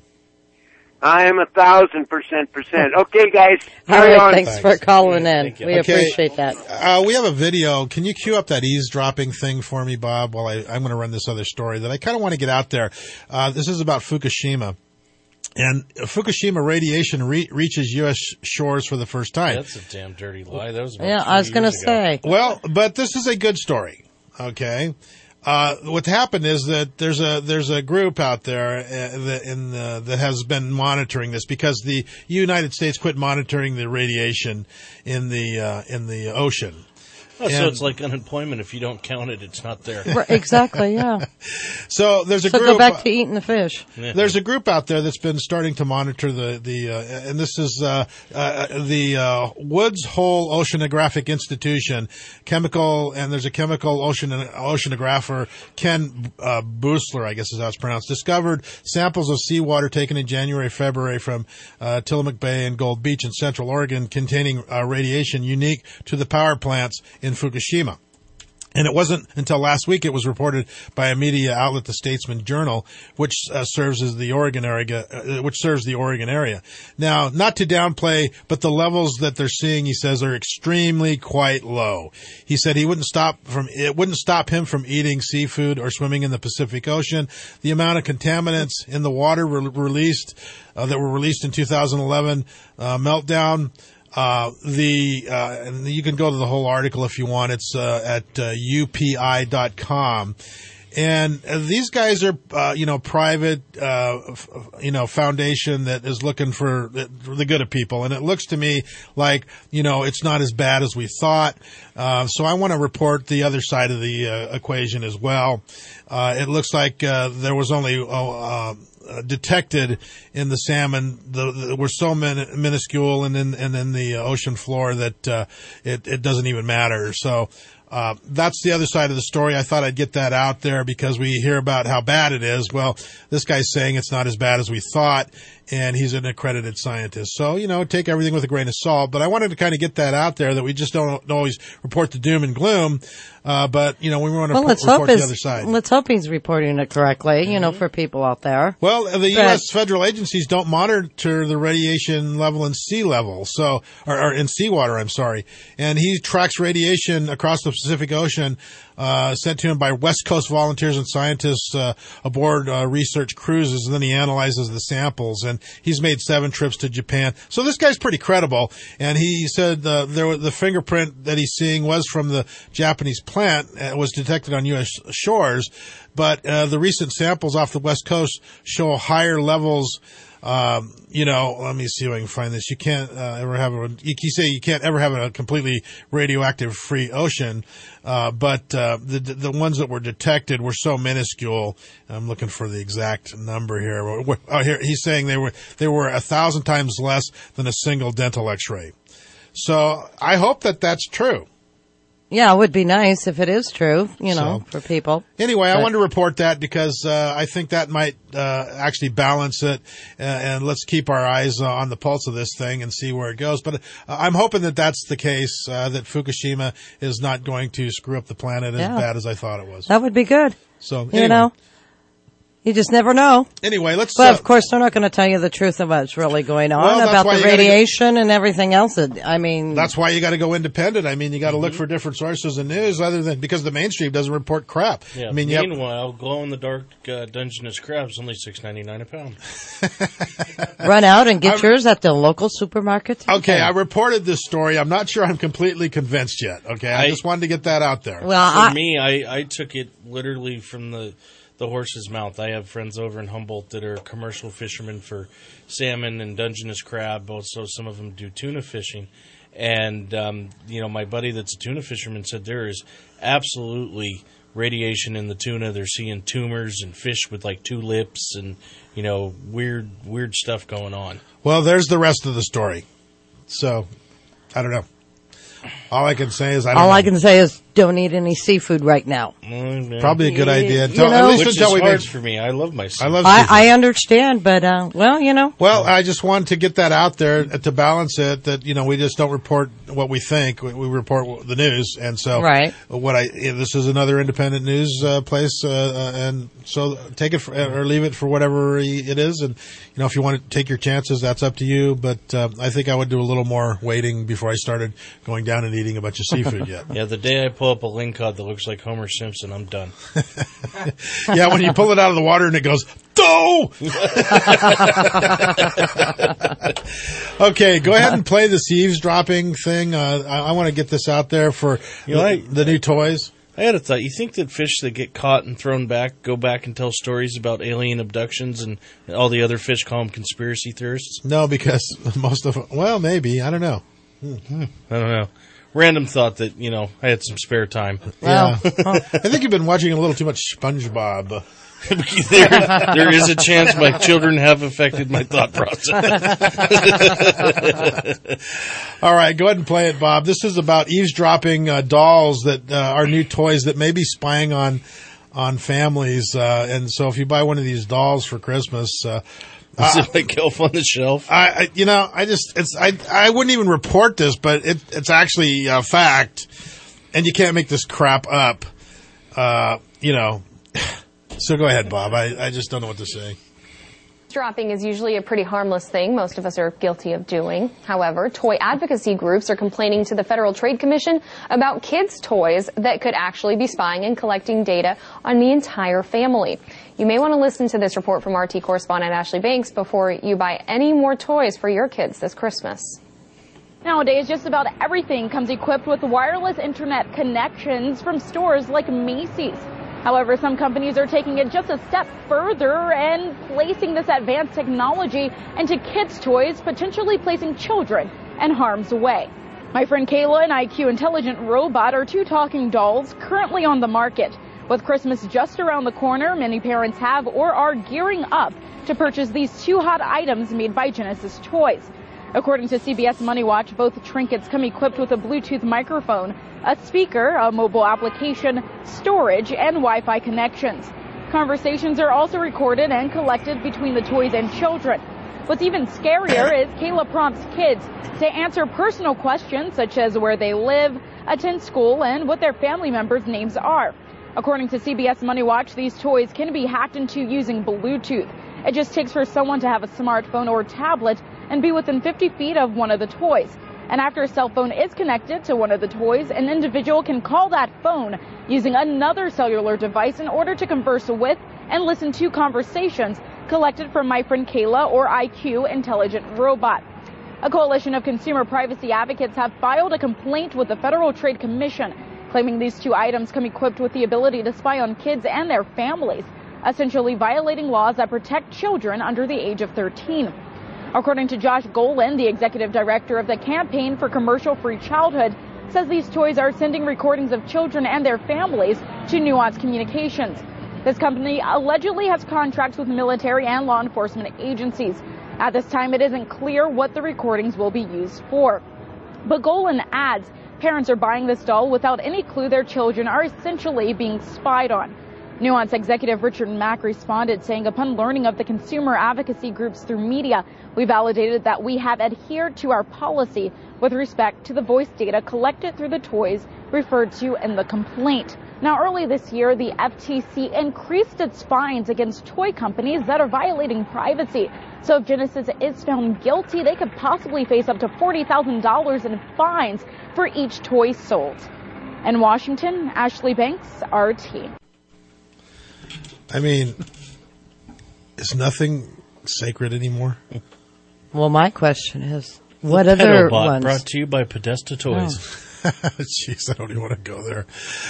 I am a thousand percent percent. Okay, guys, All carry right, on. thanks for calling in. We Okay. appreciate that. Uh, we have a video. Can you cue up that eavesdropping thing for me, Bob? While I, I'm going to run this other story that I kind of want to get out there. Uh, this is about Fukushima. And Fukushima radiation re- reaches U S shores for the first time. That's a damn dirty lie. That was about Yeah, three I was going to years ago. say. Well, but this is a good story. Okay. Uh, what happened is that there's a there's a group out there uh, that in the, that has been monitoring this because the United States quit monitoring the radiation in the uh, in the ocean. Oh, so And- it's like unemployment. If you don't count it, it's not there. Right, exactly, yeah. So there's a So group. go back to eating the fish. There's a group out there that's been starting to monitor the the, uh, and this is uh, uh, the uh, Woods Hole Oceanographic Institution, chemical, and there's a chemical ocean oceanographer, Ken uh, Boosler, I guess is how it's pronounced, discovered samples of seawater taken in January, February from uh, Tillamook Bay and Gold Beach in Central Oregon, containing uh, radiation unique to the power plants in Fukushima. And it wasn't until last week it was reported by a media outlet, the Statesman Journal, which uh, serves as the Oregon area, uh, which serves the Oregon area. Now, not to downplay, but the levels that they're seeing, he says, are extremely quite low. He said he wouldn't stop from it wouldn't stop him from eating seafood or swimming in the Pacific Ocean. The amount of contaminants in the water re- released uh, that were released in two thousand eleven uh, meltdown. Uh, the, uh, and you can go to the whole article if you want. It's, uh, at, uh, U P I dot com. And uh, these guys are, uh, you know, private, uh, f- you know, foundation that is looking for the, for the good of people. And it looks to me like, you know, it's not as bad as we thought. Uh, so I want to report the other side of the uh, equation as well. Uh, it looks like, uh, there was only, oh, uh, Uh, detected in the salmon the, the, were so min- minuscule and then and then the ocean floor that uh, it it doesn't even matter. So uh, that's the other side of the story. I thought I'd get that out there because we hear about how bad it is. Well, this guy's saying it's not as bad as we thought, and he's an accredited scientist. So, you know, take everything with a grain of salt. But I wanted to kind of get that out there that we just don't always report the doom and gloom. Uh, but, you know, we want to Well, report, let's hope the his, other side. let's hope he's reporting it correctly, you know, for people out there. Well, the U But- S federal agencies don't monitor the radiation level in sea level, so or, or in seawater. I'm sorry, and he tracks radiation across the Pacific Ocean, uh, sent to him by West Coast volunteers and scientists uh, aboard uh, research cruises, and then he analyzes the samples. And he's made seven trips to Japan, so this guy's pretty credible. And he said uh, there was, the fingerprint that he's seeing was from the Japanese plant, uh, was detected on U S shores. But uh, the recent samples off the West Coast show higher levels. Um, you know, let me see if I can find this. You can't uh, ever have a. You can say you can't ever have a completely radioactive free ocean, uh, but uh, the the ones that were detected were so minuscule. I'm looking for the exact number here. Oh, here he's saying they were they were a thousand times less than a single dental X-ray. So I hope that that's true. Yeah, it would be nice if it is true, you know, So- for people. Anyway, I But- wanted to report that because uh, I think that might uh, actually balance it, uh, and let's keep our eyes uh, on the pulse of this thing and see where it goes. But uh, I'm hoping that that's the case, uh, that Fukushima is not going to screw up the planet as Yeah. bad as I thought it was. That would be good. So, You anyway. know, you just never know. Anyway, let's. But uh, of course, they're not going to tell you the truth of what's really going on Well, that's about why the you gotta radiation and everything else. That, I mean, That's why you got to go independent. I mean, you got to look for different sources of news other than because the mainstream doesn't report crap. Yeah. I mean, you have, Meanwhile, glow in the dark uh, Dungeness crab's only six ninety nine a pound. Run out and get I'm, yours at the local supermarket today. Okay, I reported this story. I'm not sure I'm completely convinced yet. Okay, I, I just wanted to get that out there. Well, For I, me, I, I took it literally from the, the horse's mouth. I have friends over in Humboldt that are commercial fishermen for salmon and Dungeness crab. Also, some of them do tuna fishing. And, um, you know, my buddy that's a tuna fisherman said there is absolutely radiation in the tuna. They're seeing tumors and fish with like two lips and, you know, weird, weird stuff going on. Well, there's the rest of the story. So, I don't know. All I can say is I don't All know. I can say is don't eat any seafood right now. Mm, Probably a good idea. Until, you know, at least which until is we hard make, for me. I love my seafood. I love I, seafood. I understand, but, uh, well, you know. Well, I just wanted to get that out there to balance it, that, you know, we just don't report what we think. We, we report the news. And so right. what I this is another independent news uh, place, uh, uh, and so take it for, or leave it for whatever it is. And, you know, if you want to take your chances, that's up to you. But uh, I think I would do a little more waiting before I started going down and eating a bunch of seafood yet. Yeah, the day I pull up a lingcod that looks like Homer Simpson, I'm done. Yeah, when you pull it out of the water and it goes, "Go!" Okay, go ahead and play this eavesdropping thing. Uh, I, I want to get this out there for you know, the, I, the new toys. I had a thought. You think that fish that get caught and thrown back go back and tell stories about alien abductions, and all the other fish call them conspiracy theorists? No, because most of them, well, maybe. I don't know. Hmm. I don't know. Random thought that, you know, I had some spare time. Yeah. I think you've been watching a little too much SpongeBob. there, there is a chance my children have affected my thought process. All right, go ahead and play it, Bob. This is about eavesdropping uh, dolls that uh, are new toys that may be spying on on families. Uh, and so if you buy one of these dolls for Christmas... Uh, Is it like Elf on the Shelf? I, I, you know, I just, it's, I, I wouldn't even report this, but it, it's actually a fact, and you can't make this crap up. Uh, you know, so go ahead, Bob. I, I just don't know what to say. Dropping is usually a pretty harmless thing most of us are guilty of doing. However, toy advocacy groups are complaining to the Federal Trade Commission about kids' toys that could actually be spying and collecting data on the entire family. You may want to listen to this report from R T correspondent Ashley Banks before you buy any more toys for your kids this Christmas. Nowadays, just about everything comes equipped with wireless internet connections from stores like Macy's. However, some companies are taking it just a step further and placing this advanced technology into kids' toys, potentially placing children in harm's way. My friend Kayla and I Q Intelligent Robot are two talking dolls currently on the market. With Christmas just around the corner, many parents have or are gearing up to purchase these two hot items made by Genesis Toys. According to C B S Money Watch, both trinkets come equipped with a Bluetooth microphone, a speaker, a mobile application, storage, and Wi-Fi connections. Conversations are also recorded and collected between the toys and children. What's even scarier is Kayla prompts kids to answer personal questions such as where they live, attend school, and what their family members' names are. According to C B S Money Watch, these toys can be hacked into using Bluetooth. It just takes for someone to have a smartphone or tablet and be within fifty feet of one of the toys. And after a cell phone is connected to one of the toys, an individual can call that phone using another cellular device in order to converse with and listen to conversations collected from My Friend Kayla or I Q Intelligent Robot. A coalition of consumer privacy advocates have filed a complaint with the Federal Trade Commission, claiming these two items come equipped with the ability to spy on kids and their families, essentially violating laws that protect children under the age of thirteen. According to Josh Golan, the executive director of the Campaign for Commercial-Free Childhood, says these toys are sending recordings of children and their families to Nuance Communications. This company allegedly has contracts with military and law enforcement agencies. At this time, it isn't clear what the recordings will be used for. But Golan adds parents are buying this doll without any clue their children are essentially being spied on. Nuance executive Richard Mack responded, saying, upon learning of the consumer advocacy groups through media, we validated that we have adhered to our policy with respect to the voice data collected through the toys referred to in the complaint. Now, early this year, the F T C increased its fines against toy companies that are violating privacy. So if Genesis is found guilty, they could possibly face up to forty thousand dollars in fines for each toy sold. In Washington, Ashley Banks, R T. I mean, is nothing sacred anymore? Well, my question is, what the other Pedobot ones? Brought to you by Podesta Toys. Oh. Jeez, I don't even want to go there.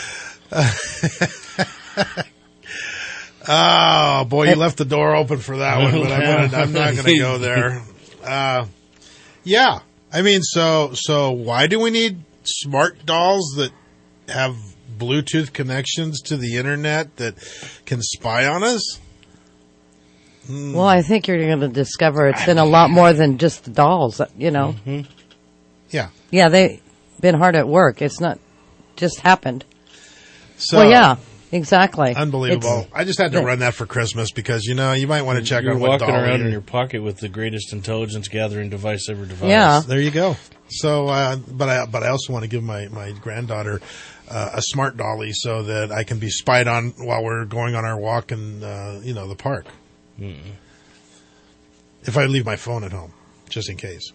Oh, boy, you left the door open for that one, but I'm, gonna, I'm not going to go there. Uh, yeah, I mean, so so why do we need smart dolls that have Bluetooth connections to the internet that can spy on us? Hmm. Well, I think you're going to discover it's been a lot more than just the dolls, you know. Mm-hmm. Yeah. Yeah, they've been hard at work. It's not just happened. So, well, yeah, exactly. Unbelievable. It's, I just had to the, run that for Christmas because, you know, you might want to check You're on what doll walking around you're- in your pocket with the greatest intelligence gathering device ever devised. Yeah. There you go. So, uh, but I but I also want to give my my granddaughter uh, a smart dolly so that I can be spied on while we're going on our walk in uh, you know the park. Mm-mm. If I leave my phone at home, just in case.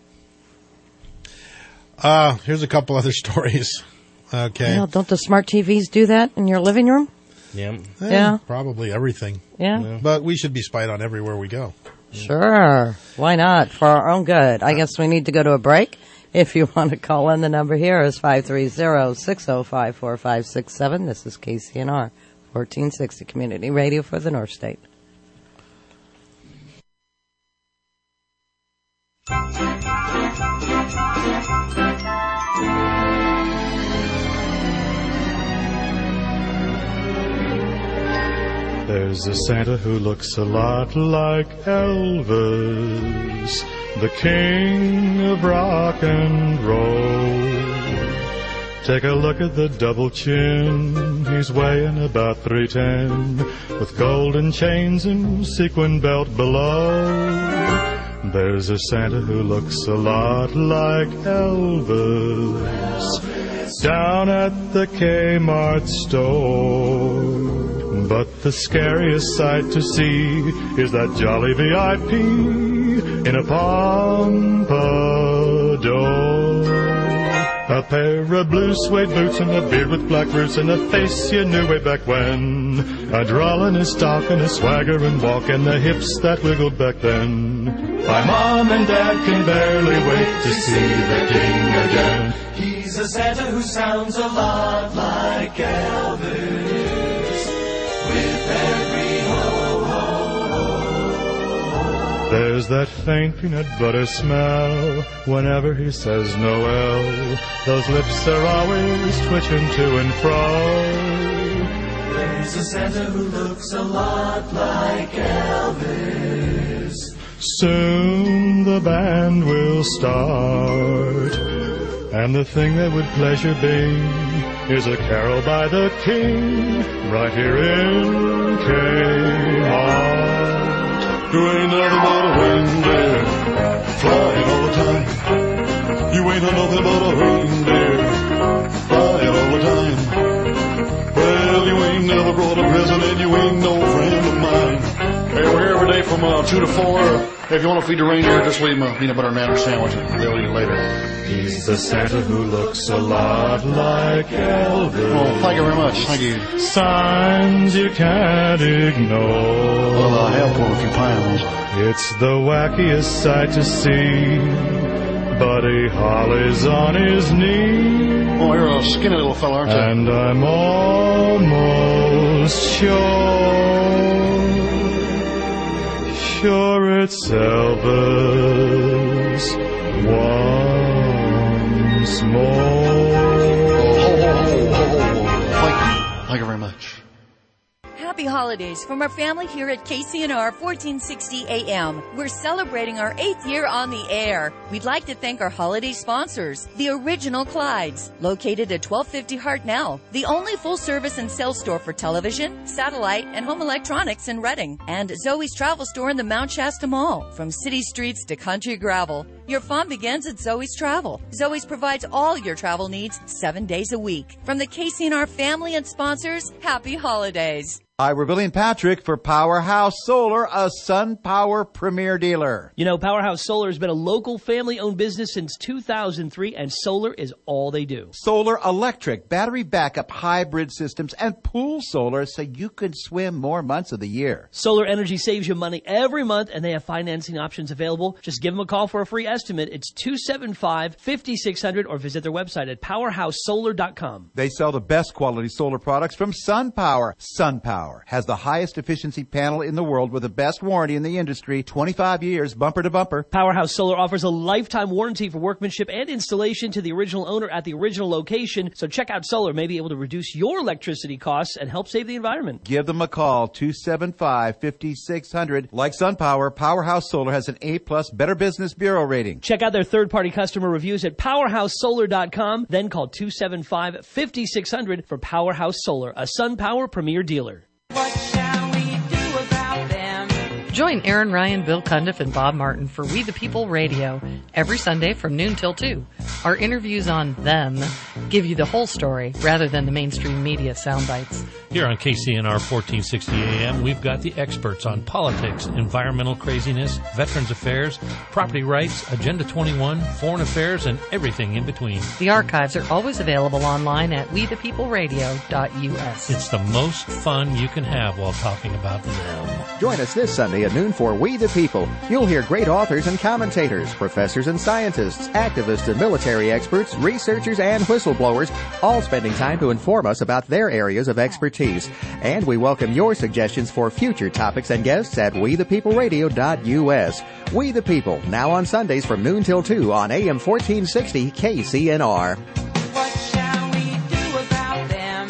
Uh, here's a couple other stories. Okay. Well, don't the smart T Vs do that in your living room? Yeah. Eh, Yeah. Probably everything. Yeah. Yeah. But we should be spied on everywhere we go. Sure. Why not? For our own good. I guess we need to go to a break. If you want to call in, the number here is five three zero, six zero five, four five six seven. This is K C N R, fourteen sixty Community Radio for the North State. There's a Santa who looks a lot like Elvis, the king of rock and roll. Take a look at the double chin, he's weighing about three ten, with golden chains and sequin belt below. There's a Santa who looks a lot like Elvis, down at the Kmart store. But the scariest sight to see is that jolly V I P in a pompadour. A pair of blue suede boots and a beard with black roots and a face you knew way back when. A drawl in his talk and a swagger and walk and the hips that wiggled back then. My mom and dad can barely wait to see the king again. He's a Santa who sounds a lot like Elvis, with every ho-ho-ho. There's that faint peanut butter smell whenever he says Noel. Those lips are always twitching to and fro. There's a Santa who looks a lot like Elvis. Soon the band will start, and the thing that would pleasure be is a carol by the king right here in Kmart. You ain't nothing but a reindeer flying all the time. You ain't nothing but a reindeer flying all the time. Well, you ain't never brought a present and you ain't no friend of mine. Hey, we're here every day from uh, two to four. If you want to feed the reindeer, just leave them a peanut butter and banana sandwich and they'll eat it later. He's the Santa who looks a lot like Elvis. Well, thank you very much. Thank you. Signs you can't ignore. Well, I have pulled a few pounds. It's the wackiest sight to see. Buddy Holly's on his knee. Oh, you're a skinny little fella, aren't you? And I'm almost sure, sure it's Elvis once more. Ho, ho, ho, ho, ho. Thank you. Thank you very much. Happy holidays from our family here at K C N R fourteen sixty A M. We're celebrating our eighth year on the air. We'd like to thank our holiday sponsors, the Original Clydes, located at twelve fifty Hartnell, the only full-service and sales store for television, satellite, and home electronics in Reading, and Zoe's Travel Store in the Mount Shasta Mall. From city streets to country gravel, Your fun begins at Zoe's Travel. Zoe's provides all your travel needs seven days a week. From the K C N R family and sponsors, happy holidays. Hi, we're Billy and Patrick for Powerhouse Solar, a SunPower premier dealer. You know, Powerhouse Solar has been a local family-owned business since two thousand three, and solar is all they do. Solar electric, battery backup, hybrid systems, and pool solar so you can swim more months of the year. Solar Energy saves you money every month, and they have financing options available. Just give them a call for a free estimate. It's two seven five, five six zero zero or visit their website at powerhouse solar dot com. They sell the best quality solar products from SunPower. SunPower has the highest efficiency panel in the world with the best warranty in the industry, twenty-five years, bumper to bumper. Powerhouse Solar offers a lifetime warranty for workmanship and installation to the original owner at the original location. So check out Solar, may be able to reduce your electricity costs and help save the environment. Give them a call, two seven five, five six zero zero. Like SunPower, Powerhouse Solar has an A-plus Better Business Bureau rating. Check out their third-party customer reviews at powerhouse solar dot com. Then call two seven five, five six zero zero for Powerhouse Solar, a SunPower premier dealer. What shall we do about them? Join Aaron Ryan, Bill Cundiff, and Bob Martin for We the People Radio every Sunday from noon till two. Our interviews on them give you the whole story rather than the mainstream media sound bites. Here on K C N R fourteen sixty A M, we've got the experts on politics, environmental craziness, veterans affairs, property rights, Agenda twenty-one, foreign affairs, and everything in between. The archives are always available online at we the people radio dot U S. It's the most fun you can have while talking about them. Join us this Sunday at noon for We the People. You'll hear great authors and commentators, professors and scientists, activists and military experts, researchers and whistleblowers, all spending time to inform us about their areas of expertise. And we welcome your suggestions for future topics and guests at we the people radio dot U S. We the People, now on Sundays from noon till two on A M fourteen sixty K C N R. What shall we do about them?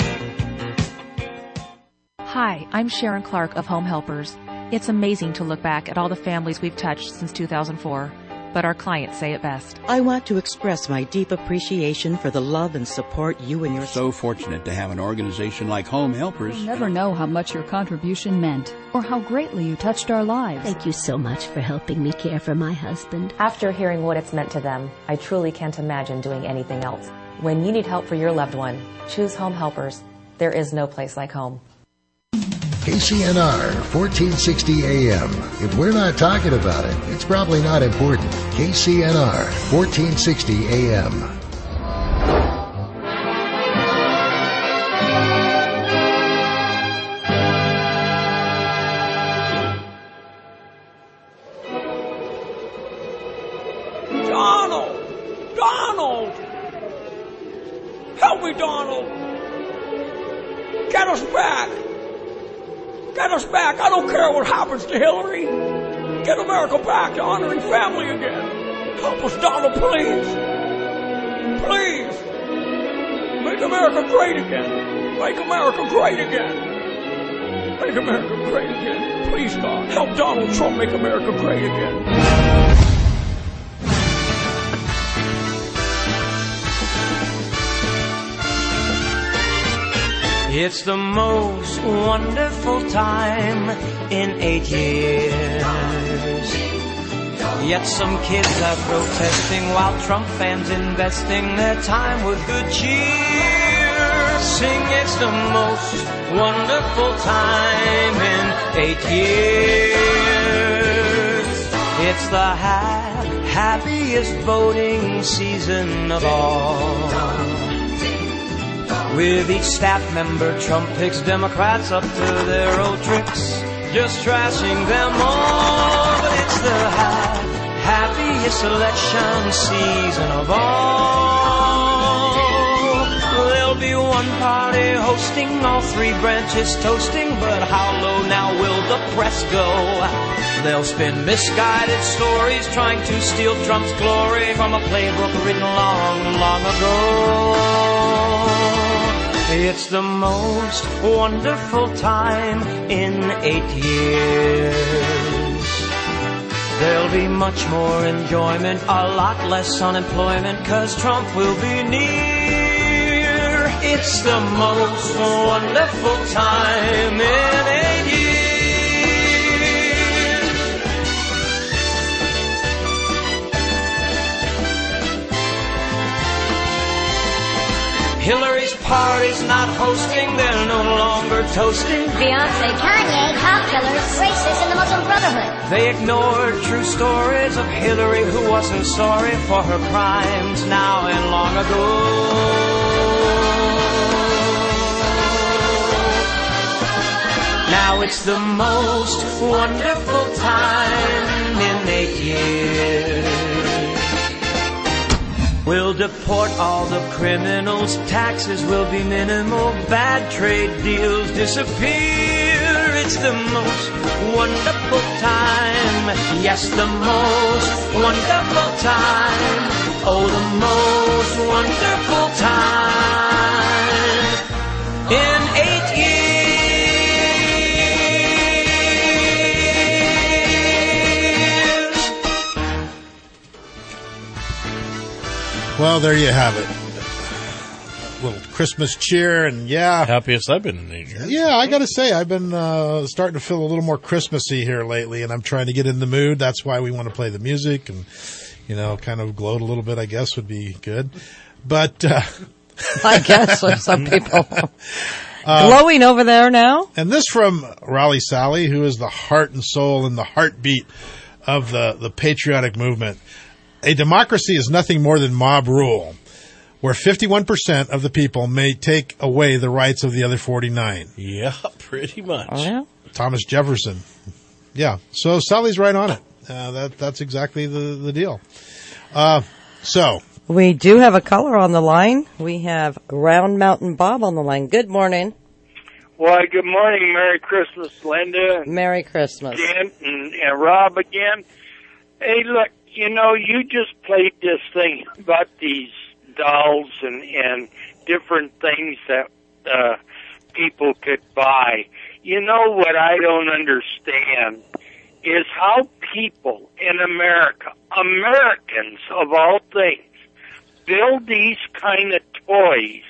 Hi, I'm Sharon Clark of Home Helpers. It's amazing to look back at all the families we've touched since two thousand four. But our clients say it best. I want to express my deep appreciation for the love and support you and your... So fortunate to have an organization like Home Helpers. You'll never know how much your contribution meant or how greatly you touched our lives. Thank you so much for helping me care for my husband. After hearing what it's meant to them, I truly can't imagine doing anything else. When you need help for your loved one, choose Home Helpers. There is no place like home. K C N R, fourteen sixty A M. If we're not talking about it, it's probably not important. K C N R, fourteen sixty A M. Donald! Donald! Help me, Donald! Get us back! Get us back. I don't care what happens to Hillary. Get America back to honoring family again. Help us, Donald, please. Please. Make America great again. Make America great again. Make America great again. Please, God, help Donald Trump make America great again. It's the most wonderful time in eight years. Yet some kids are protesting while Trump fans investing their time with good cheer. Sing, it's the most wonderful time in eight years. It's the ha- happiest voting season of all. With each staff member, Trump picks Democrats up to their old tricks, just trashing them all. But it's the ha- happiest election season of all. There'll be one party hosting, all three branches toasting, but how low now will the press go? They'll spin misguided stories trying to steal Trump's glory from a playbook written long, long ago. It's the most wonderful time in eight years. There'll be much more enjoyment, a lot less unemployment, 'cause Trump will be near. It's the most wonderful time in eight years. party's not hosting, they're no longer toasting. Beyonce, Kanye, cop killers, racists, and the Muslim Brotherhood. They ignored true stories of Hillary, who wasn't sorry for her crimes now and long ago. Now it's the most wonderful time in eight years. We'll deport all the criminals, taxes will be minimal, bad trade deals disappear. It's the most wonderful time, yes, the most wonderful time, oh, the most wonderful time in eight years. Well, there you have it. A little Christmas cheer, and yeah. Happiest I've been in eight years. Yeah, I got to say, I've been uh, starting to feel a little more Christmassy here lately, and I'm trying to get in the mood. That's why we want to play the music and, you know, kind of gloat a little bit, I guess, would be good. But uh, I guess for some people. Uh, Glowing over there now. And this from Raleigh Sally, who is the heart and soul and the heartbeat of the, the patriotic movement. A democracy is nothing more than mob rule, where fifty-one percent of the people may take away the rights of the other forty-nine. Yeah, pretty much. Oh, yeah? Thomas Jefferson. Yeah, so Sally's right on it. Uh, that That's exactly the, the deal. Uh, so. We do have a caller on the line. We have Round Mountain Bob on the line. Good morning. Why, good morning. Merry Christmas, Linda. And Merry Christmas. Jen and, and Rob again. Hey, look. You know, you just played this thing about these dolls and, and different things that uh, people could buy. You know what I don't understand is how people in America, Americans of all things, build these kind of toys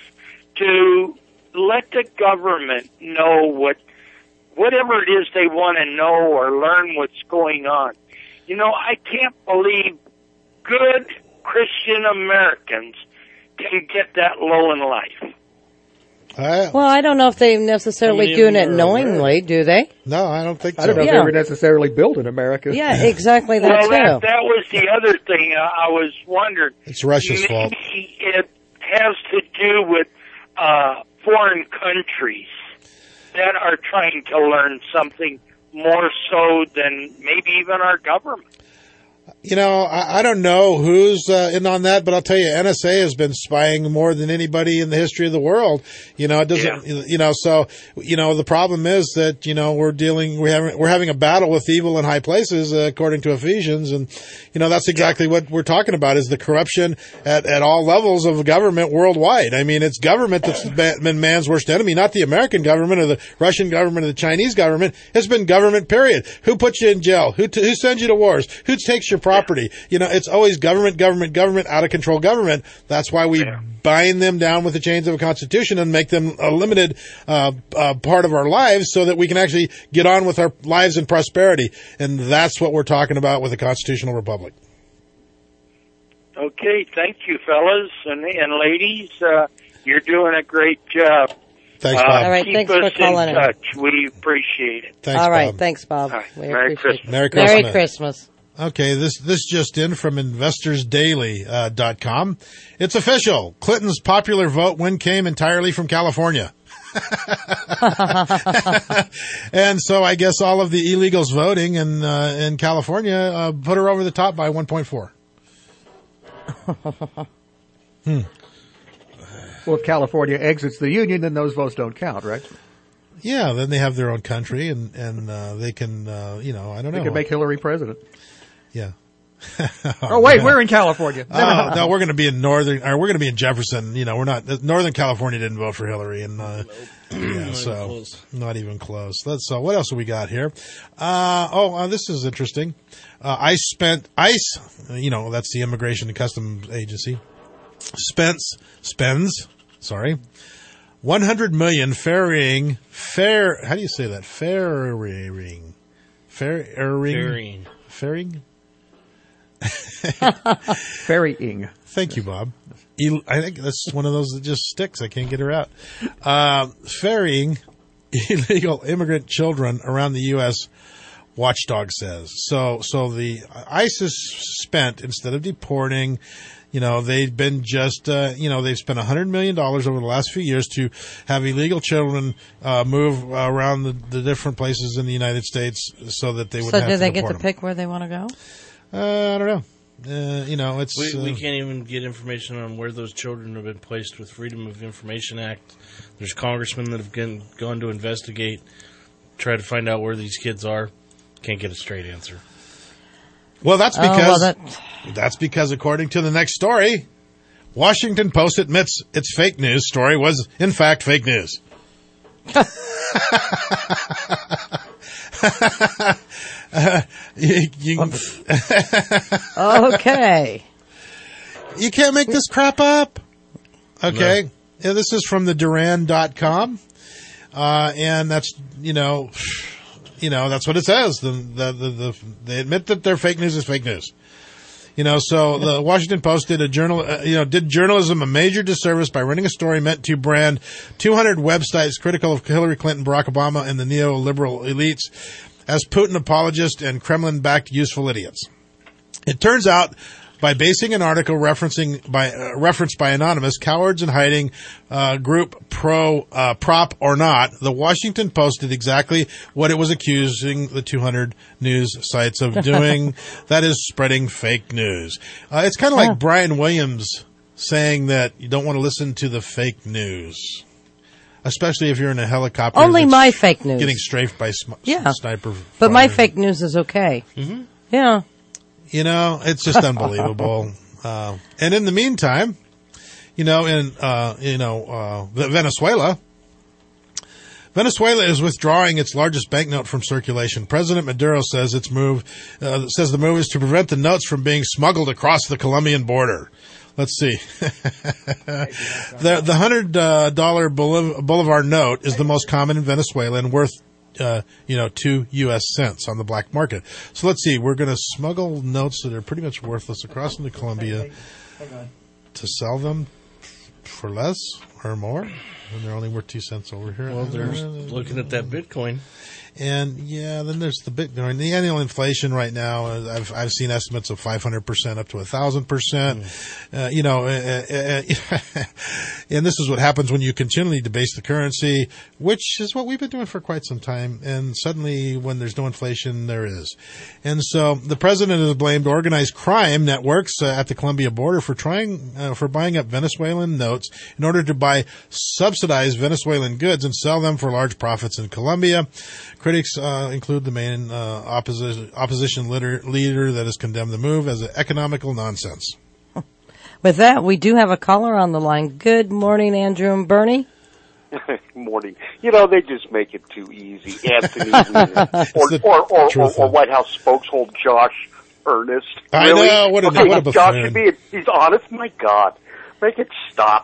to let the government know what whatever it is they want to know or learn what's going on. You know, I can't believe good Christian Americans can get that low in life. Uh, well, I don't know if they're necessarily doing it knowingly, do they? No, I don't think so. I don't know yeah. if they were necessarily built in America. Yeah, exactly that well, too. That, that was the other thing uh, I was wondering. It's Russia's Maybe fault. It has to do with uh, foreign countries that are trying to learn something more so than maybe even our government. You know, I, I don't know who's uh, in on that, but I'll tell you, N S A has been spying more than anybody in the history of the world. You know, it doesn't. Yeah. You know, so you know the problem is that you know we're dealing, we're having, we're having a battle with evil in high places, uh, according to Ephesians, and you know that's exactly what we're talking about is the corruption at at all levels of government worldwide. I mean, it's government that's been man's worst enemy, not the American government or the Russian government or the Chinese government. It's been government. Period. Who puts you in jail? Who t- who sends you to wars? Who takes your property? You know, it's always government, government, government, out of control government. That's why we yeah. bind them down with the chains of a constitution and make them a limited uh, uh, part of our lives so that we can actually get on with our lives in prosperity. And that's what we're talking about with a constitutional republic. Okay, thank you, fellas and, and ladies. Uh, you're doing a great job. Thanks, Bob. Uh, All right, keep thanks us for calling in in. touch. We appreciate it. Thanks, All right, Bob. thanks, Bob. All right. We Merry appreciate Christmas. Merry Christmas. Merry Christmas. Okay, this this just in from investors daily dot com. It's official. Clinton's popular vote win came entirely from California. And so I guess all of the illegals voting in uh, in California uh, put her over the top by one point four. hmm. Well, if California exits the union, then those votes don't count, right? Yeah, then they have their own country, and and uh, they can, uh, you know, I don't know. They can make Hillary president. Yeah. oh, oh, wait, man. We're in California. Oh, no, we're going to be in northern, or we're going to be in Jefferson. You know, we're not. Northern California didn't vote for Hillary, and uh, yeah, not so even close. not even close. Let's. So, what else have we got here? Uh, oh, uh, this is interesting. Uh, ICE spent ICE. You know, that's the Immigration and Customs Agency. Spends spends. Sorry. One hundred million ferrying fair. How do you say that? Ferrying, ferrying, ferrying, ferrying. Thank you, Bob. Ill- I think that's one of those that just sticks. I can't get her out. Uh, ferrying illegal immigrant children around the U S, Watchdog says. So, so the ISIS spent, instead of deporting, you know, they've been just, uh, you know, they've spent one hundred million dollars over the last few years to have illegal children uh, move around the, the different places in the United States so that they wouldn't So have do to they get deport to them. pick where they want to go? Uh, I don't know. Uh, you know, it's We, uh, we can't even get information on where those children have been placed with Freedom of Information Act. There's congressmen that have gone, gone to investigate, try to find out where these kids are. Can't get a straight answer. Well, that's Oh, because well, that- that's because according to the next story, Washington Post admits its fake news story was in fact fake news. uh, you, you, Okay. You can't make this crap up. Okay. No. Yeah, this is from the Duran dot com. Uh, and that's, you know, you know, that's what it says. The, the, the, the, they admit that their fake news is fake news. You know, so the Washington Post did a journal, uh, you know, did journalism a major disservice by running a story meant to brand two hundred websites critical of Hillary Clinton, Barack Obama, and the neoliberal elites as Putin apologists and Kremlin-backed useful idiots. It turns out, by basing an article referencing by uh, referenced by anonymous cowards in hiding uh, group pro uh, prop or not, the Washington Post did exactly what it was accusing the two hundred news sites of doing. That is spreading fake news. Uh, it's kind of like Oh. Brian Williams saying that you don't want to listen to the fake news, especially if you're in a helicopter. Only that's my fake news. getting strafed by sm- Yeah. sniper. But my fire. fake news is okay. Mm-hmm. Yeah. You know, it's just unbelievable. Uh, and in the meantime, you know, in, uh, you know, uh, Venezuela, Venezuela is withdrawing its largest banknote from circulation. President Maduro says its move, uh, says the move is to prevent the notes from being smuggled across the Colombian border. Let's see. the the hundred uh, dollar Bolivar note is the most common in Venezuela and worth Uh, you know, two U S cents on the black market. So let's see. We're going to smuggle notes that are pretty much worthless across into Colombia to sell them for less or more, and they're only worth two cents over here. Well, there's looking at that Bitcoin. And yeah, then there's the Bitcoin. The annual inflation right now, uh, I've I've seen estimates of five hundred percent up to one thousand percent. Uh, you know, uh, uh, uh, and this is what happens when you continually debase the currency, which is what we've been doing for quite some time. And suddenly, when there's no inflation, there is. And so the president has blamed organized crime networks uh, at the Colombia border for trying uh, for buying up Venezuelan notes in order to buy subsidized Venezuelan goods and sell them for large profits in Colombia. Critics uh, include the main uh, opposition, opposition leader, leader that has condemned the move as an economical nonsense. With that, we do have a caller on the line. Good morning, Andrew and Bernie. Morning. You know, they just make it too easy. Anthony Weiner. or, or, or, or, or White House spokesholder Josh Earnest. I really? know. What a, okay, what a Josh buffoon. should be, he's honest. My God. Make it stop.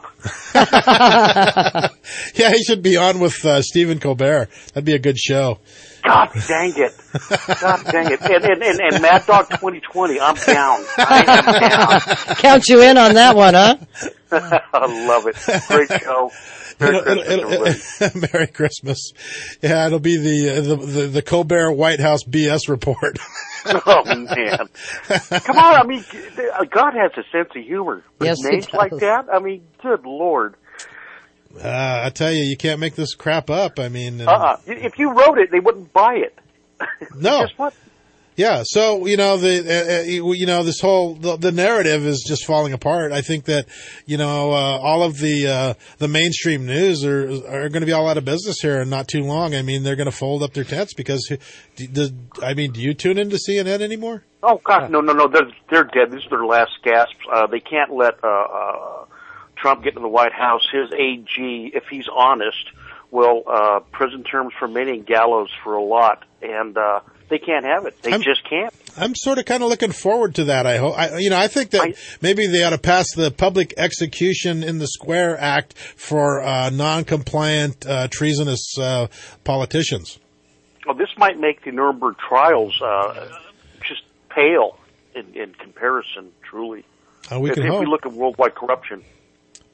Yeah, he should be on with uh, Stephen Colbert. That'd be a good show. God dang it. God dang it. And, and, and, and Mad Dog twenty twenty, I'm down. I am down. Count you in on that one, huh? I love it. Great show. Merry It'll- Christmas, it'll- everybody. it'll- Merry Christmas. Yeah, it'll be the, uh, the, the, the Colbert White House B S report. Oh, man. Come on, I mean, God has a sense of humor. With Yes, he names like does. that, I mean, good Lord. Uh, I tell you, you can't make this crap up. I mean, uh, Uh-uh. If you wrote it, they wouldn't buy it. no. Guess what? Yeah, so you know the uh, uh, you know this whole the, the narrative is just falling apart. I think that you know uh, all of the uh, the mainstream news are are going to be all out of business here in not too long. I mean, they're going to fold up their tents because do, do, I mean, do you tune into C N N anymore? Oh, God, no, no, no. They're, they're dead. These are their last gasps. Uh, they can't let uh, uh, Trump get into the White House. His A G, if he's honest, will uh, prison terms for many and gallows for a lot. And uh, they can't have it. They I'm- just can't. I'm sort of kind of looking forward to that. I hope. I, you know, I think that I, maybe they ought to pass the Public Execution in the Square Act for uh, non-compliant, uh, treasonous uh, politicians. Well, this might make the Nuremberg trials uh, just pale in, in comparison, truly. Uh, we if can if hope. we look at worldwide corruption.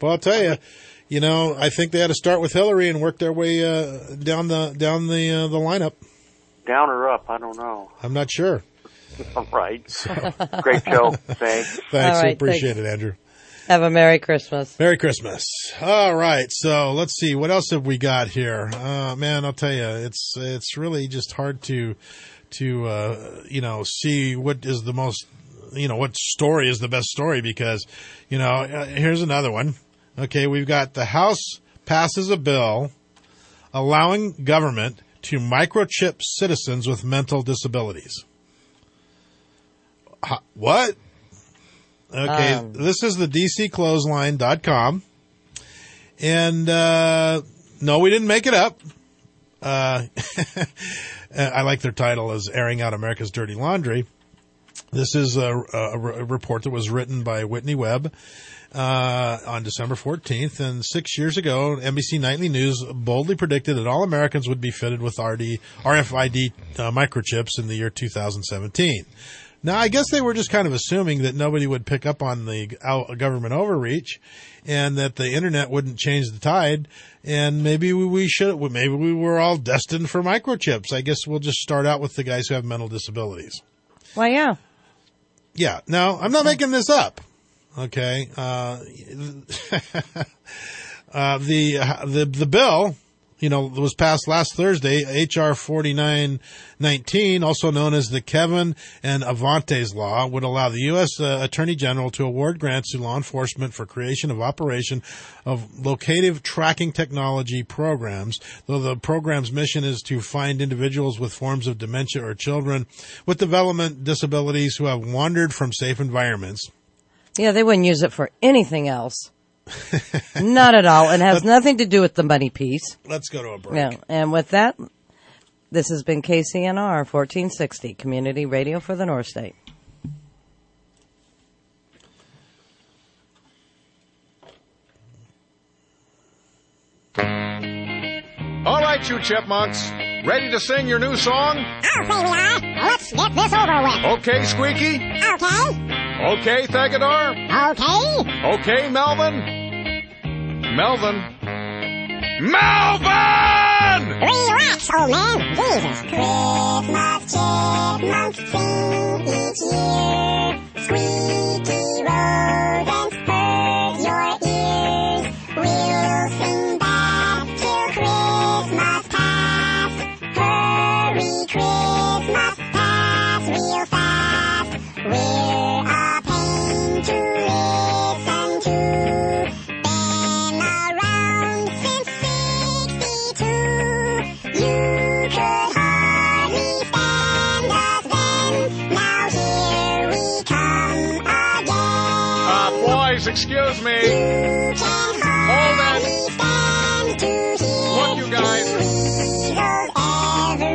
But I'll tell you, you know, I think they had to start with Hillary and work their way uh, down the down the uh, the lineup. Down or up? I don't know. I'm not sure. All right. So. Great show. Thanks. Thanks. All right, I appreciate thanks. it, Andrew. Have a Merry Christmas. Merry Christmas. All right. So let's see. What else have we got here? Uh, man, I'll tell you, it's, it's really just hard to, to, uh, you know, see what is the most, you know, what story is the best story because, you know, uh, here's another one. Okay. We've got the House passes a bill allowing government to microchip citizens with mental disabilities. Huh, what? Okay, um, this is the D C clothesline dot com. And, uh, no, we didn't make it up. Uh, I like their title as Airing Out America's Dirty Laundry. This is a, a, a report that was written by Whitney Webb, uh, on December fourteenth. And six years ago, N B C Nightly News boldly predicted that all Americans would be fitted with R D, R F I D uh, microchips in the year two thousand seventeen. Now, I guess they were just kind of assuming that nobody would pick up on the government overreach and that the internet wouldn't change the tide. And maybe we should, maybe we were all destined for microchips. I guess we'll just start out with the guys who have mental disabilities. Why, yeah. Yeah. Now, I'm not making this up. Okay. Uh, uh, the, the, the bill, you know, was passed last Thursday, H R forty-nine nineteen, also known as the Kevin and Avantes Law, would allow the U S Uh, Attorney General to award grants to law enforcement for creation of operation of locative tracking technology programs, though the program's mission is to find individuals with forms of dementia or children with development disabilities who have wandered from safe environments. Yeah, they wouldn't use it for anything else. Not at all. It has nothing to do with the money piece. Let's go to a break. Yeah. And with that, this has been K C N R fourteen sixty, Community Radio for the North State. All right, you chipmunks. Ready to sing your new song? Okay, we are. Let's get this over with. Okay, Squeaky? Okay. Okay, Thegador? Okay. Okay, Melvin? Melvin? Melvin! Relax, old man. Jesus. Christmas chipmunks sing each year. Squeaky rodents perk your ears. We'll sing back till Christmas pass. Hurry, Christmas pass real fast. We're a pain to listen to. Been around since sixty-two. You could hardly stand us then. Now here we come again. Uh, boys, excuse me. You can Hold hardly it. stand to hear Look, you guys. weasels every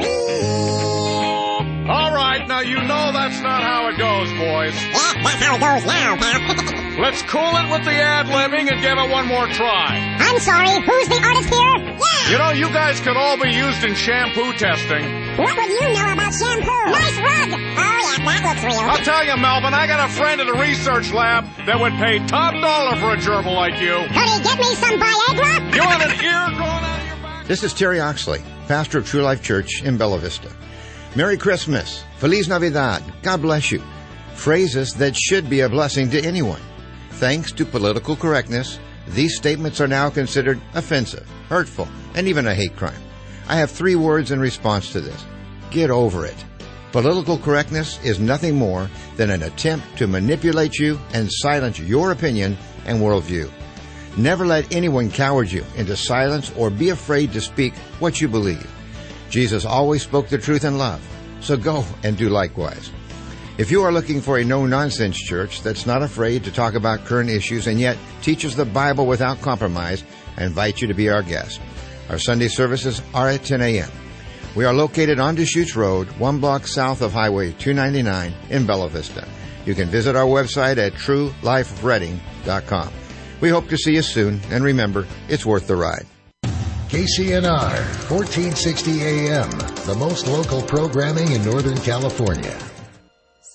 year. All right, now you know that's not how it goes, boys. Yeah, that's how it goes now, pal. Let's cool it with the ad-libbing and give it one more try. I'm sorry, who's the artist here? Yeah! You know, you guys could all be used in shampoo testing. What would you know about shampoo? Nice rug! Oh yeah, that looks real. I'll tell you, Melvin, I got a friend at a research lab that would pay top dollar for a gerbil like you. Could he get me some Viagra? You want an ear growing out of your back? This is Terry Oxley, pastor of True Life Church in Bella Vista. Merry Christmas. Feliz Navidad. God bless you. Phrases that should be a blessing to anyone. Thanks to political correctness, these statements are now considered offensive, hurtful, and even a hate crime. I have three words in response to this. Get over it. Political correctness is nothing more than an attempt to manipulate you and silence your opinion and worldview. Never let anyone coward you into silence or be afraid to speak what you believe. Jesus always spoke the truth in love, so go and do likewise. If you are looking for a no-nonsense church that's not afraid to talk about current issues and yet teaches the Bible without compromise, I invite you to be our guest. Our Sunday services are at ten a.m. We are located on Deschutes Road, one block south of Highway two ninety-nine in Bella Vista. You can visit our website at true life reading dot com. We hope to see you soon, and remember, it's worth the ride. K C N R, fourteen sixty A M, the most local programming in Northern California.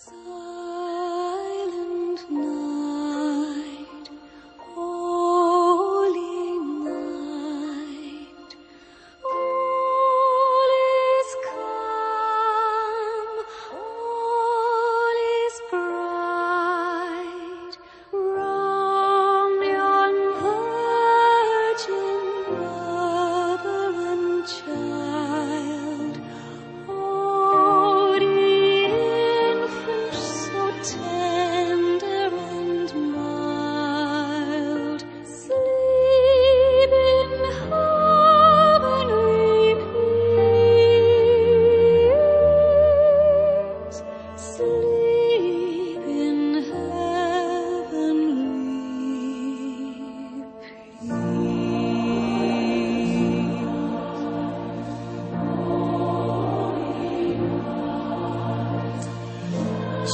Oh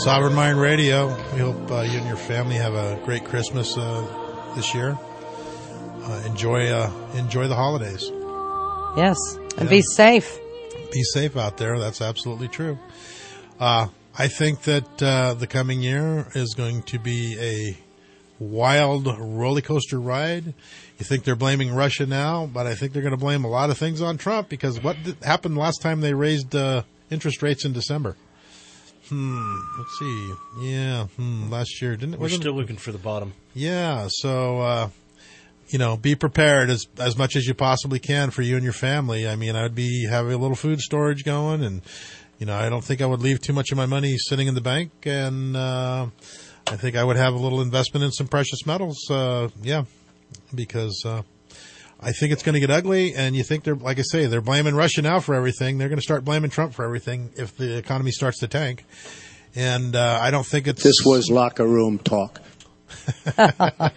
Sovereign Mind Radio. We hope uh, you and your family have a great Christmas uh, this year. Uh, enjoy uh, enjoy the holidays. Yes, and Yeah. be safe. Be safe out there. That's absolutely true. Uh, I think that uh, the coming year is going to be a wild roller coaster ride. You think they're blaming Russia now, but I think they're going to blame a lot of things on Trump, because what did, happened last time they raised uh, interest rates in December? Hmm. Let's see. Yeah. Hmm. Last year, didn't it? We're wasn't- still looking for the bottom. Yeah. So, uh, you know, be prepared as as much as you possibly can for you and your family. I mean, I'd be having a little food storage going, and you know, I don't think I would leave too much of my money sitting in the bank, and uh, I think I would have a little investment in some precious metals. Uh, yeah, because uh, I think it's going to get ugly. And you think they're, like I say, they're blaming Russia now for everything. They're going to start blaming Trump for everything if the economy starts to tank. And uh, I don't think it's This was locker room talk. I'm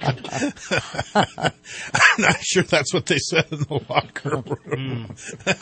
not sure that's what they said in the locker room.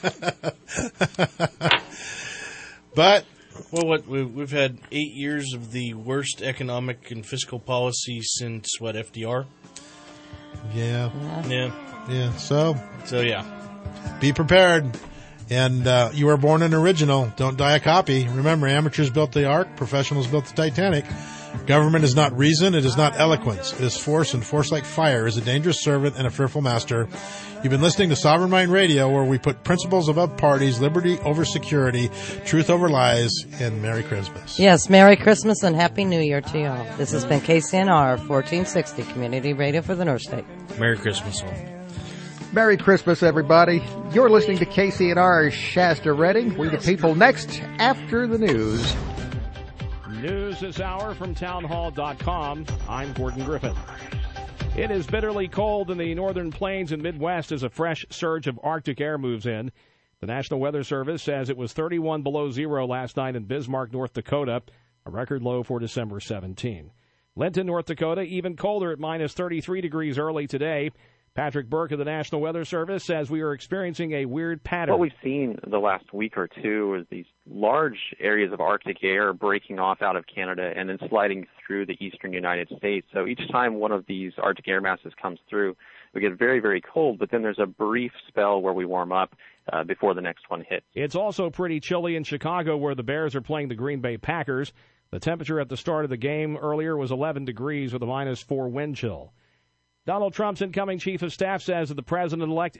But well, what we- we've had eight years of the worst economic and fiscal policy since what F D R. yeah, Yeah. yeah. So, So yeah. be prepared. And uh, you were born an original. Don't die a copy. Remember, amateurs built the Ark, professionals built the Titanic. Government is not reason, it is not eloquence. It is force, and force like fire is a dangerous servant and a fearful master. You've been listening to Sovereign Mind Radio, where we put principles above parties, liberty over security, truth over lies, and Merry Christmas. Yes, Merry Christmas and Happy New Year to you all. This has been K C N R fourteen sixty Community Radio for the North State. Merry Christmas all. Merry Christmas, everybody. You're listening to K C N R Shasta Redding. We the people next after the news. News this hour from townhall dot com. I'm Gordon Griffin. It is bitterly cold in the northern plains and Midwest as a fresh surge of Arctic air moves in. The National Weather Service says it was thirty-one below zero last night in Bismarck, North Dakota, a record low for December seventeenth. Linton, North Dakota, even colder at minus thirty-three degrees early today. Patrick Burke of the National Weather Service says we are experiencing a weird pattern. What we've seen the last week or two is these large areas of Arctic air breaking off out of Canada and then sliding through the eastern United States. So each time one of these Arctic air masses comes through, we get very, very cold, but then there's a brief spell where we warm up uh, before the next one hits. It's also pretty chilly in Chicago, where the Bears are playing the Green Bay Packers. The temperature at the start of the game earlier was eleven degrees with a minus four wind chill. Donald Trump's incoming chief of staff says that the president-elect